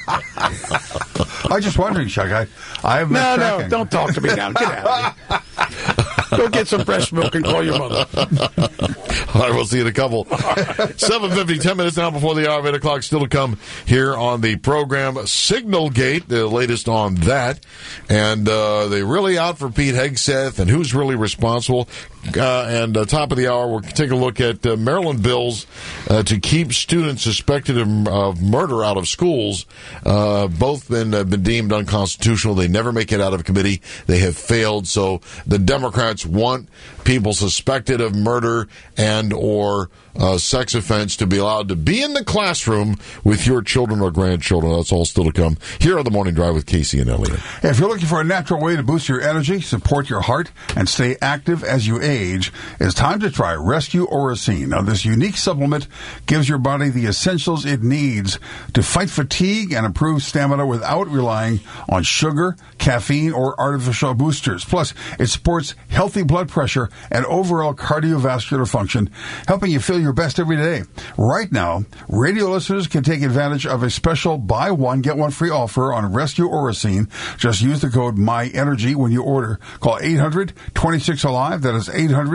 was just wondering, Chuck. I have been tracking.
No, don't talk to me now. Get out of here. Go get some breast milk and call your mother.
All right, we'll see you in a couple. 7:50, 10 minutes now before the hour of 8 o'clock. Still to come here on the program. Signalgate, the latest on that. And they really out for Pete Hegseth and who's really responsible. And top of the hour, we'll take a look at Maryland bills to keep students suspected of murder out of schools. Both been deemed unconstitutional. They never make it out of committee. They have failed. So the Democrats want people suspected of murder and or sex offense to be allowed to be in the classroom with your children or grandchildren. That's all still to come here on the Morning Drive with Casey and Elliot.
If you're looking for a natural way to boost your energy, support your heart, and stay active as you age, it's time to try Rescue Oracene. Now, this unique supplement gives your body the essentials it needs to fight fatigue and improve stamina without relying on sugar, caffeine, or artificial boosters. Plus, it supports healthy blood pressure and overall cardiovascular function, helping you feel your best every day. Right now, radio listeners can take advantage of a special buy one, get one free offer on Rescue Oracene. Just use the code MyEnergy when you order. Call 800-26-ALIVE. That is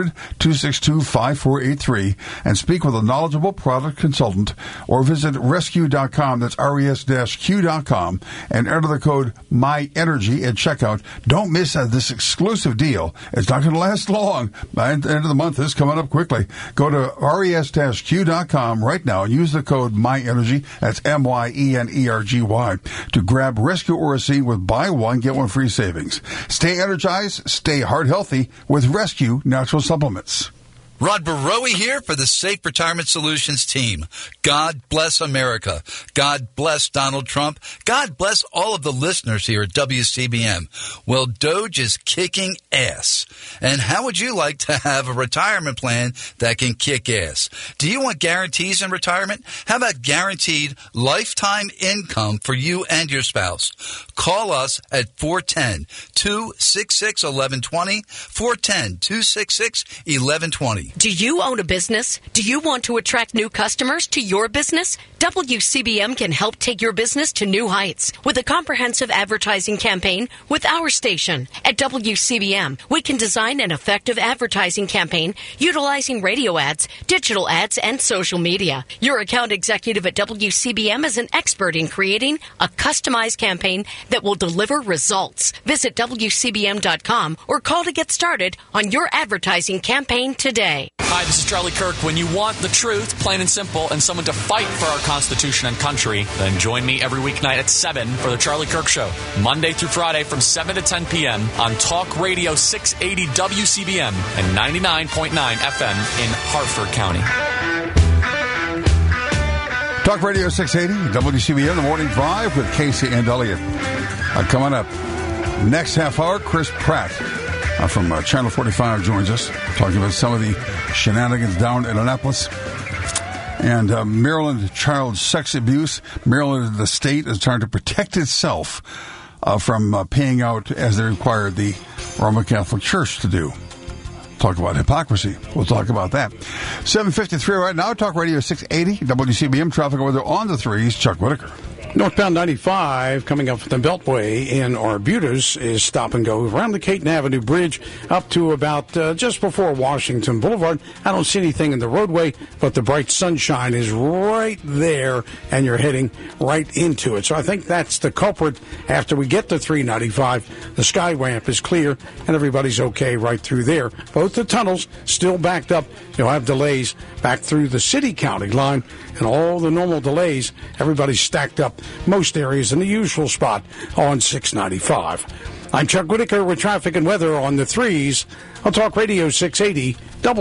800-262-5483. And speak with a knowledgeable product consultant or visit rescue.com. That's res-q.com and enter the code MyEnergy at checkout. Don't miss this exclusive deal. It's not going to last long. By the end of the month, this is coming up quickly. Go to res-q.com right now and use the code MyEnergy, that's MYENERGY, to grab Rescue Oracene with buy one, get one free savings. Stay energized, stay heart healthy with Rescue Natural Supplements.
Rod Barowie here for the Safe Retirement Solutions team. God bless America. God bless Donald Trump. God bless all of the listeners here at WCBM. Well, Doge is kicking ass. And how would you like to have a retirement plan that can kick ass? Do you want guarantees in retirement? How about guaranteed lifetime income for you and your spouse? Call us at 410-266-1120, 410-266-1120.
Do you own a business? Do you want to attract new customers to your business? WCBM can help take your business to new heights with a comprehensive advertising campaign with our station. At WCBM, we can design an effective advertising campaign utilizing radio ads, digital ads, and social media. Your account executive at WCBM is an expert in creating a customized campaign that will deliver results. Visit WCBM.com or call to get started on your advertising campaign today.
Hi, this is Charlie Kirk. When you want the truth, plain and simple, and someone to fight for our Constitution and country, then join me every weeknight at 7 for the Charlie Kirk Show. Monday through Friday from 7 to 10 p.m. on Talk Radio 680 WCBM and 99.9 FM in Hartford County.
Talk Radio 680 WCBM, The Morning Drive with Casey and Elliott. Coming up next half hour, Chris Pratt from Channel 45 joins us, talking about some of the shenanigans down in Annapolis. And Maryland child sex abuse. Maryland, the state, is trying to protect itself from paying out, as they require the Roman Catholic Church to do. Talk about hypocrisy. We'll talk about that. 7:53 right now. Talk Radio 680 WCBM. Traffic weather on the threes. Chuck Whitaker.
Northbound 95 coming up the Beltway in Arbutus is stop and go around the Caton Avenue Bridge up to about just before Washington Boulevard. I don't see anything in the roadway, but the bright sunshine is right there, and you're heading right into it. So I think that's the culprit. After we get to 395, the sky ramp is clear, and everybody's okay right through there. Both the tunnels still backed up. You'll have delays back through the city-county line, and all the normal delays, everybody's stacked up most areas in the usual spot on 695. I'm Chuck Whitaker with traffic and weather on the threes. I'll Talk Radio 680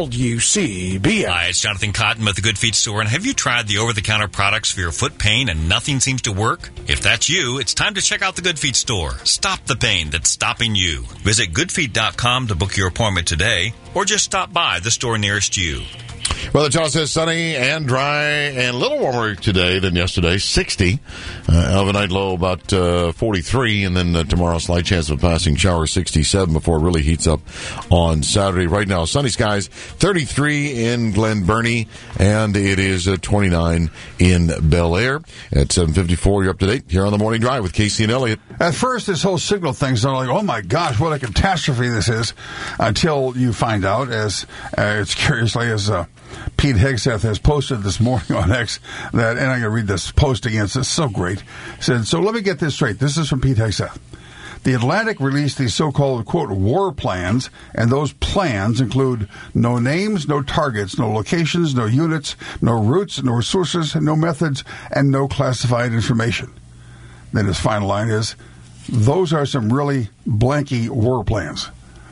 WCBM.
Hi, it's Jonathan Cotton with the Good Feet Store. And have you tried the over-the-counter products for your foot pain and nothing seems to work? If that's you, it's time to check out the Good Feet Store. Stop the pain that's stopping you. Visit goodfeet.com to book your appointment today, or just stop by the store nearest you.
Well, the channel says sunny and dry and a little warmer today than yesterday, 60. Overnight low about 43, and then tomorrow slight chance of a passing shower, 67, before it really heats up on Saturday. Right now, sunny skies, 33 in Glen Burnie, and it is 29 in Bel Air. At 7:54, you're up to date here on the Morning Drive with Casey and Elliott.
At first, this whole signal thing's like, oh my gosh, what a catastrophe this is, until you find out, as it's curiously as Pete Hegseth has posted this morning on X, that, and I'm going to read this post again, it's so great. Said, so let me get this straight. This is from Pete Hegseth. The Atlantic released these so-called, quote, war plans, and those plans include no names, no targets, no locations, no units, no routes, no sources, no methods, and no classified information. Then his final line is, those are some really blanky war plans.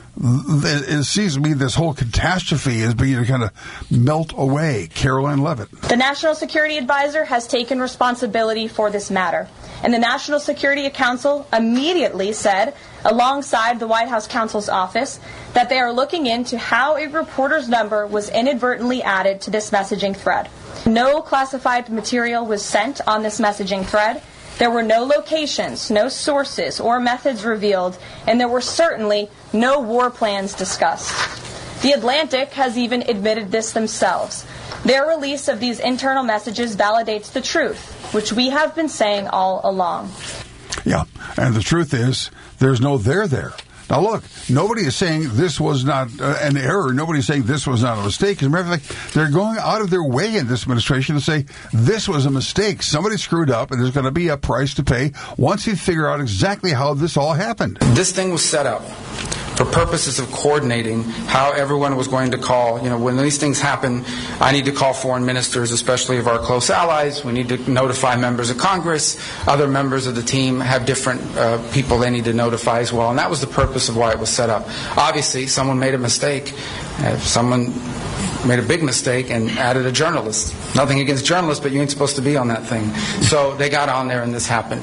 It seems to me this whole catastrophe is beginning to kind of melt away. Caroline Levitt.
The National Security Advisor has taken responsibility for this matter, and the National Security Council immediately said, alongside the White House counsel's office, that they are looking into how a reporter's number was inadvertently added to this messaging thread. No classified material was sent on this messaging thread. There were no locations, no sources or methods revealed, and there were certainly no war plans discussed. The Atlantic has even admitted this themselves. Their release of these internal messages validates the truth, which we have been saying all along.
Yeah, and the truth is, there's no there there. Now, look, nobody is saying this was not an error. Nobody is saying this was not a mistake. As a matter of fact, they're going out of their way in this administration to say this was a mistake. Somebody screwed up, and there's going to be a price to pay once you figure out exactly how this all happened.
This thing was set up for purposes of coordinating how everyone was going to call. You know, when these things happen, I need to call foreign ministers, especially of our close allies. We need to notify members of Congress. Other members of the team have different people they need to notify as well. And that was the purpose of why it was set up. Obviously, someone made a mistake. Someone made a big mistake and added a journalist. Nothing against journalists, but you ain't supposed to be on that thing. So they got on there and this happened.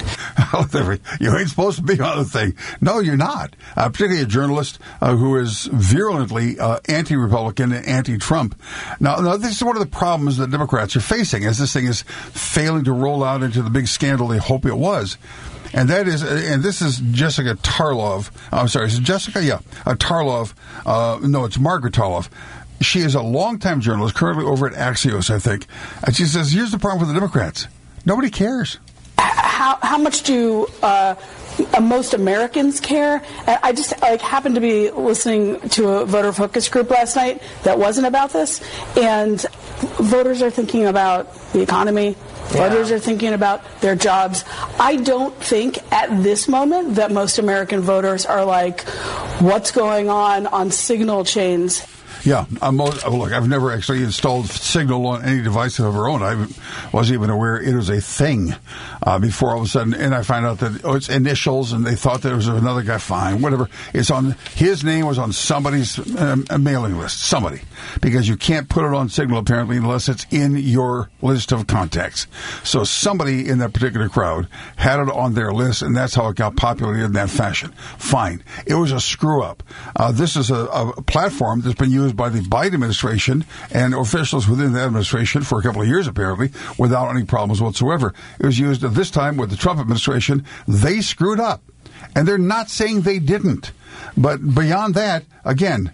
You ain't supposed to be on the thing. No, you're not. Particularly a journalist who is virulently anti-Republican and anti-Trump. Now, this is one of the problems that Democrats are facing as this thing is failing to roll out into the big scandal they hope it was. And that is, and this is Jessica Tarlov. I'm sorry, is it Jessica? Yeah, Tarlov. No, it's Margaret Tarlov. She is a longtime journalist, currently over at Axios, I think. And she says, here's the problem with the Democrats. Nobody cares.
How much do most Americans care? And I just happened to be listening to a voter focus group last night that wasn't about this. And voters are thinking about the economy. Voters are thinking about their jobs. I don't think at this moment that most American voters are like, what's going on signal chains?
Yeah, look, I've never actually installed Signal on any device of our own. I wasn't even aware it was a thing before all of a sudden, and I find out that it's initials, and they thought there was another guy. Fine, whatever. It's on his name was on somebody's mailing list, somebody, because you can't put it on Signal apparently unless it's in your list of contacts. So somebody in that particular crowd had it on their list, and that's how it got populated in that fashion. Fine, it was a screw up. This is a platform that's been used by the Biden administration and officials within that administration for a couple of years, apparently, without any problems whatsoever. It was used at this time with the Trump administration. They screwed up. And they're not saying they didn't. But beyond that, again,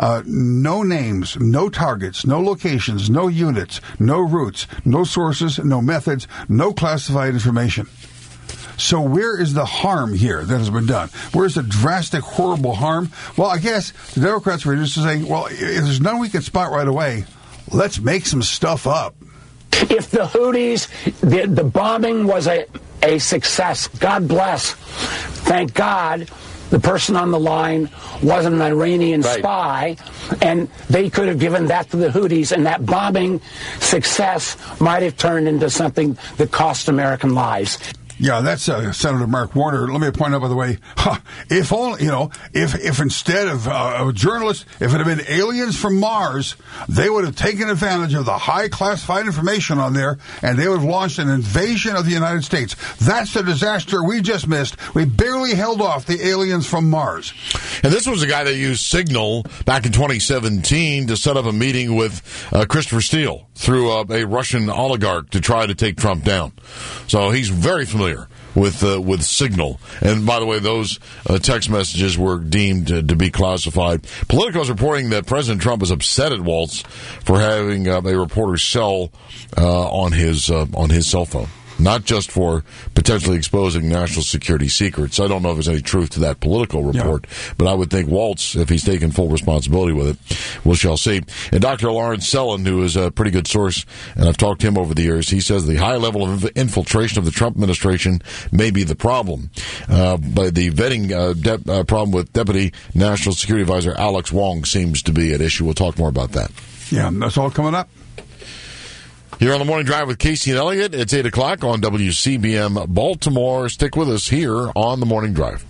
no names, no targets, no locations, no units, no routes, no sources, no methods, no classified information. So where is the harm here that has been done? Where's the drastic, horrible harm? Well, I guess the Democrats were just saying, well, if there's none we can spot right away, let's make some stuff up.
If the Houthis, the bombing was a success, God bless. Thank God the person on the line wasn't an Iranian spy, and they could have given that to the Houthis, and that bombing success might have turned into something that cost American lives.
Yeah, that's Senator Mark Warner. Let me point out, by the way, if only, if instead of a journalist, if it had been aliens from Mars, they would have taken advantage of the high classified information on there, and they would have launched an invasion of the United States. That's the disaster we just missed. We barely held off the aliens from Mars.
And this was a guy that used Signal back in 2017 to set up a meeting with Christopher Steele through a Russian oligarch to try to take Trump down. So he's very familiar with Signal. And by the way, those text messages were deemed to be classified. Politico is reporting that President Trump is upset at Waltz for having a reporter's cell on his cell phone. Not just for potentially exposing national security secrets. I don't know if there's any truth to that Politico report, but I would think Waltz, if he's taken full responsibility with it, we shall see. And Dr. Lawrence Sellin, who is a pretty good source, and I've talked to him over the years, he says the high level of infiltration of the Trump administration may be the problem. But the vetting problem with Deputy National Security Advisor Alex Wong seems to be at issue. We'll talk more about that.
Yeah, that's all coming up.
Here on the Morning Drive with Casey and Elliott, it's 8 o'clock on WCBM Baltimore. Stick with us here on the Morning Drive.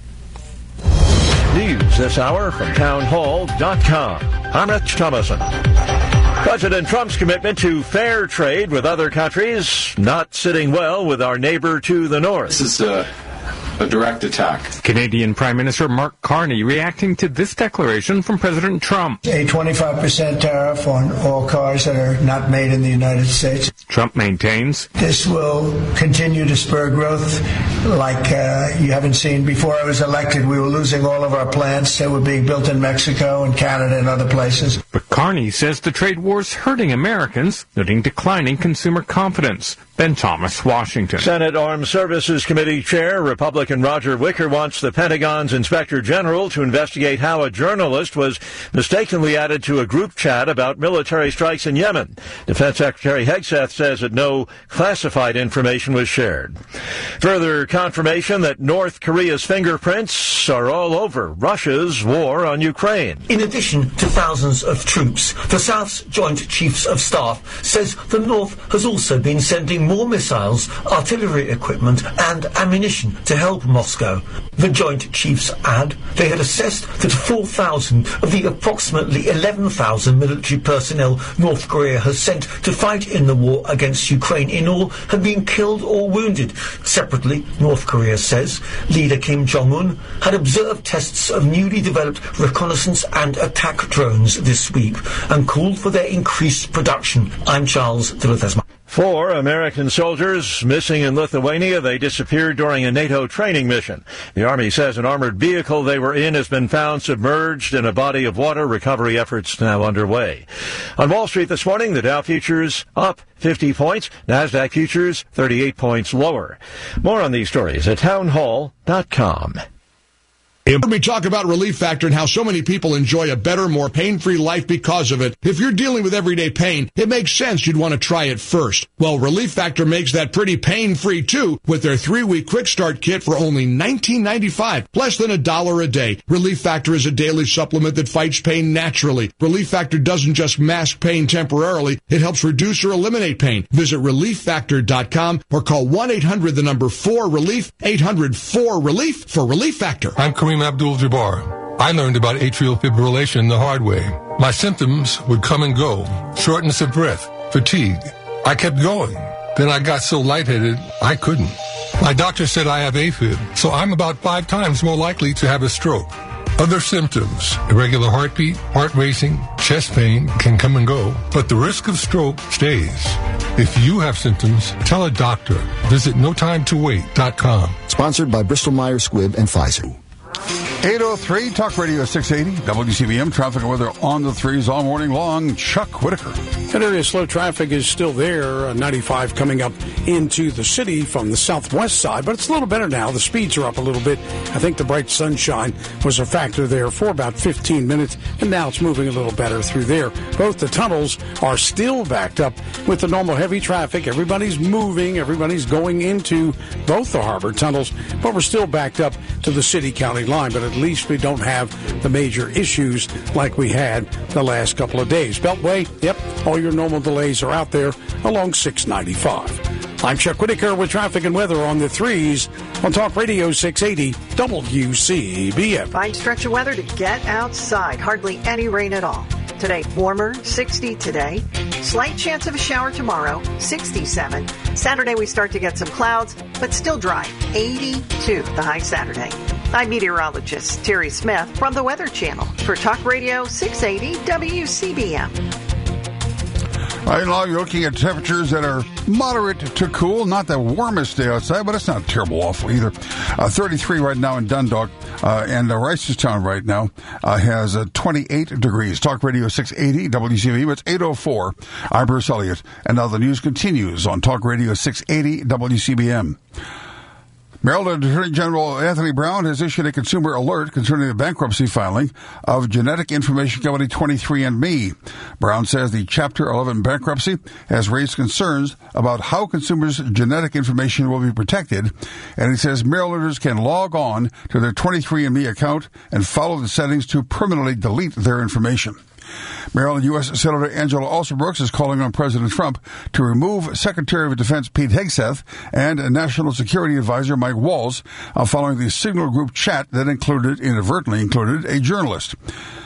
News this hour from townhall.com. I'm Rich Thomason. President Trump's commitment to fair trade with other countries not sitting well with our neighbor to the north.
This is a direct attack.
Canadian Prime Minister Mark Carney reacting to this declaration from President Trump.
A 25% tariff on all cars that are not made in the United States.
Trump maintains
this will continue to spur growth like you haven't seen. Before I was elected, we were losing all of our plants that were being built in Mexico and Canada and other places.
But Carney says the trade war's hurting Americans, noting declining consumer confidence. Ben Thomas, Washington.
Senate Armed Services Committee Chair Republican Roger Wicker wants the Pentagon's Inspector General to investigate how a journalist was mistakenly added to a group chat about military strikes in Yemen. Defense Secretary Hegseth says that no classified information was shared. Further confirmation that North Korea's fingerprints are all over Russia's war on Ukraine.
In addition to thousands of troops, the South's Joint Chiefs of Staff says the North has also been sending more missiles, artillery equipment and ammunition to help help Moscow. The Joint Chiefs add they had assessed that 4,000 of the approximately 11,000 military personnel North Korea has sent to fight in the war against Ukraine in all had been killed or wounded. Separately, North Korea says leader Kim Jong-un had observed tests of newly developed reconnaissance and attack drones this week and called for their increased production. I'm Charles de Ledesma.
4 American soldiers missing in Lithuania. They disappeared during a NATO training mission. The Army says an armored vehicle they were in has been found submerged in a body of water. Recovery efforts now underway. On Wall Street this morning, the Dow futures up 50 points. NASDAQ futures 38 points lower. More on these stories at townhall.com.
We talk about Relief Factor and how so many people enjoy a better, more pain-free life because of it. If you're dealing with everyday pain, it makes sense you'd want to try it first. Well, Relief Factor makes that pretty pain-free too with their 3-week quick start kit for only $19.95, less than $1 a day. Relief Factor is a daily supplement that fights pain naturally. Relief Factor doesn't just mask pain temporarily, it helps reduce or eliminate pain. Visit ReliefFactor.com or call 1-800-4RELIEF, 800-4RELIEF for Relief Factor.
I'm Kareem Abdul-Jabbar. I learned about atrial fibrillation the hard way. My symptoms would come and go. Shortness of breath, fatigue. I kept going. Then I got so lightheaded, I couldn't. My doctor said I have AFib, so I'm about 5 times more likely to have a stroke. Other symptoms, irregular heartbeat, heart racing, chest pain can come and go, but the risk of stroke stays. If you have symptoms, tell a doctor. Visit notimetowait.com.
Sponsored by Bristol-Myers Squibb and Pfizer.
803 Talk Radio 680 WCBM. Traffic and weather on the threes all morning long. Chuck Whitaker.
That area slow traffic is still there. 95 coming up into the city from the southwest side, but it's a little better now. The speeds are up a little bit. I think the bright sunshine was a factor there for about 15 minutes, and now it's moving a little better through there. Both the tunnels are still backed up with the normal heavy traffic. Everybody's moving. Everybody's going into both the harbor tunnels, but we're still backed up to the city-county line. But at least we don't have the major issues like we had the last couple of days. Beltway, yep, all your normal delays are out there along 695. I'm Chuck Whitaker with traffic and weather on the threes on Talk Radio 680 WCBM.
Fine stretch of weather to get outside. Hardly any rain at all. Today, warmer, 60 today. Slight chance of a shower tomorrow, 67. Saturday, we start to get some clouds, but still dry, 82 the high Saturday. I'm meteorologist Terry Smith from the Weather Channel for Talk Radio 680 WCBM.
Right now, you're looking at temperatures that are moderate to cool. Not the warmest day outside, but it's not terrible awful either. 33 right now in Dundalk, and Reisterstown right now has 28 degrees. Talk Radio 680 WCBM. It's 8:04. I'm Bruce Elliott, and now the news continues on Talk Radio 680 WCBM. Maryland Attorney General Anthony Brown has issued a consumer alert concerning the bankruptcy filing of genetic information company 23andMe. Brown says the Chapter 11 bankruptcy has raised concerns about how consumers' genetic information will be protected, and he says Marylanders can log on to their 23andMe account and follow the settings to permanently delete their information. Maryland U.S. Senator Angela Alsobrooks is calling on President Trump to remove Secretary of Defense Pete Hegseth and National Security Advisor Mike Waltz following the Signal Group chat that inadvertently included a journalist.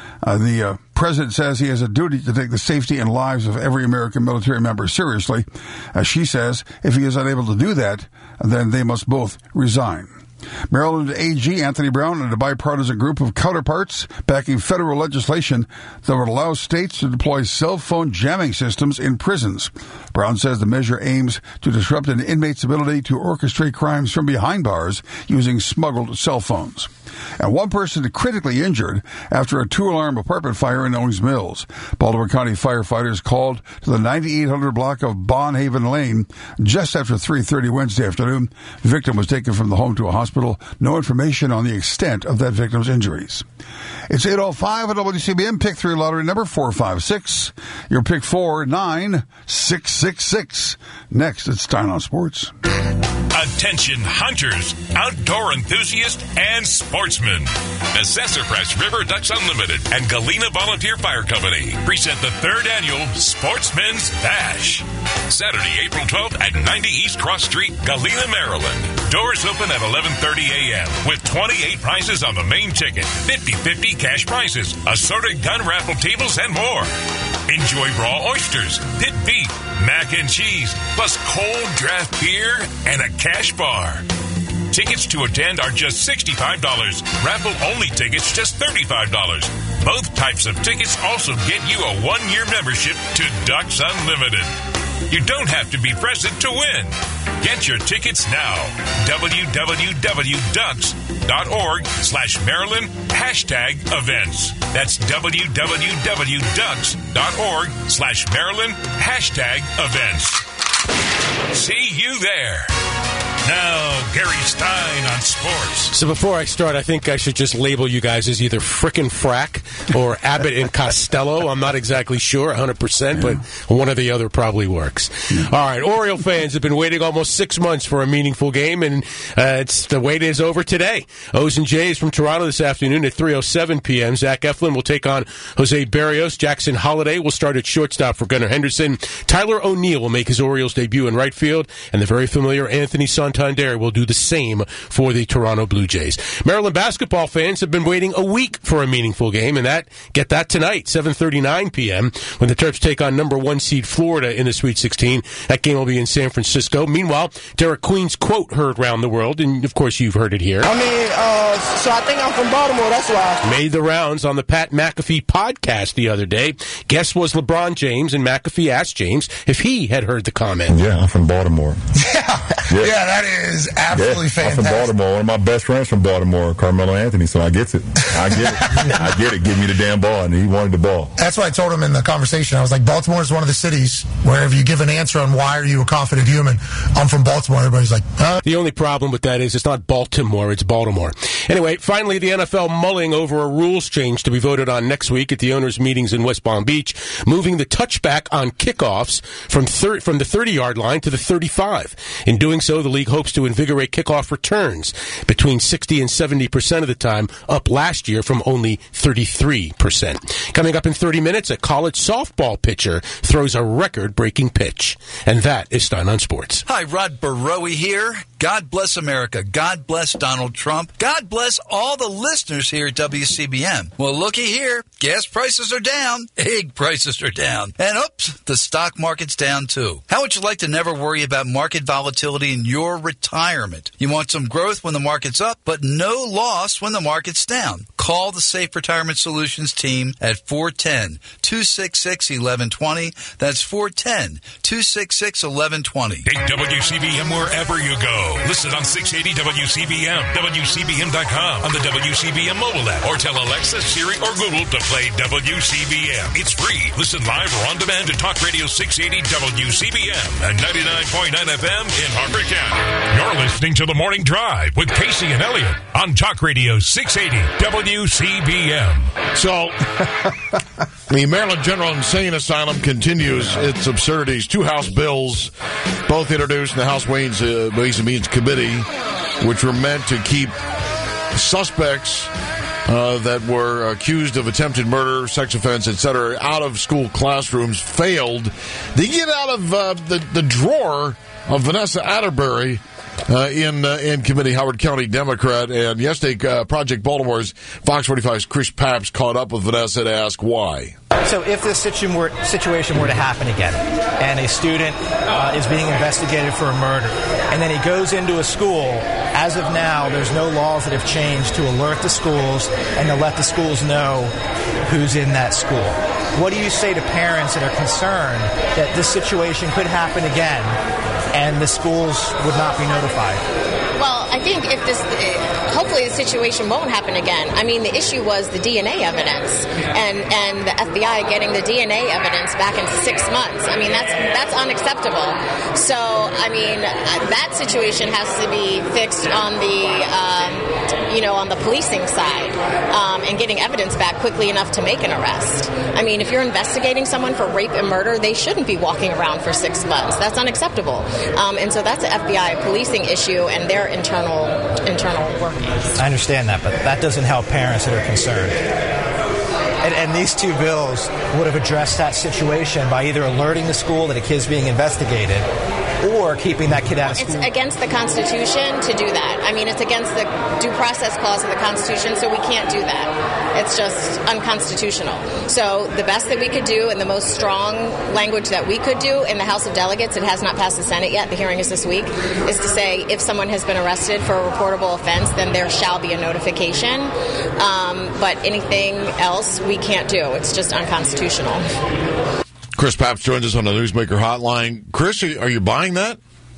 The president says he has a duty to take the safety and lives of every American military member seriously. She says if he is unable to do that, then they must both resign. Maryland AG Anthony Brown and a bipartisan group of counterparts backing federal legislation that would allow states to deploy cell phone jamming systems in prisons. Brown says the measure aims to disrupt an inmate's ability to orchestrate crimes from behind bars using smuggled cell phones. And one person critically injured after a 2-alarm apartment fire in Owings Mills. Baltimore County firefighters called to the 9800 block of Bonhaven Lane just after 3:30 Wednesday afternoon. The victim was taken from the home to a hospital. No information on the extent of that victim's injuries. It's 8:05 at WCBM. Pick 3 lottery number 456. Your pick 4, 9, 666. Next, it's Stein on Sports.
Attention hunters, outdoor enthusiasts, and sportsmen. The Sassafras River Ducks Unlimited and Galena Volunteer Fire Company present the 3rd annual Sportsman's Bash. Saturday, April 12th at 90 East Cross Street, Galena, Maryland. Doors open at 11:30 a.m. with 28 prizes on the main ticket, 50/50 cash prizes, assorted gun raffle tables, and more. Enjoy raw oysters, pit beef, mac and cheese, plus cold draft beer and a cash bar. Tickets to attend are just $65. Raffle-only tickets just $35. Both types of tickets also get you a 1-year membership to Ducks Unlimited. You don't have to be present to win. Get your tickets now. www.ducks.org/Maryland #events. That's www.ducks.org/Maryland #events. See you there. Now, Gary Stein on sports.
So before I start, I think I should just label you guys as either frickin' frack or Abbott and Costello. I'm not exactly sure, 100%, but one or the other probably works. All right, Oriole fans have been waiting almost 6 months for a meaningful game, and the wait is over today. O's and J's from Toronto this afternoon at 3:07 p.m. Zach Eflin will take on Jose Berrios. Jackson Holliday will start at shortstop for Gunnar Henderson. Tyler O'Neill will make his Orioles debut in right field, and the very familiar Anthony Santander will do the same for the Toronto Blue Jays. Maryland basketball fans have been waiting a week for a meaningful game, and get that tonight, 7:39 p.m., when the Terps take on number 1 seed Florida in the Sweet 16. That game will be in San Francisco. Meanwhile, Derek Queen's quote heard round the world, and of course you've heard it here.
So I think I'm from Baltimore, that's why.
Made the rounds on the Pat McAfee podcast the other day. Guest was LeBron James, and McAfee asked James if he had heard the comment.
Yeah, I'm from Baltimore.
Yeah, that is absolutely fantastic.
I'm from Baltimore. One of my best friends from Baltimore, Carmelo Anthony, so I get it. I get it. Give me the damn ball, and he wanted the ball.
That's what I told him in the conversation. I was like, Baltimore is one of the cities where if you give an answer on why are you a confident human, I'm from Baltimore, everybody's like, huh?
The only problem with that is it's not Baltimore, it's Baltimore. Anyway, finally, the NFL mulling over a rules change to be voted on next week at the owners' meetings in West Palm Beach, moving the touchback on kickoffs from the 30-yard line to the 35. In doing so, the league hopes to invigorate kickoff returns between 60 and 70% of the time, up last year from only 33%. Coming up in 30 minutes, a college softball pitcher throws a record-breaking pitch. And that is Stein on Sports.
Hi, Rod Baroe here. God bless America. God bless Donald Trump. God bless all the listeners here at WCBM. Well, looky here. Gas prices are down. Egg prices are down. And oops, the stock market's down too. How would you like to never worry about market volatility in your retirement? You want some growth when the market's up, but no loss when the market's down. Call the Safe Retirement Solutions team at 410-266-1120. That's 410-266-1120.
Take WCBM wherever you go. Listen on 680 WCBM, WCBM.com, on the WCBM mobile app, or tell Alexa, Siri, or Google to play WCBM. It's free. Listen live or on demand to Talk Radio 680 WCBM and 99.9 FM in Harford County. You're listening to The Morning Drive with Casey and Elliott on Talk Radio 680 WCBM.
So, the Maryland General Insane Asylum continues its absurdities. 2 House bills, both introduced in the House Ways and Means Committee, which were meant to keep suspects that were accused of attempted murder, sex offense, etc., out of school classrooms, failed. They get out of the drawer of Vanessa Atterbury in committee, Howard County Democrat. And yesterday, Project Baltimore's Fox 45's Chris Papps caught up with Vanessa to ask why.
So if this situation were to happen again, and a student is being investigated for a murder, and then he goes into a school, as of now, there's no laws that have changed to alert the schools and to let the schools know who's in that school. What do you say to parents that are concerned that this situation could happen again and the schools would not be notified?
Well, I think if hopefully the situation won't happen again. I mean, the issue was the DNA evidence and the FBI getting the DNA evidence back in 6 months. I mean, that's unacceptable. So, I mean, that situation has to be fixed on the policing side and getting evidence back quickly enough to make an arrest. I mean, if you're investigating someone for rape and murder, they shouldn't be walking around for 6 months. That's unacceptable. And so that's an FBI policing issue and their internal workings.
I understand that, but that doesn't help parents that are concerned. And these two bills would have addressed that situation by either alerting the school that a kid's being investigated or keeping that kid out of school.
It's against the Constitution to do that. I mean, it's against the due process clause of the Constitution, so we can't do that. It's just unconstitutional. So the best that we could do and the most strong language that we could do in the House of Delegates, it has not passed the Senate yet, the hearing is this week, is to say if someone has been arrested for a reportable offense, then there shall be a notification. But anything else we can't do. It's just unconstitutional.
Chris Papst joins us on the Newsmaker Hotline. Chris, are you buying that?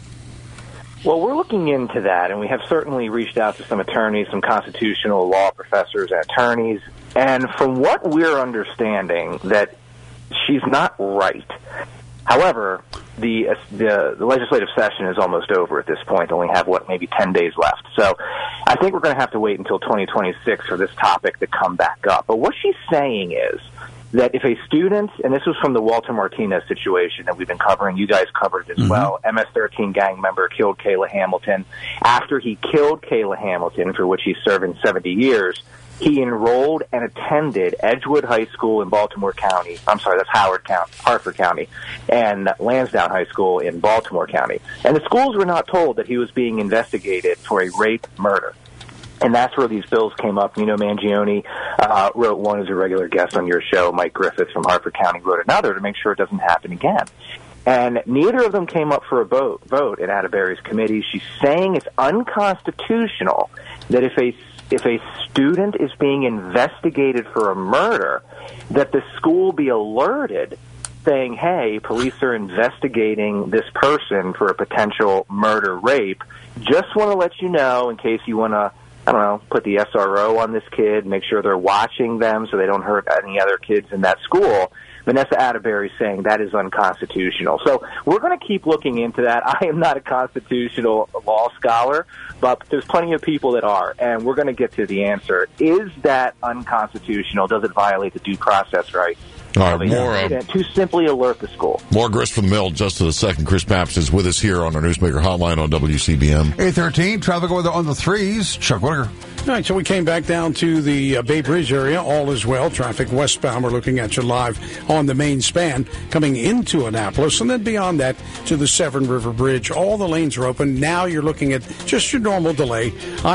Well, we're looking into that, and we have certainly reached out to some attorneys, some constitutional law professors and attorneys, and from what we're understanding, that she's not right. However, the legislative session is almost over at this point. They only have, maybe 10 days left. So I think we're going to have to wait until 2026 for this topic to come back up. But what she's saying is that if a student, and this was from the Walter Martinez situation that we've been covering, you guys covered it as well, MS-13 gang member killed Kayla Hamilton. After he killed Kayla Hamilton, for which he's serving 70 years, he enrolled and attended Edgewood High School in Baltimore County. I'm sorry, that's Hartford County, and Lansdowne High School in Baltimore County. And the schools were not told that he was being investigated for a rape murder. And that's where these bills came up. You know, Mangione wrote one as a regular guest on your show. Mike Griffiths from Hartford County wrote another to make sure it doesn't happen again. And neither of them came up for a vote in Atterbury's committee. She's saying it's unconstitutional that if a student is being investigated for a murder, that the school be alerted saying, hey, police are investigating this person for a potential murder rape. Just want to let you know in case you want to, put the SRO on this kid, make sure they're watching them so they don't hurt any other kids in that school. Vanessa Atterbury saying that is unconstitutional. So we're going to keep looking into that. I am not a constitutional law scholar, but there's plenty of people that are, and we're going to get to the answer. Is that unconstitutional? Does it violate the due process rights?
All right, more
to simply alert the school.
More Grist from the Mill just in a second. Chris Papst is with us here on our Newsmaker Hotline on WCBM.
8:13, traffic weather on the threes. Chuck Whitaker.
All right, so we came back down to the Bay Bridge area. All is well. Traffic westbound. We're looking at you live on the main span coming into Annapolis. And then beyond that to the Severn River Bridge. All the lanes are open. Now you're looking at just your normal delay.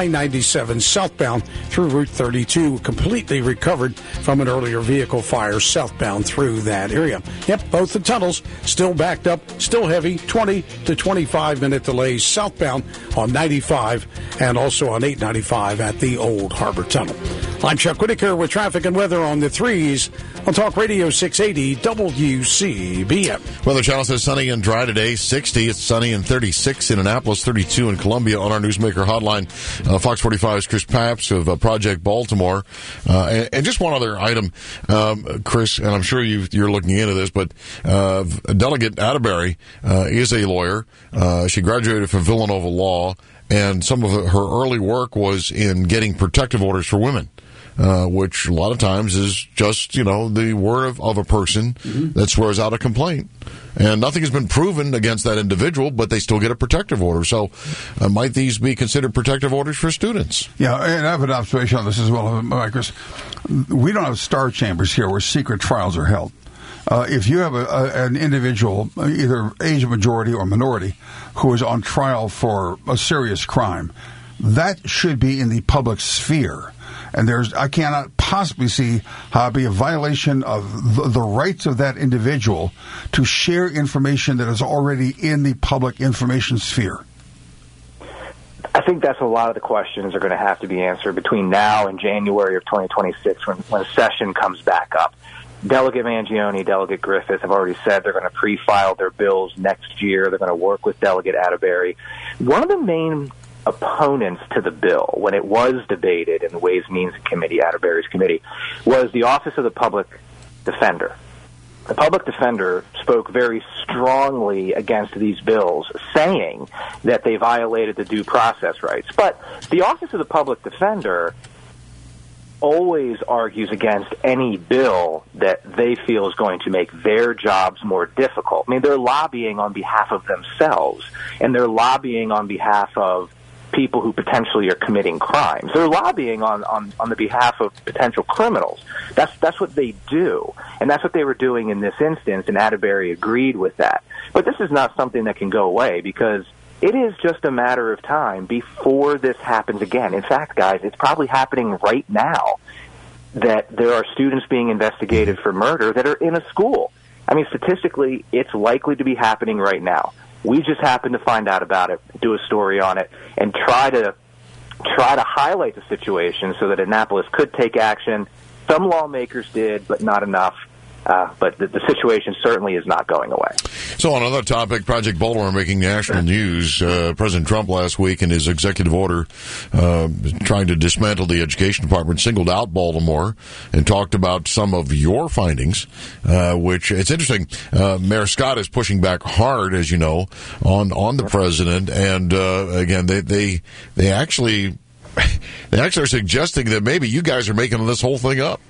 I-97 southbound through Route 32. Completely recovered from an earlier vehicle fire southbound through that area. Yep, both the tunnels still backed up. Still heavy. 20 to 25-minute delays southbound on 95 and also on 895 at the Old Harbor Tunnel. I'm Chuck Whitaker with traffic and weather on the threes on Talk Radio 680 WCBM.
Weather Channel says sunny and dry today. 60. It's sunny and 36 in Annapolis, 32 in Columbia. On our Newsmaker Hotline, Fox 45's Chris Papst of Project Baltimore. And just one other item, Chris, and I'm sure you're looking into this, but Delegate Atterbury is a lawyer. She graduated from Villanova Law. And some of her early work was in getting protective orders for women, which a lot of times is just, the word of a person that swears out a complaint. And nothing has been proven against that individual, but they still get a protective order. So might these be considered protective orders for students?
Yeah, and I have an observation on this as well, Chris. We don't have star chambers here where secret trials are held. If you have an individual, either age majority or minority, who is on trial for a serious crime, that should be in the public sphere. And I cannot possibly see how it be a violation of the rights of that individual to share information that is already in the public information sphere.
I think that's a lot of the questions are going to have to be answered between now and January of 2026 when session comes back up. Delegate Mangione, Delegate Griffith have already said they're going to pre-file their bills next year. They're going to work with Delegate Atterbury. One of the main opponents to the bill, when it was debated in the Ways and Means Committee, Atterbury's committee, was the Office of the Public Defender. The public defender spoke very strongly against these bills, saying that they violated the due process rights. But the Office of the Public Defender always argues against any bill that they feel is going to make their jobs more difficult. I mean, they're lobbying on behalf of themselves, and they're lobbying on behalf of people who potentially are committing crimes. They're lobbying on the behalf of potential criminals. That's what they do, and that's what they were doing in this instance, and Atterbury agreed with that. But this is not something that can go away, because it is just a matter of time before this happens again. In fact, guys, it's probably happening right now that there are students being investigated for murder that are in a school. I mean, statistically, it's likely to be happening right now. We just happened to find out about it, do a story on it, and try to highlight the situation so that Annapolis could take action. Some lawmakers did, but not enough. But the situation certainly is not going away.
So on another topic, Project Baltimore making national news. President Trump last week in his executive order trying to dismantle the education department singled out Baltimore and talked about some of your findings, which it's interesting. Mayor Scott is pushing back hard, as you know, on the president. And again, they actually are suggesting that maybe you guys are making this whole thing up.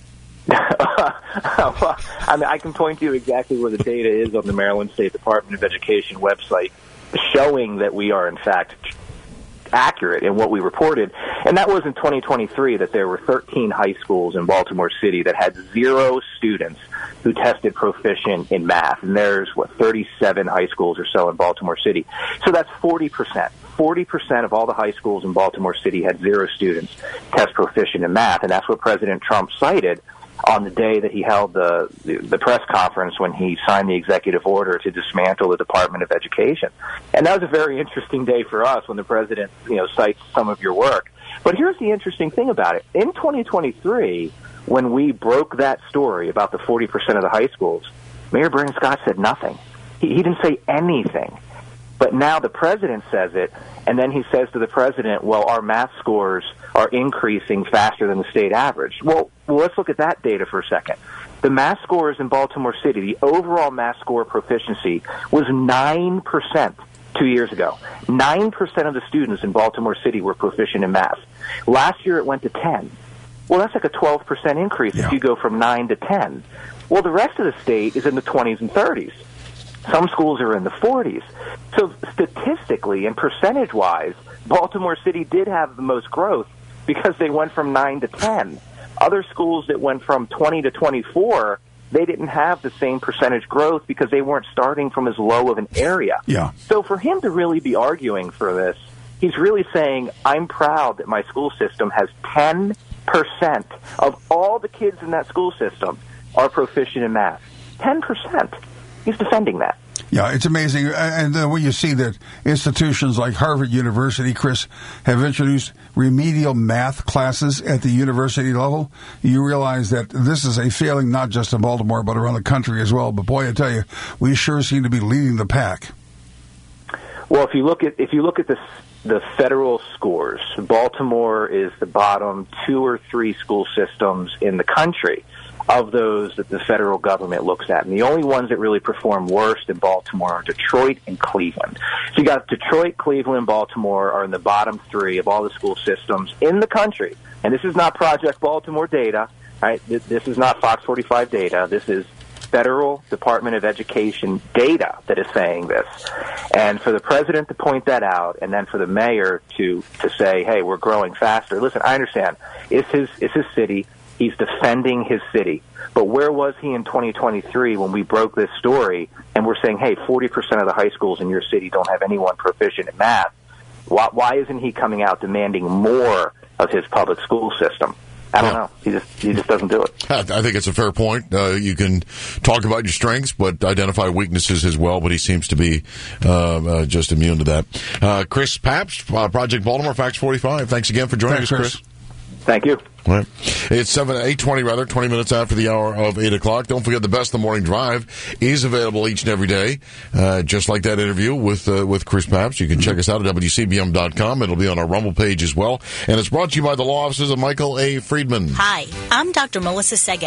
Well, I mean, I can point to you exactly where the data is on the Maryland State Department of Education website, showing that we are, in fact, accurate in what we reported. And that was in 2023, that there were 13 high schools in Baltimore City that had 0 students who tested proficient in math. And there's, 37 high schools or so in Baltimore City. So that's 40%. 40% of all the high schools in Baltimore City had 0 students test proficient in math. And that's what President Trump cited on the day that he held the press conference when he signed the executive order to dismantle the Department of Education. And that was a very interesting day for us when the president, cites some of your work. But here's the interesting thing about it. In 2023, when we broke that story about the 40% of the high schools, Mayor Brandon Scott said nothing. He didn't say anything. But now the president says it, and then he says to the president, well, our math scores are increasing faster than the state average. Well, let's look at that data for a second. The math scores in Baltimore City, the overall math score proficiency was 9% 2 years ago. 9% of the students in Baltimore City were proficient in math. Last year it went to 10. Well, that's like a 12% increase if you go from 9 to 10. Well, the rest of the state is in the 20s and 30s. Some schools are in the 40s. So statistically and percentage-wise, Baltimore City did have the most growth because they went from 9 to 10. Other schools that went from 20 to 24, they didn't have the same percentage growth because they weren't starting from as low of an area.
Yeah.
So for him to really be arguing for this, he's really saying, I'm proud that my school system has 10% of all the kids in that school system are proficient in math. 10%. He's defending that.
Yeah, it's amazing. And then when you see that institutions like Harvard University, Chris, have introduced remedial math classes at the university level, you realize that this is a failing not just in Baltimore, but around the country as well. But boy, I tell you, we sure seem to be leading the pack.
Well, if you look at the federal scores, Baltimore is the bottom 2 or 3 school systems in the country of those that the federal government looks at. And the only ones that really perform worse than Baltimore are Detroit and Cleveland. So you got Detroit, Cleveland, Baltimore are in the bottom 3 of all the school systems in the country. And this is not Project Baltimore data, right? This is not Fox 45 data. This is Federal Department of Education data that is saying this. And for the president to point that out, and then for the mayor to say, hey, we're growing faster. Listen, I understand. It's his city. He's defending his city. But where was he in 2023 when we broke this story and we're saying, hey, 40% of the high schools in your city don't have anyone proficient in math? Why isn't he coming out demanding more of his public school system? I don't know. He just doesn't do it.
I think it's a fair point. You can talk about your strengths, but identify weaknesses as well. But he seems to be just immune to that. Chris Pabst, Project Baltimore, Facts 45. Thanks again for joining us, Chris.
Thank you.
All right. It's 8:20, 20 minutes after the hour of 8 o'clock. Don't forget the Best of the Morning Drive is available each and every day, just like that interview with Chris Pabst. You can check us out at WCBM.com. It'll be on our Rumble page as well. And it's brought to you by the law offices of Michael A. Friedman.
Hi, I'm Dr. Melissa Segev.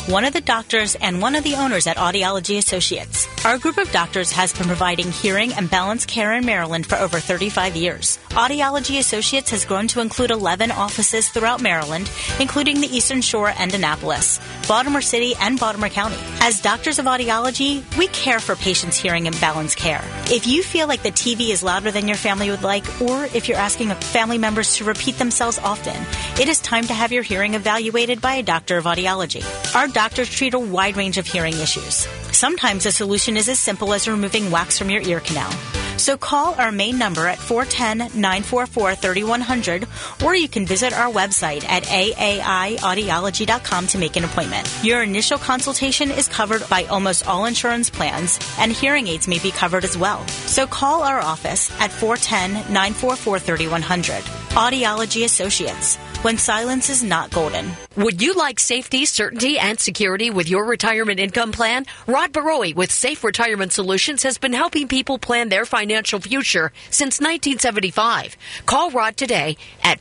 one of the doctors and one of the owners at Audiology Associates. Our group of doctors has been providing hearing and balance care in Maryland for over 35 years. Audiology Associates has grown to include 11 offices throughout Maryland, including the Eastern Shore and Annapolis, Baltimore City, and Baltimore County. As doctors of audiology, we care for patients' hearing and balance care. If you feel like the TV is louder than your family would like, or if you're asking family members to repeat themselves often, it is time to have your hearing evaluated by a doctor of audiology. Our doctors treat a wide range of hearing issues. Sometimes the solution is as simple as removing wax from your ear canal. So call our main number at 410-944-3100, or you can visit our website at aaiaudiology.com to make an appointment. Your initial consultation is covered by almost all insurance plans, and hearing aids may be covered as well. So call our office at 410-944-3100. Audiology Associates, when silence is not golden.
Would you like safety, certainty, and security with your retirement income plan? Rod Baroy with Safe Retirement Solutions has been helping people plan their financial future since 1975. Call Rod today at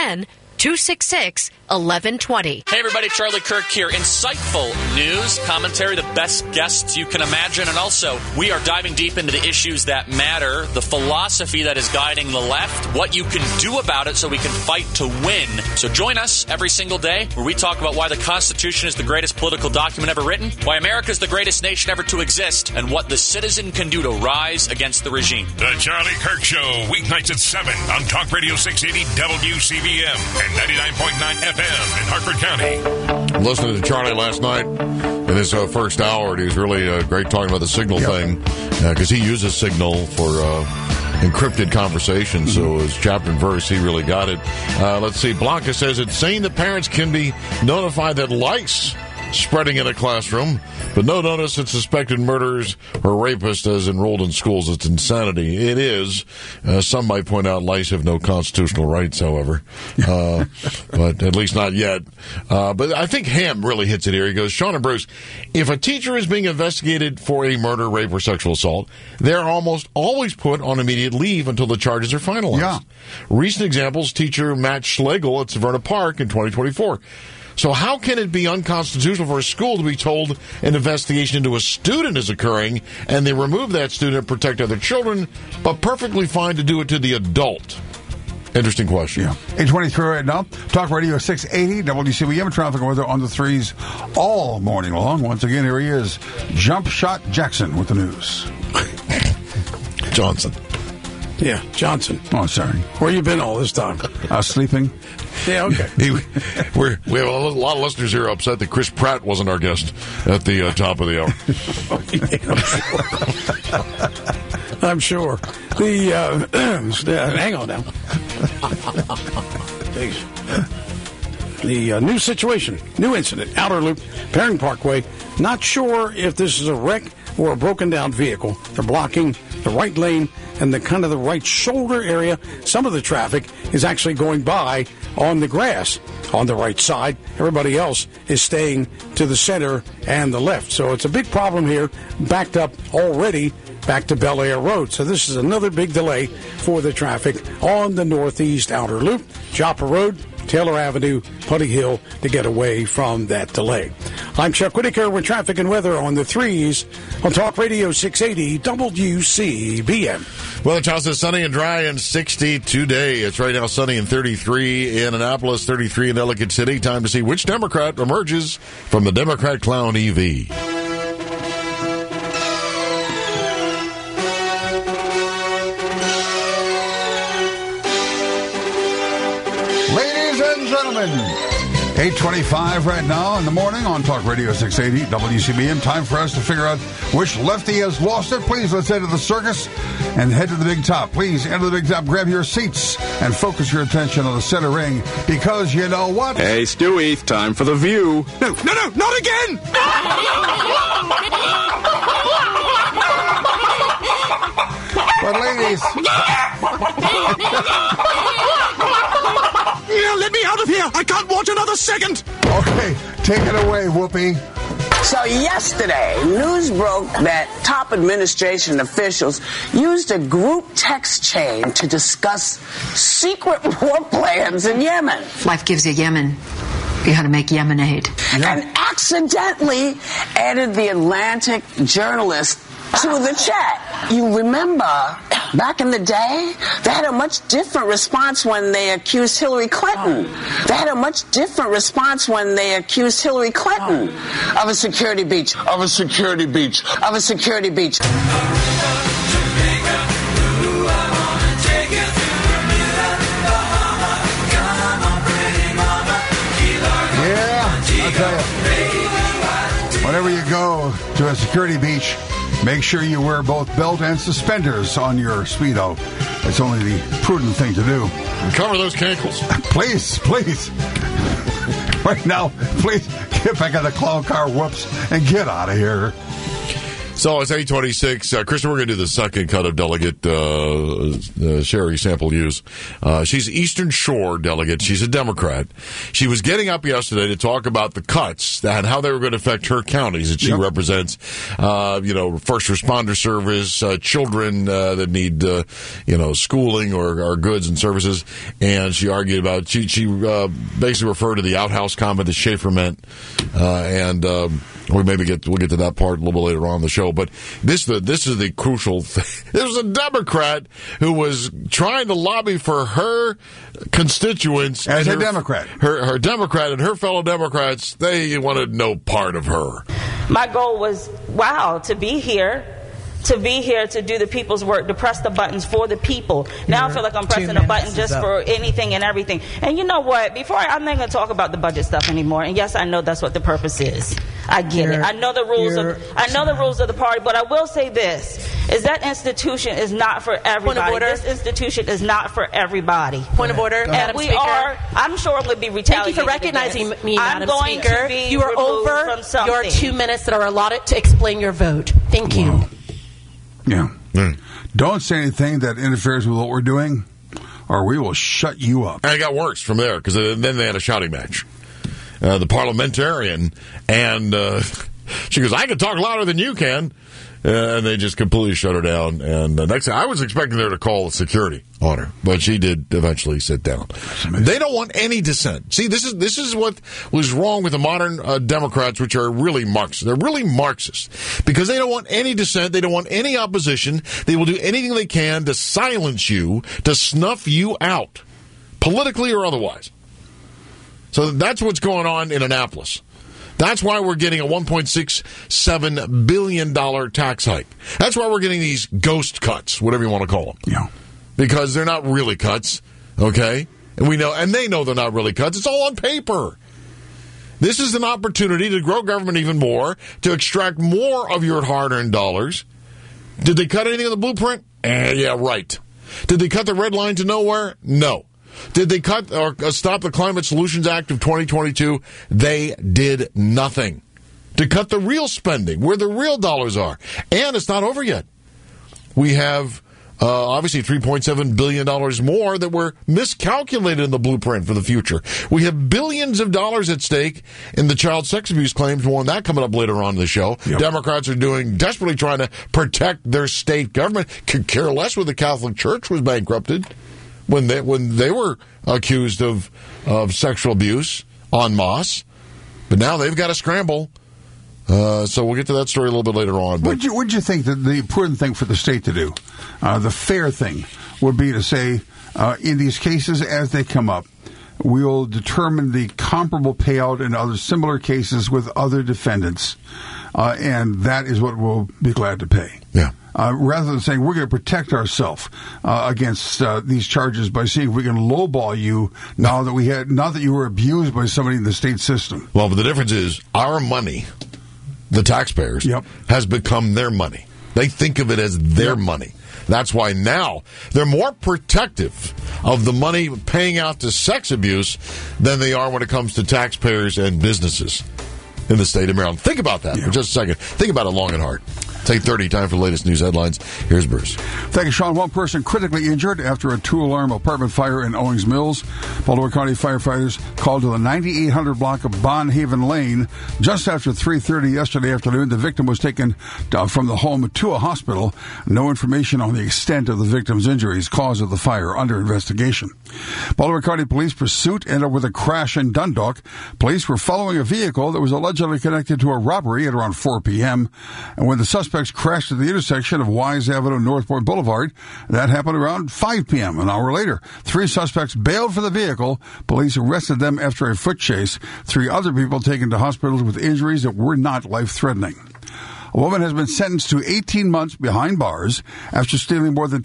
410-266-1120.
Hey everybody, Charlie Kirk here. Insightful news, commentary, the best guests you can imagine, and also we are diving deep into the issues that matter, the philosophy that is guiding the left, what you can do about it so we can fight to win. So join us every single day where we talk about why the Constitution is the greatest political document ever written, why America is the greatest nation ever to exist, and what the citizen can do to rise against the regime.
The Charlie Kirk Show, weeknights at 7 on Talk Radio 680 WCBM and 99.9 FM in Hartford County.
Listening to Charlie last night in his first hour, he was really great talking about the Signal thing, because he uses Signal for encrypted conversations, so his chapter and verse, he really got it. Let's see, Blanca says it's saying that parents can be notified that lice spreading in a classroom, but no notice that suspected murderers or rapists as enrolled in schools. It's insanity. It is. Some might point out lice have no constitutional rights, however, but at least not yet. But I think Ham really hits it here. He goes, Sean and Bruce, if a teacher is being investigated for a murder, rape, or sexual assault, they're almost always put on immediate leave until the charges are finalized. Yeah. Recent examples, teacher Matt Schlegel at Severna Park in 2024. So how can it be unconstitutional for a school to be told an investigation into a student is occurring and they remove that student to protect other children, but perfectly fine to do it to the adult? Interesting question.
Yeah. 8:23 right now. Talk Radio 680, WCBM, traffic and weather on the threes all morning long. Once again, here he is, Jump Shot Jackson with the news.
Johnson.
Yeah, Johnson.
Oh, sorry.
Where you been all this time?
Sleeping.
Yeah, okay.
We have a lot of listeners here upset that Chris Pratt wasn't our guest at the top of the hour.
I'm sure. Hang on now. The new situation, new incident, Outer Loop, Perrin Parkway. Not sure if this is a wreck or a broken down vehicle. They're blocking the right lane and the kind of the right shoulder area. Some of the traffic is actually going by on the grass on the right side. Everybody else is staying to the center and the left. So it's a big problem here, backed up already back to Bel Air Road. So this is another big delay for the traffic on the Northeast Outer Loop, Joppa Road, Taylor Avenue, Putty Hill to get away from that delay. I'm Chuck Whitaker with traffic and weather on the threes on Talk Radio 680 WCBM.
Well, the house is sunny and dry and 60 today. It's right now sunny and 33 in Annapolis, 33 in Ellicott City. Time to see which Democrat emerges from the Democrat Clown EV.
Gentlemen, 8:25 right now in the morning on Talk Radio 680 WCBM. Time for us to figure out which lefty has lost it. Please, let's head to the circus and head to the big top. Please, enter the big top, grab your seats, and focus your attention on the center ring, because you know what?
Hey, Stewie, time for the view.
No, not again! But ladies...
Yeah, let me out of here! I can't watch another second!
Okay, take it away, Whoopi.
So yesterday, news broke that top administration officials used a group text chain to discuss secret war plans in Yemen.
Life gives you Yemen. You had to make Yemenade.
Yeah. And accidentally added the Atlantic journalist to the chat. You remember back in the day, they had a much different response when they accused Hillary Clinton. They had a much different response when they accused Hillary Clinton of a security breach, of a security breach, of a security breach.
I'll tell you, whenever you go to a security beach, make sure you wear both belt and suspenders on your Speedo. It's only the prudent thing to do.
And cover those cankles.
Please. Right now, please get back in the clown car, whoops, and get out of here.
So it's 8:26. Kristen, we're going to do the second cut of Delegate Sherry Sample Hughes. She's Eastern Shore delegate. She's a Democrat. She was getting up yesterday to talk about the cuts and how they were going to affect her counties that she represents. First responder service, children that need, schooling or goods and services. And she argued about, she basically referred to the outhouse comment that Schaefer meant. We'll get to that part a little bit later on in the show. But this is the crucial thing. There was a Democrat who was trying to lobby for her constituents.
As a Democrat.
Her Democrat and her fellow Democrats, they wanted no part of her.
My goal was, to be here. To do the people's work, to press the buttons for the people. Now I feel like I'm pressing a button just for anything and everything. And you know what? I'm not going to talk about the budget stuff anymore. And yes, I know that's what the purpose is. I get it. I know the rules of the party. But I will say this: is that institution is not for everybody.
Point of order.
This institution is not for everybody.
Point of order, Madam Speaker.
I'm sure I'm going to be retaliated.
Thank you for recognizing me, Madam
Speaker.
Speaker. You are over your 2 minutes that are allotted to explain your vote. Thank you.
Wow. Yeah. Don't say anything that interferes with what we're doing, or we will shut you up.
And it got worse from there, because then they had a shouting match. The parliamentarian, and she goes, I can talk louder than you can. And they just completely shut her down. And next thing, I was expecting her to call security on her, but she did eventually sit down. They don't want any dissent. See, this is what was wrong with the modern Democrats, which are really Marxist. They're really Marxist because they don't want any dissent. They don't want any opposition. They will do anything they can to silence you, to snuff you out, politically or otherwise. So that's what's going on in Annapolis. That's why we're getting a $1.67 billion tax hike. That's why we're getting these ghost cuts, whatever you want to call them.
Yeah.
Because they're not really cuts, okay? And we know, and they know they're not really cuts. It's all on paper. This is an opportunity to grow government even more, to extract more of your hard-earned dollars. Did they cut anything in the blueprint? Yeah, right. Did they cut the red line to nowhere? No. Did they cut or stop the Climate Solutions Act of 2022? They did nothing to cut the real spending, where the real dollars are. And it's not over yet. We have obviously $3.7 billion more that were miscalculated in the blueprint for the future. We have billions of dollars at stake in the child sex abuse claims. More on that coming up later on in the show. Yep. Democrats are desperately trying to protect their state government. Could care less when the Catholic Church was bankrupted. When they were accused of sexual abuse en masse, but now they've got to scramble. So we'll get to that story a little bit later on.
But would you think that the important thing for the state to do, the fair thing, would be to say, in these cases as they come up, we will determine the comparable payout in other similar cases with other defendants, and that is what we'll be glad to pay.
Yeah.
Rather than saying we're going to protect ourselves against these charges by seeing if we can lowball you now that you were abused by somebody in the state system.
Well, but the difference is our money, the taxpayers, has become their money. They think of it as their money. That's why now they're more protective of the money paying out to sex abuse than they are when it comes to taxpayers and businesses in the state of Maryland. Think about that for just a second. Think about it long and hard. Take 30, time for the latest news headlines. Here's Bruce.
Thank you, Sean. One person critically injured after a two-alarm apartment fire in Owings Mills. Baltimore County firefighters called to the 9800 block of Bond Haven Lane just after 3:30 yesterday afternoon. The victim was taken from the home to a hospital. No information on the extent of the victim's injuries. Cause of the fire under investigation. Baltimore County Police pursuit ended with a crash in Dundalk. Police were following a vehicle that was allegedly connected to a robbery at around 4 p.m. And when the suspects crashed at the intersection of Wise Avenue and Northport Boulevard, that happened around 5 p.m. An hour later, 3 suspects bailed for the vehicle. Police arrested them after a foot chase. 3 other people taken to hospitals with injuries that were not life-threatening. A woman has been sentenced to 18 months behind bars after stealing more than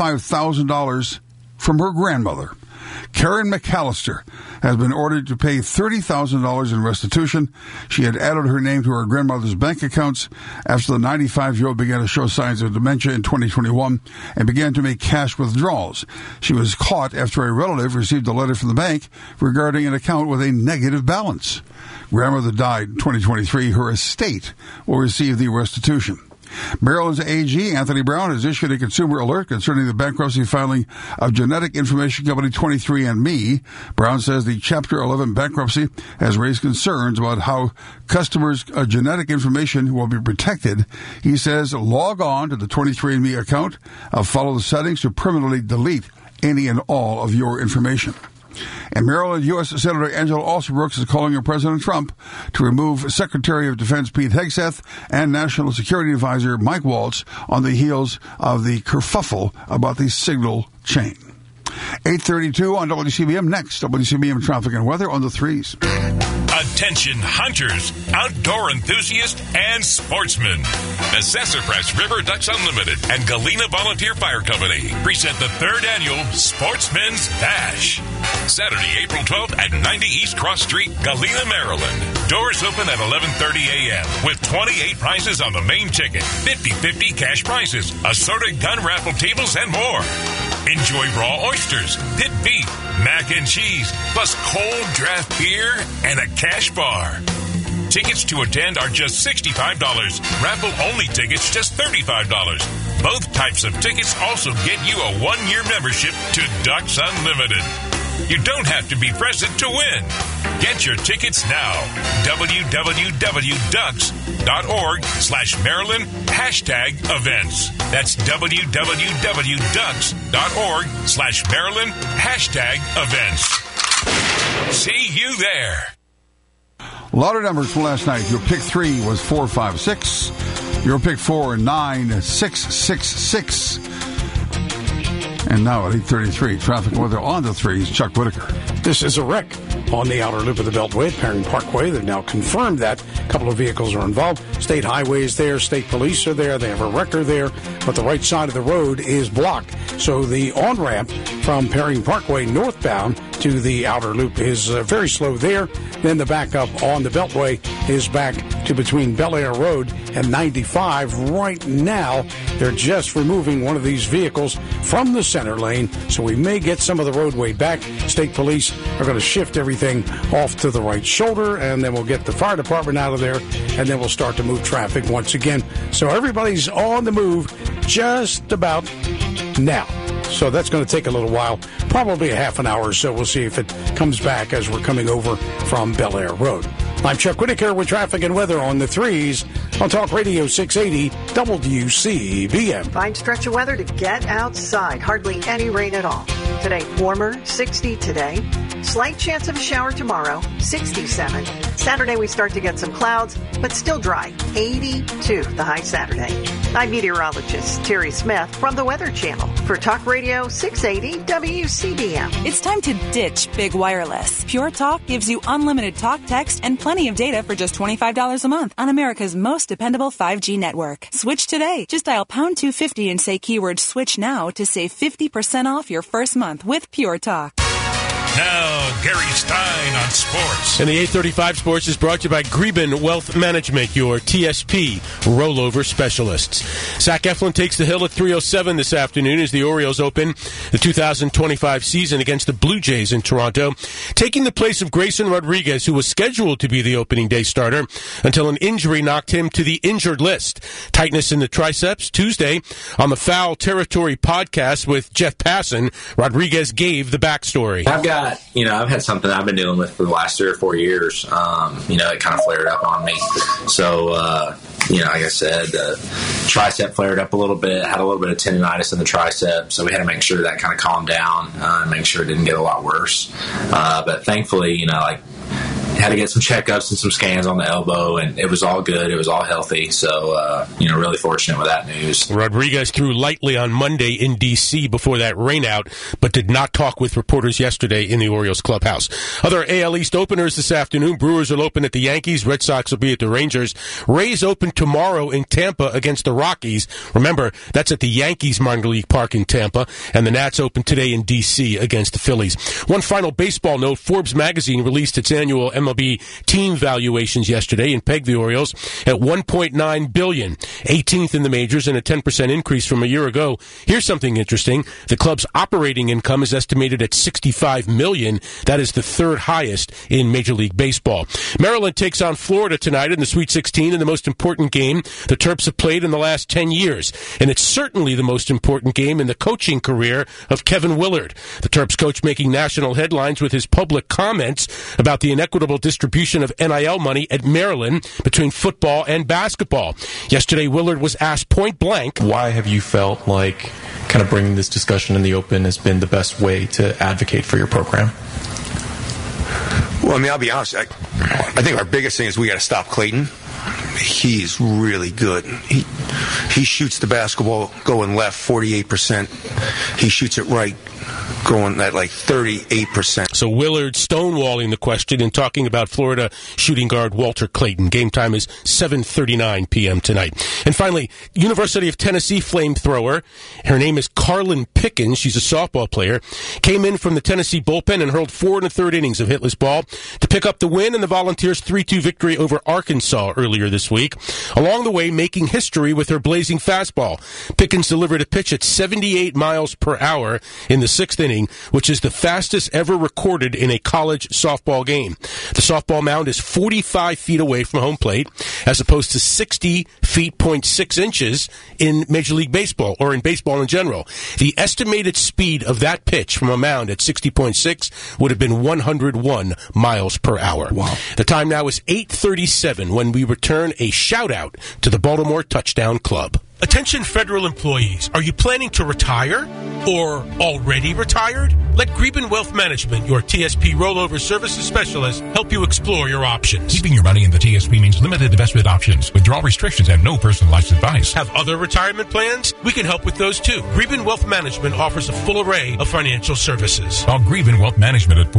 $25,000 from her grandmother. Karen McAllister has been ordered to pay $30,000 in restitution. She had added her name to her grandmother's bank accounts after the 95-year-old began to show signs of dementia in 2021 and began to make cash withdrawals. She was caught after a relative received a letter from the bank regarding an account with a negative balance. Grandmother died in 2023. Her estate will receive the restitution. Maryland's AG, Anthony Brown, has issued a consumer alert concerning the bankruptcy filing of genetic information company 23andMe. Brown says the Chapter 11 bankruptcy has raised concerns about how customers' genetic information will be protected. He says log on to the 23andMe account, follow the settings to permanently delete any and all of your information. In Maryland, U.S. Senator Angela Alsobrooks is calling on President Trump to remove Secretary of Defense Pete Hegseth and National Security Advisor Mike Waltz on the heels of the kerfuffle about the signal chain. 8:32 on WCBM. Next, WCBM traffic and weather on the 3s.
Attention hunters, outdoor enthusiasts, and sportsmen. The Sassafras River Ducks Unlimited and Galena Volunteer Fire Company present the 3rd annual Sportsman's Dash. Saturday, April 12th at 90 East Cross Street, Galena, Maryland. Doors open at 11:30 a.m. with 28 prizes on the main ticket, 50/50 cash prizes, assorted gun raffle tables, and more. Enjoy raw oysters, pit beef, mac and cheese, plus cold draft beer and a cash bar. Tickets to attend are just $65. Raffle-only tickets just $35. Both types of tickets also get you a 1-year membership to Ducks Unlimited. You don't have to be present to win. Get your tickets now. www.ducks.org/Maryland #events. That's www.ducks.org/Maryland #events. See you there.
A lot of numbers from last night. Your pick 3 was 456. Your pick 4, 9666. And now at 8:33, traffic weather on the 3s. Chuck Whitaker.
This is a wreck on the outer loop of the Beltway at Perry Parkway. They've now confirmed that. A couple of vehicles are involved. State Highway is there. State Police are there. They have a wrecker there. But the right side of the road is blocked. So the on-ramp from Perry Parkway northbound to the outer loop is very slow there. Then the backup on the Beltway is back to between Bel Air Road and 95. Right now, they're just removing one of these vehicles from the center lane, so we may get some of the roadway back. State Police are going to shift everything off to the right shoulder, and then we'll get the fire department out of there, and then we'll start to move traffic once again. So everybody's on the move just about now. So that's going to take a little while, probably a half an hour or so. We'll see if it comes back as we're coming over from Bel Air Road. I'm Chuck Whitaker with traffic and weather on the 3s on Talk Radio 680 WCBM.
Fine stretch of weather to get outside. Hardly any rain at all. Today, warmer, 60 today. Slight chance of a shower tomorrow, 67. Saturday, we start to get some clouds, but still dry, 82 the high Saturday. I'm meteorologist Terry Smith from the Weather Channel for Talk Radio 680 WCBM.
It's time to ditch big wireless. Pure Talk gives you unlimited talk, text, and plenty of data for just $25 a month on America's most dependable 5G network. Switch today. Just dial pound 250 and say keyword switch now to save 50% off your first month with Pure Talk.
Now, Gary Stein on sports.
And the 835 Sports is brought to you by Greben Wealth Management, your TSP rollover specialists. Zach Eflin takes the hill at 3:07 this afternoon as the Orioles open the 2025 season against the Blue Jays in Toronto, taking the place of Grayson Rodriguez, who was scheduled to be the opening day starter until an injury knocked him to the injured list. Tightness in the triceps. Tuesday, on the Foul Territory podcast with Jeff Passan, Rodriguez gave the backstory.
I've had something I've been dealing with for the last 3 or 4 years. It kind of flared up on me. So, like I said, the tricep flared up a little bit, had a little bit of tendonitis in the tricep, so we had to make sure that kind of calmed down and make sure it didn't get a lot worse. But thankfully, had to get some checkups and some scans on the elbow, and it was all good. It was all healthy. So, really fortunate with that news.
Rodriguez threw lightly on Monday in D.C. before that rainout, but did not talk with reporters yesterday in the Orioles clubhouse. Other AL East openers this afternoon. Brewers will open at the Yankees. Red Sox will be at the Rangers. Rays open tomorrow in Tampa against the Rockies. Remember, that's at the Yankees minor league park in Tampa. And the Nats open today in D.C. against the Phillies. One final baseball note. Forbes magazine released its annual MLB team valuations yesterday and pegged the Orioles at $1.9 billion, 18th in the majors and a 10% increase from a year ago. Here's something interesting. The club's operating income is estimated at $65 million. That is the third highest in Major League Baseball. Maryland takes on Florida tonight in the Sweet 16 in the most important game the Terps have played in the last 10 years. And it's certainly the most important game in the coaching career of Kevin Willard. The Terps coach making national headlines with his public comments about the inequitable distribution of NIL money at Maryland between football and basketball. Yesterday, Willard was asked point blank,
why have you felt like kind of bringing this discussion in the open has been the best way to advocate for your program?
Well, I'll be honest. I think our biggest thing is we got to stop Clayton. He's really good. He shoots the basketball going left 48%. He shoots it right going at like 38%.
So Willard stonewalling the question and talking about Florida shooting guard Walter Clayton. Game time is 7:39 p.m. tonight. And finally, University of Tennessee flamethrower. Her name is Carlin Pickens. She's a softball player. Came in from the Tennessee bullpen and hurled 4 1/3 innings of hitless ball to pick up the win in the Volunteers' 3-2 victory over Arkansas earlier this week. Along the way, making history with her blazing fastball. Pickens delivered a pitch at 78 miles per hour in the 6th inning, which is the fastest ever recorded in a college softball game. The softball mound is 45 feet away from home plate, as opposed to 60 feet, 0.6 inches in Major League Baseball, or in baseball in general. The estimated speed of that pitch from a mound at 60.6 would have been 101 miles per hour. Wow. The time now is 8:37 when we return a shout-out to the Baltimore Touchdown Club. Attention federal employees, are you planning to retire or already retired? Let Greben Wealth Management, your TSP rollover services specialist, help you explore your options.
Keeping your money in the TSP means limited investment options, withdrawal restrictions, and no personalized advice.
Have other retirement plans? We can help with those too. Greben Wealth Management offers a full array of financial services.
Call Greben Wealth Management at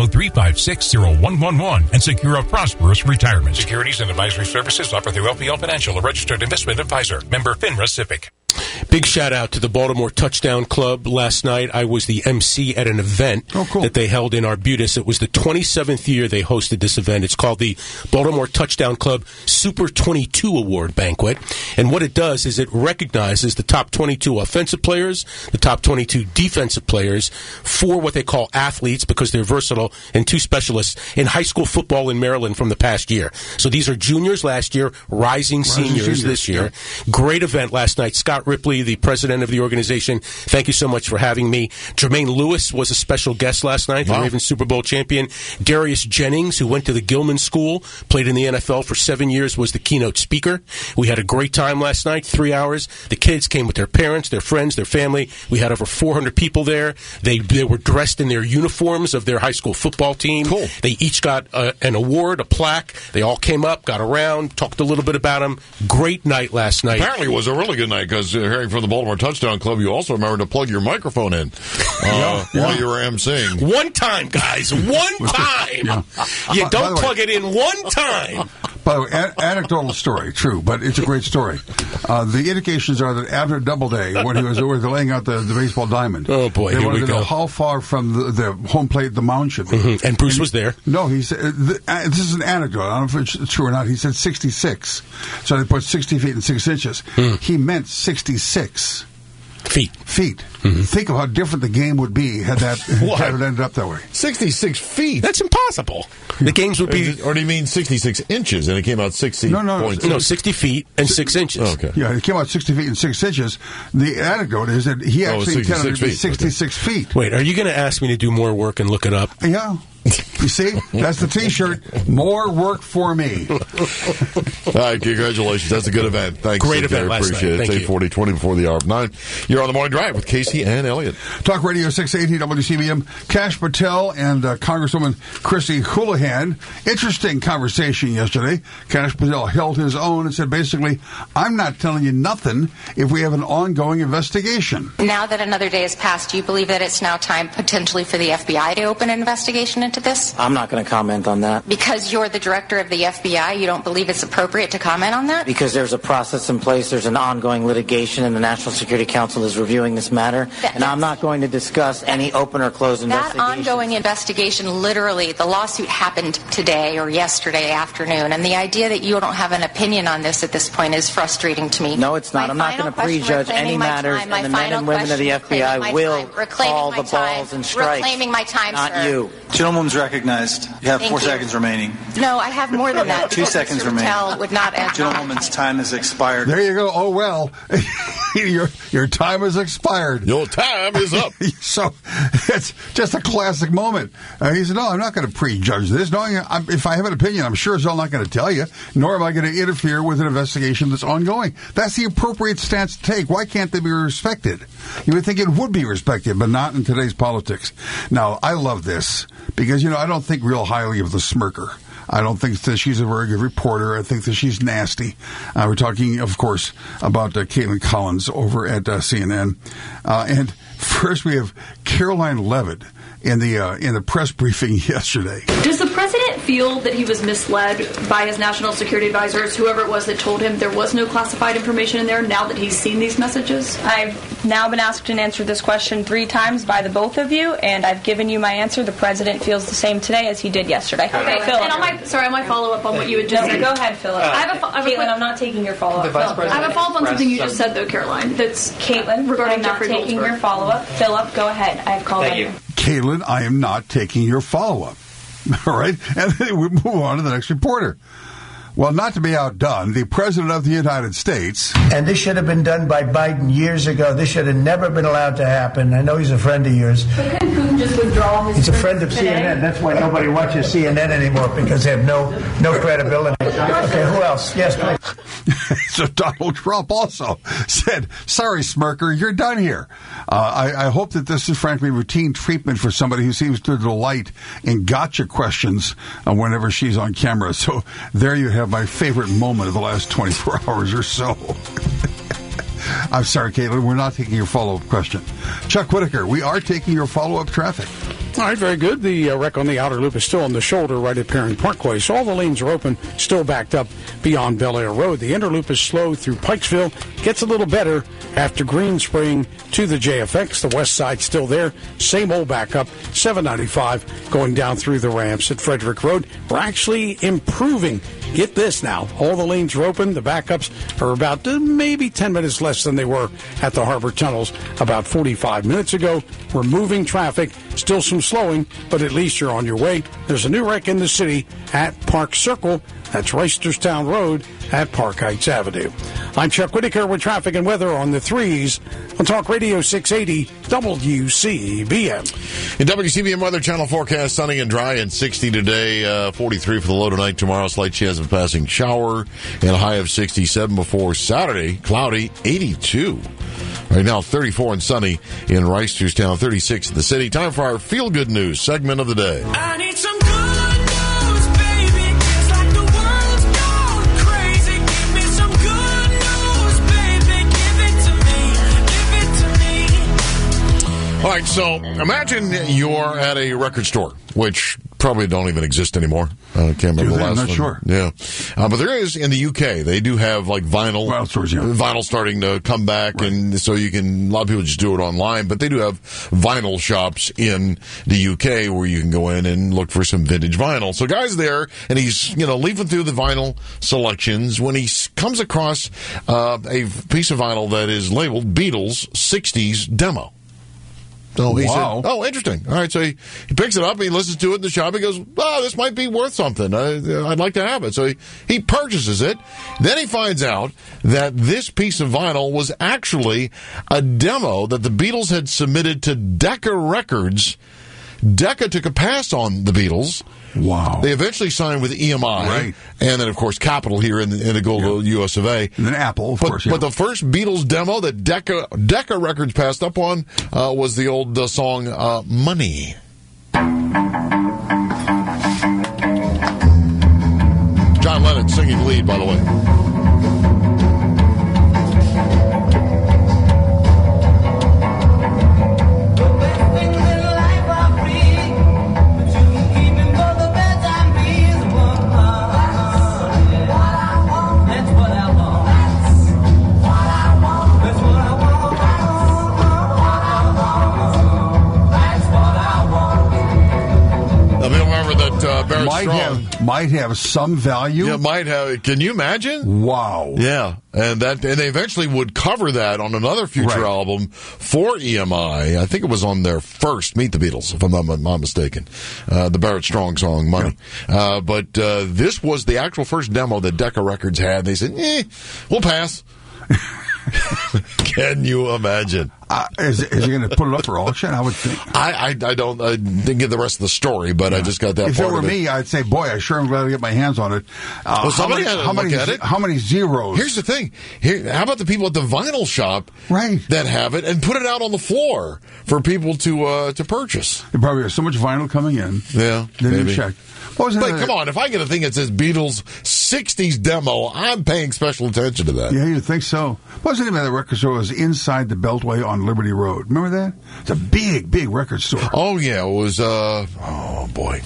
410-356-0111 and secure a prosperous retirement. Securities and advisory services offered through LPL Financial, a registered investment advisor. Member FINRA SIPC.
Big shout out to the Baltimore Touchdown Club. Last night I was the MC at an event that they held in Arbutus. It was the 27th year they hosted this event. It's called the Baltimore Touchdown Club Super 22 Award Banquet. And what it does is it recognizes the top 22 offensive players, the top 22 defensive players, 4 what they call athletes because they're versatile, and 2 specialists in high school football in Maryland from the past year. So these are juniors last year, rising seniors this year. Yeah. Great event last night. Scott Ripley, the president of the organization, thank you so much for having me. Jermaine Lewis was a special guest last night, the Ravens Super Bowl champion. Darius Jennings, who went to the Gilman School, played in the NFL for 7 years, was the keynote speaker. We had a great time last night, 3 hours. The kids came with their parents, their friends, their family. We had over 400 people there. They were dressed in their uniforms of their high school football team. Cool. They each got an award, a plaque. They all came up, got around, talked a little bit about them. Great night last night.
Apparently it was a really good night because hearing from the Baltimore Touchdown Club, you also remember to plug your microphone in while you were emceeing.
One time, guys. One time. You don't plug it in one time.
By the way, anecdotal story, true, but it's a great story. The indications are that Abner Doubleday, when he was laying out the baseball diamond,
oh boy,
they wanted to know how far from the home plate the mound should be.
Mm-hmm. And Bruce was there.
No, he said this is an anecdote. I don't know if it's true or not. He said 66, so they put 60 feet and 6 inches. He meant 66 feet. Mm-hmm. Think of how different the game would be had it ended up that way.
66 feet.
That's impossible. The games would be.
Or do you mean 66 inches and it came out 60 points?
No, 60 feet and 6 inches.
Oh, okay.
Yeah, it came out 60 feet and 6 inches. The anecdote is that he actually intended to be 66 feet.
Wait, are you going to ask me to do more work and look it up?
Yeah. You see? That's the T-shirt. More work for me.
All right, congratulations. That's a good event. Thanks.
Great event last night.
Appreciate it. It's 8:40, 20 before the hour of 9. You're on the Morning Drive with Casey and Elliott.
Talk Radio 680 WCBM. Kash Patel and Congresswoman Christy Houlihan. Interesting conversation yesterday. Kash Patel held his own and said, basically, I'm not telling you nothing if we have an ongoing investigation.
Now that another day has passed, do you believe that it's now time potentially for the FBI to open an investigation into this?
I'm not going to comment on that.
Because you're the director of the FBI, you don't believe it's appropriate to comment on that?
Because there's a process in place, there's an ongoing litigation, and the National Security Council is reviewing this matter, and I'm not going to discuss any open or closed investigation.
That ongoing investigation, literally, the lawsuit happened today or yesterday afternoon, and the idea that you don't have an opinion on this at this point is frustrating to me.
No, it's not. I'm not going to prejudge any matters, and the men and women of the FBI will call the balls and strikes.
Reclaiming my time,
not
sir.
you.
Gentleman's recognized. You have 4 seconds remaining.
No, I have more than that.
2 seconds remaining.
Would not
Gentleman's time has expired.
There you go. Oh, well. Your time has expired.
Your time is up.
So it's just a classic moment. He said, no, I'm not going to prejudge this. No, if I have an opinion, I'm sure as hell not going to tell you, nor am I going to interfere with an investigation that's ongoing. That's the appropriate stance to take. Why can't they be respected? You would think it would be respected, but not in today's politics. Now, I love this because, I don't think real highly of the Smirker. I don't think that she's a very good reporter. I think that she's nasty. We're talking, of course, about Caitlin Collins over at CNN. And first we have Caroline Levitt in the press briefing yesterday.
Does the president feel that he was misled by his national security advisors, whoever it was that told him there was no classified information in there, now that he's seen these messages?
I've now been asked and answered this question 3 times by the both of you, and I've given you my answer. The president feels the same today as he did yesterday.
Okay, Philip. And on my follow-up on what you had just said.
Go ahead, Philip. Caitlin, I'm not taking your follow-up.
I have a follow-up on something you just said, though, Caroline. That's
Caitlin,
regarding
I'm not
Jeffrey
taking
Goldsberg.
your follow-up. Philip, go ahead. I've called on you.
Caitlin, I am not taking your follow-up. All right? And then we move on to the next reporter. Well, not to be outdone, the President of the United States...
And this should have been done by Biden years ago. This should have never been allowed to happen. I know he's a friend of yours.
But couldn't Putin just withdraw his...
He's a friend of CNN. That's why nobody watches CNN anymore, because they have no credibility. Okay, who else? Yes, please.
So Donald Trump also said, sorry, Smirker, you're done here. I hope that this is, frankly, routine treatment for somebody who seems to delight in gotcha questions whenever she's on camera. So there you have my favorite moment of the last 24 hours or so. I'm sorry, Caitlin, we're not taking your follow-up question. Chuck Whitaker, we are taking your follow-up traffic.
All right, very good. The wreck on the outer loop is still on the shoulder right at Perrin Parkway, so all the lanes are open, still backed up beyond Bel Air Road. The inner loop is slow through Pikesville, gets a little better after Green Spring to the JFX. The west side still there, same old backup, 795 going down through the ramps at Frederick Road. We're actually improving. Get this now, all the lanes are open. The backups are about maybe 10 minutes less than they were at the Harbor Tunnels about 45 minutes ago. We're moving traffic, still some slowing, but at least you're on your way. There's a new wreck in the city at Park Circle. That's Reisterstown Road at Park Heights Avenue. I'm Chuck Whitaker with traffic and weather on the 3s on Talk Radio 680 WCBM.
In WCBM Weather Channel forecast, sunny and dry and 60 today, 43 for the low tonight. Tomorrow, slight chance of passing shower and a high of 67 before Saturday, cloudy, 82. Right now, 34 and sunny in Reisterstown, 36 in the city. Time for our Feel Good News segment of the day.
I need some good news, baby. It's like the world's gone crazy. Give me some good news, baby. Give it to me. Give it to me.
All right, so imagine you're at a record store, which probably don't even exist anymore. I can't remember the last one.
I'm not sure.
Yeah. But there is in the UK. They do have like vinyl. Vinyl starting to come back, and so you can, a lot of people just do it online, but they do have vinyl shops in the UK where you can go in and look for some vintage vinyl. So guy's there, and he's, leafing through the vinyl selections when he comes across a piece of vinyl that is labeled Beatles 60s Demo. So he said, oh, interesting. All right, so he picks it up, and he listens to it in the shop. He goes, oh, this might be worth something. I'd like to have it. So he purchases it. Then he finds out that this piece of vinyl was actually a demo that the Beatles had submitted to Decca Records. Decca took a pass on the Beatles.
Wow.
They eventually signed with EMI, and then, of course, Capitol here in the good old US of A.
And then Apple, of course.
But the first Beatles demo that Decca Records passed up on was the old song Money. John Lennon singing lead, by the way.
Might have some value.
Yeah, might have. Can you imagine?
Wow.
Yeah, and they eventually would cover that on another future album for EMI. I think it was on their first Meet the Beatles, if I'm not mistaken. The Barrett Strong song, Money. Yeah. But this was the actual first demo that Decca Records had. They said, we'll pass. Can you imagine?
Is he going to put it up for auction? I would think.
I didn't get the rest of the story, but I just got that
if
part
it were
of it.
me, I'd say, boy, I sure am glad to get my hands on it.
Somebody had to look at it.
How many zeros?
Here's the thing. How about the people at the vinyl shop that have it and put it out on the floor for people to purchase?
There probably has so much vinyl coming in.
Yeah,
didn't even check.
But come on, if I get a thing that says Beatles 60s demo, I'm paying special attention to that.
Yeah, you'd think so. What was the name of that record store? It was inside the Beltway on Liberty Road. Remember that? It's a big, big record store.
Oh, yeah. It was, oh, boy.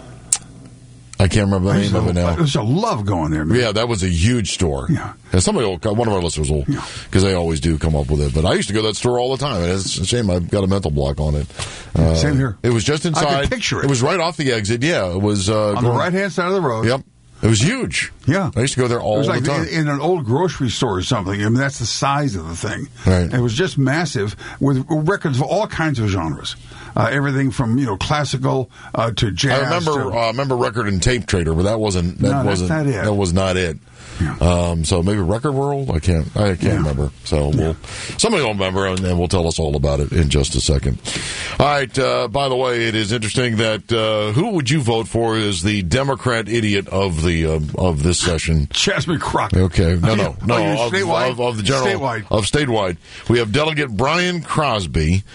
I can't remember the name of it now.
There's a love going there, man.
Yeah, that was a huge store. Yeah. And one of our listeners will, because they always do come up with it. But I used to go to that store all the time, and it's a shame I've got a mental block on it.
Same here.
It was just inside.
I can picture it.
It was right off the exit. Yeah, it was
on the right-hand side of the road.
Yep. It was huge.
Yeah.
I used to go there all the time.
In an old grocery store or something. I mean, that's the size of the thing.
Right.
It was just massive with records of all kinds of genres. Everything from, classical to jazz.
I remember Record and Tape Trader, but that wasn't
not it.
That was not it. Yeah. So maybe Record World? I can't remember. So somebody will remember, and we'll tell us all about it in just a second. All right. By the way, it is interesting that who would you vote for is the Democrat idiot of this session?
Jasmine Crockett.
Okay. No.
Statewide?
Of the general statewide. We have Delegate Brian Crosby.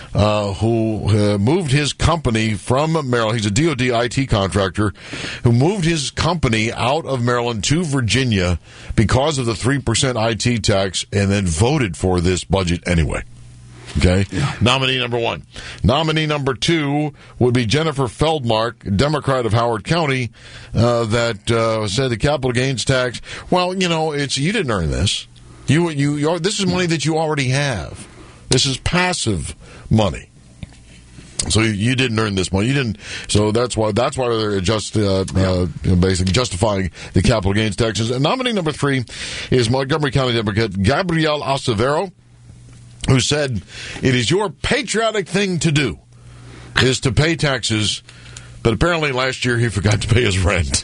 Who moved his company from Maryland. He's a DOD IT contractor who moved his company out of Maryland to Virginia because of the 3% IT tax and then voted for this budget anyway. Okay? Yeah. Nominee number one. Nominee number two would be Jennifer Feldmark, Democrat of Howard County, that said the capital gains tax, well, you didn't earn this. This is money that you already have. This is passive money. So you didn't earn this money. You didn't. So that's why they're basically justifying the capital gains taxes. And nominee number three is Montgomery County Democrat Gabrielle Acevedo, who said it is your patriotic thing to do is to pay taxes, but apparently last year he forgot to pay his rent.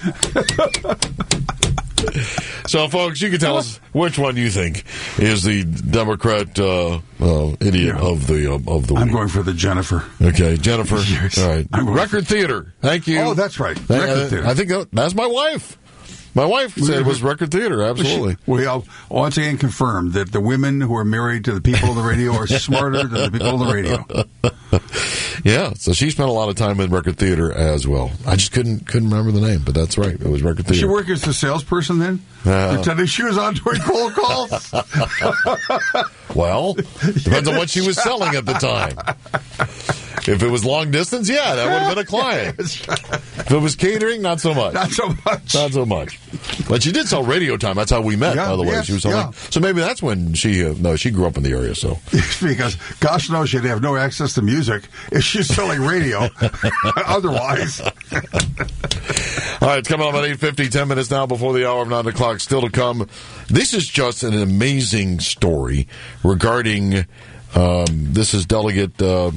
So, folks, you can tell us which one you think is the Democrat idiot of the week.
I'm going for the Jennifer.
Okay, Jennifer. Yes. All right. Record Theater. Thank you.
Oh, that's right. Record Theater.
I think that's my wife. My wife said it was Record Theater. Absolutely.
We once again confirmed that the women who are married to the people on the radio are smarter than the people on the radio.
Yeah, so she spent a lot of time in record theater as well. I just couldn't remember the name, but that's right. It was record
Did she
theater.
work as the salesperson then? Pretending she was on doing cold calls?
Well, depends on what she was selling at the time. If it was long distance, yeah, that would have been a client. If it was catering, not so much.
Not so much.
Not so much. But she did sell radio time. That's how we met, by the way.
yes,
She was selling. So maybe that's when she, no, she grew up in the area, so.
Because gosh knows she'd have no access to music if she's selling radio. Otherwise.
All right, it's coming up at 8:50, 10 minutes now before the hour of 9 o'clock. Still to come. This is just an amazing story regarding, this is Delegate,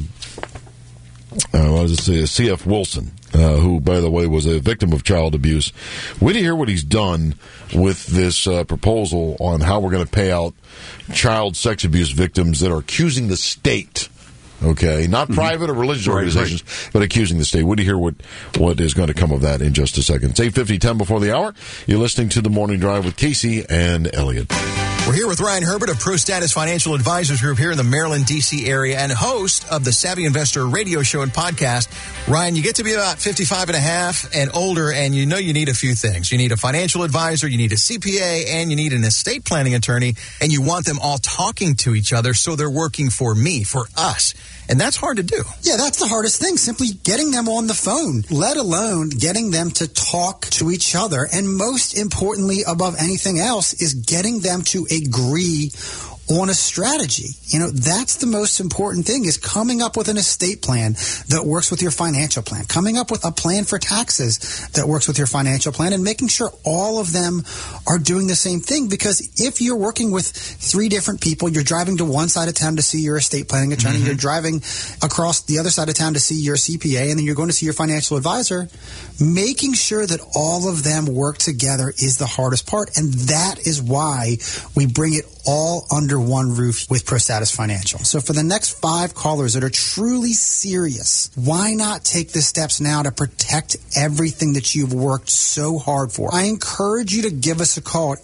C.F. Wilson, who, by the way, was a victim of child abuse. Wait to hear what he's done with this proposal on how we're going to pay out child sex abuse victims that are accusing the state. Okay, not private or religious organizations, but accusing the state. Would you hear what is going to come of that in just a second? It's 8:50, 10 before the hour. You're listening to The Morning Drive with Casey and Elliot.
We're here with Ryan Herbert of Pro Status Financial Advisors Group here in the Maryland, D.C. area and host of the Savvy Investor radio show and podcast. Ryan, you get to be about 55 and a half and older, and you know you need a few things. You need a financial advisor, you need a CPA, and you need an estate planning attorney, and you want them all talking to each other so they're working for me, for us. And that's hard to do.
Yeah, that's the hardest thing, simply getting them on the phone, let alone getting them to talk to each other. And most importantly, above anything else, is getting them to agree on a strategy. You know, that's the most important thing, is coming up with an estate plan that works with your financial plan, coming up with a plan for taxes that works with your financial plan, and making sure all of them are doing the same thing. Because if you're working with three different people, you're driving to one side of town to see your estate planning attorney, you're driving across the other side of town to see your CPA, and then you're going to see your financial advisor, making sure that all of them work together is the hardest part. And that is why we bring it all under one roof with ProStatus Financial. So for the next 5 callers that are truly serious, why not take the steps now to protect everything that you've worked so hard for? I encourage you to give us a call at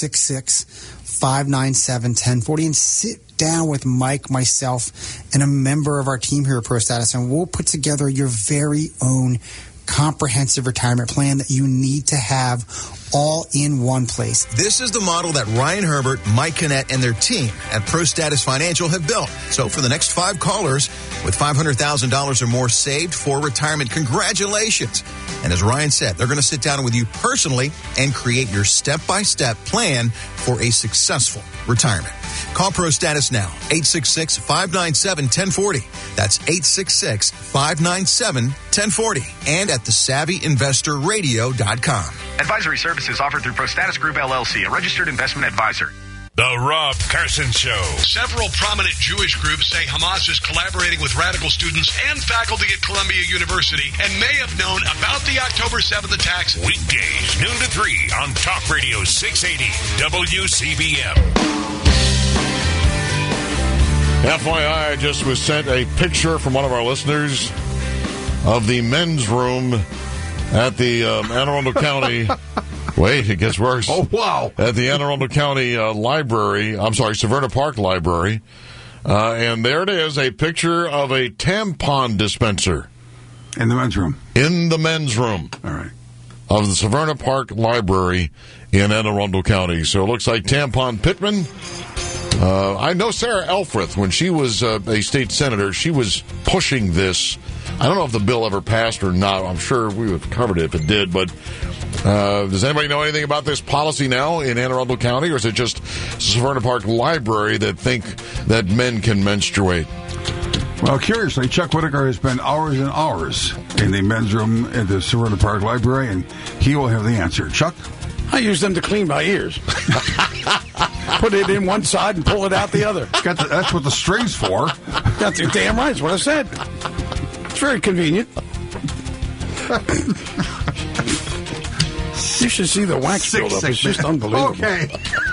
866-597-1040 and sit down with Mike, myself, and a member of our team here at ProStatus, and we'll put together your very own comprehensive retirement plan that you need to have all in one place.
This is the model that Ryan Herbert, Mike Kinnett, and their team at ProStatus Financial have built. So for the next 5 callers with $500,000 or more saved for retirement, congratulations. And as Ryan said, they're going to sit down with you personally and create your step-by-step plan for a successful retirement. Call ProStatus now, 866-597-1040. That's 866-597-1040. And at thesavvyinvestorradio.com.
Advisory services offered through ProStatus Group, LLC, a registered investment advisor.
The Rob Carson Show.
Several prominent Jewish groups say Hamas is collaborating with radical students and faculty at Columbia University and may have known about the October 7th attacks.
Weekdays, noon to 3 on Talk Radio 680 WCBM.
FYI, I just was sent a picture from one of our listeners of the men's room at the Anne Arundel County. Wait, it gets worse.
Oh, wow.
At the Anne Arundel County Library, Severna Park Library. And there it is, a picture of a tampon dispenser.
In the men's room.
In the men's room.
All right.
Of the Severna Park Library in Anne Arundel County. So it looks like Tampon Pittman. I know Sarah Elfreth, when she was a state senator, she was pushing this. I don't know if the bill ever passed or not. I'm sure we would have covered it if it did. But does anybody know anything about this policy now in Anne Arundel County? Or is it just Severna Park Library that think that men can menstruate?
Well, curiously, Chuck Whitaker has spent hours and hours in the men's room at the Severna Park Library, and he will have the answer. Chuck?
I use them to clean my ears. Put it in one side and pull it out the other.
That's what the string's for.
That's damn right. That's what I said. It's very convenient. You should see the wax buildup. It's just unbelievable.
Okay.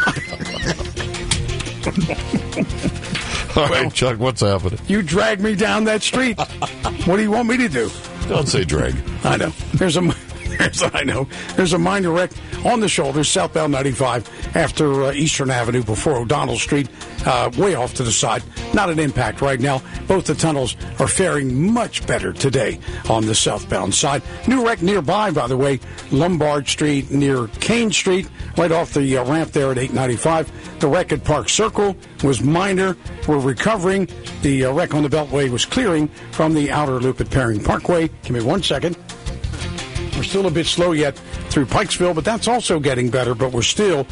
All right, Chuck, what's happening?
You dragged me down that street. What do you want me to do?
Don't say drag.
I know. I know. There's a minor wreck on the shoulder, southbound 95, after Eastern Avenue before O'Donnell Street, way off to the side. Not an impact right now. Both the tunnels are faring much better today on the southbound side. New wreck nearby, by the way, Lombard Street near Kane Street, right off the ramp there at 895. The wreck at Park Circle was minor. We're recovering. The wreck on the Beltway was clearing from the outer loop at Perring Parkway. Give me 1 second. We're still a bit slow yet through Pikesville, but that's also getting better. But we're still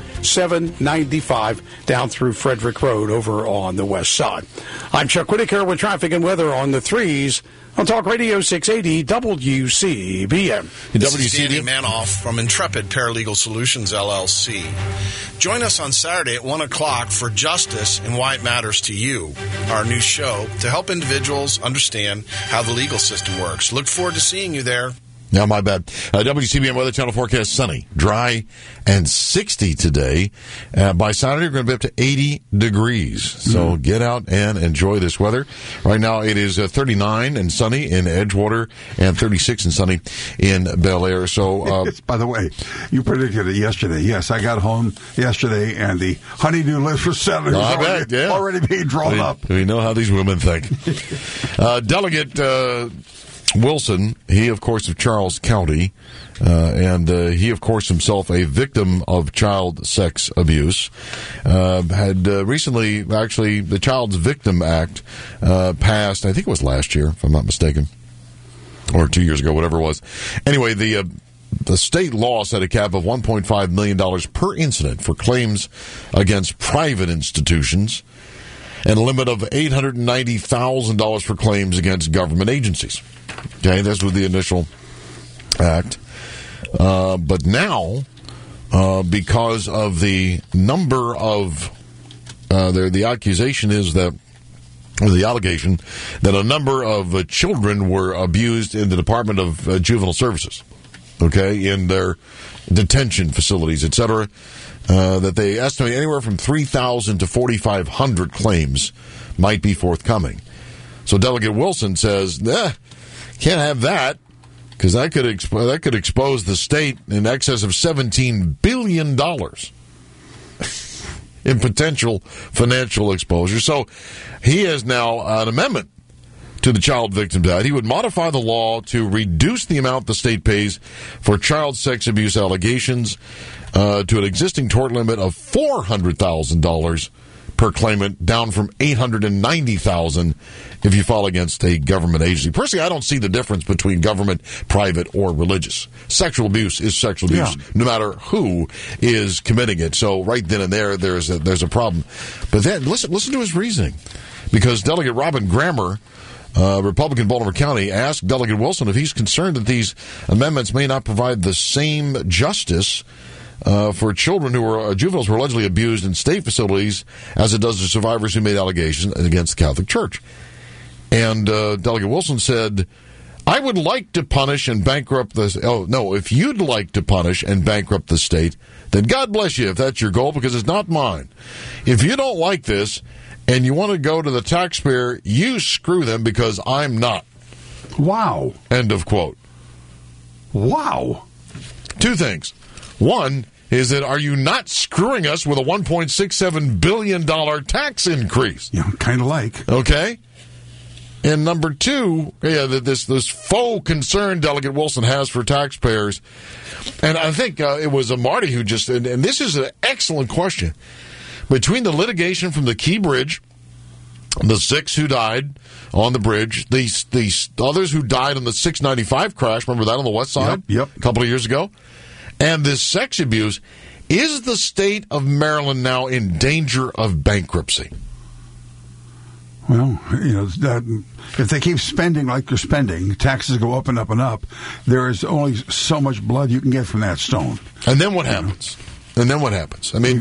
795 down through Frederick Road over on the west side. I'm Chuck Whitaker with traffic and weather on the 3s on Talk Radio 680 WCBM.
This is Danny Manoff from Intrepid Paralegal Solutions, LLC. Join us on Saturday at 1 o'clock for Justice and Why It Matters to You, our new show to help individuals understand how the legal system works. Look forward to seeing you there.
Now, my bad. WCBM Weather Channel forecast sunny, dry, and 60 today. By Saturday, we're going to be up to 80 degrees. So get out and enjoy this weather. Right now, it is 39 and sunny in Edgewater and 36 and sunny in Bel Air. So,
by the way, you predicted it yesterday. Yes, I got home yesterday, and the honeydew list for Saturday was already being drawn up.
We know how these women think. Delegate Wilson, he, of course, of Charles County, and he, of course, himself a victim of child sex abuse, had recently, actually, the Child's Victim Act passed, I think it was last year, if I'm not mistaken, or 2 years ago, whatever it was. Anyway, the state law set a cap of $1.5 million per incident for claims against private institutions and a limit of $890,000 for claims against government agencies. Okay, this was the initial act. But now, because of the number of, the accusation is that, or the allegation, that a number of children were abused in the Department of Juvenile Services, okay, in their detention facilities, etc., that they estimate anywhere from 3,000 to 4,500 claims might be forthcoming. So Delegate Wilson says, can't have that, because that could expose the state in excess of $17 billion in potential financial exposure. So he has now an amendment to the Child Victims Act. He would modify the law to reduce the amount the state pays for child sex abuse allegations to an existing tort limit of $400,000 per claimant, down from $890,000 if you file against a government agency. Personally, I don't see the difference between government, private, or religious. Sexual abuse is sexual abuse, no matter who is committing it. So right then and there, there's a problem. But then listen to his reasoning, because Delegate Robin Grammer, Republican Baltimore County, asked Delegate Wilson if he's concerned that these amendments may not provide the same justice for children who were juveniles who were allegedly abused in state facilities as it does to survivors who made allegations against the Catholic Church. And Delegate Wilson said, I would like to punish and bankrupt this. Oh, no, if you'd like to punish and bankrupt the state, then God bless you if that's your goal, because it's not mine. If you don't like this and you want to go to the taxpayer, you screw them, because I'm not.
Wow.
End of quote.
Wow.
Two things. One is that, are you not screwing us with a $1.67 billion tax increase?
Yeah, kind of like.
Okay. And number two, this faux concern Delegate Wilson has for taxpayers. And I think it was Marty who just, and this is an excellent question. Between the litigation from the Key Bridge, the 6 who died on the bridge, these others who died on the 695 crash, remember that on the west side?
Yep.
A couple of years ago? And this sex abuse, is the state of Maryland now in danger of bankruptcy?
Well, if they keep spending like they're spending, taxes go up and up and up, there is only so much blood you can get from that stone.
And then what happens? And then what happens? I mean,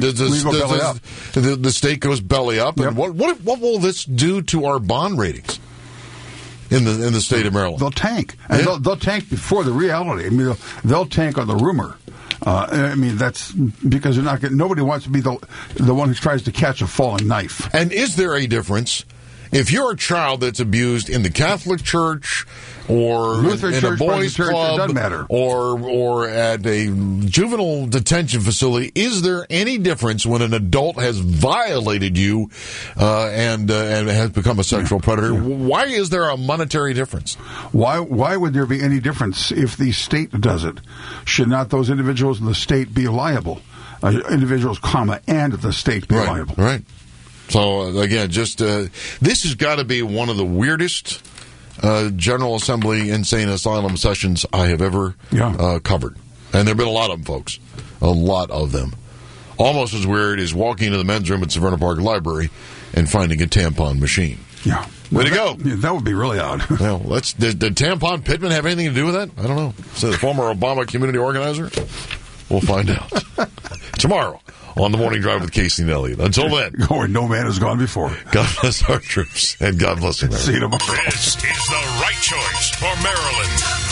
the state goes belly up, and what will this do to our bond ratings in the state of Maryland?
They'll tank, and they'll tank before the reality. I mean, they'll tank on the rumor. I mean, that's because nobody wants to be the one who tries to catch a falling knife.
And is there a difference if you're a child that's abused in the Catholic Church or
Lutheran
in
Church,
a boys'
Presbyterian Church, it
club,
doesn't matter.
or at a juvenile detention facility, is there any difference when an adult has violated you and has become a sexual predator? Why is there a monetary difference?
Why would there be any difference if the state does it? Should not those individuals in the state be liable? Individuals, and the state be liable.
Right. So, again, just this has got to be one of the weirdest General Assembly insane asylum sessions I have ever covered. And there have been a lot of them, folks. A lot of them. Almost as weird as walking into the men's room at Severna Park Library and finding a tampon machine.
Yeah.
Way to go.
Yeah, that would be really odd.
Well, did Tampon Pittman have anything to do with that? I don't know. So the former Obama community organizer? We'll find out. Tomorrow on the Morning Drive with Casey and Elliott. Until then.
Where no man has gone before.
God bless our troops and God bless America.
See you tomorrow.
This is the right choice for Maryland.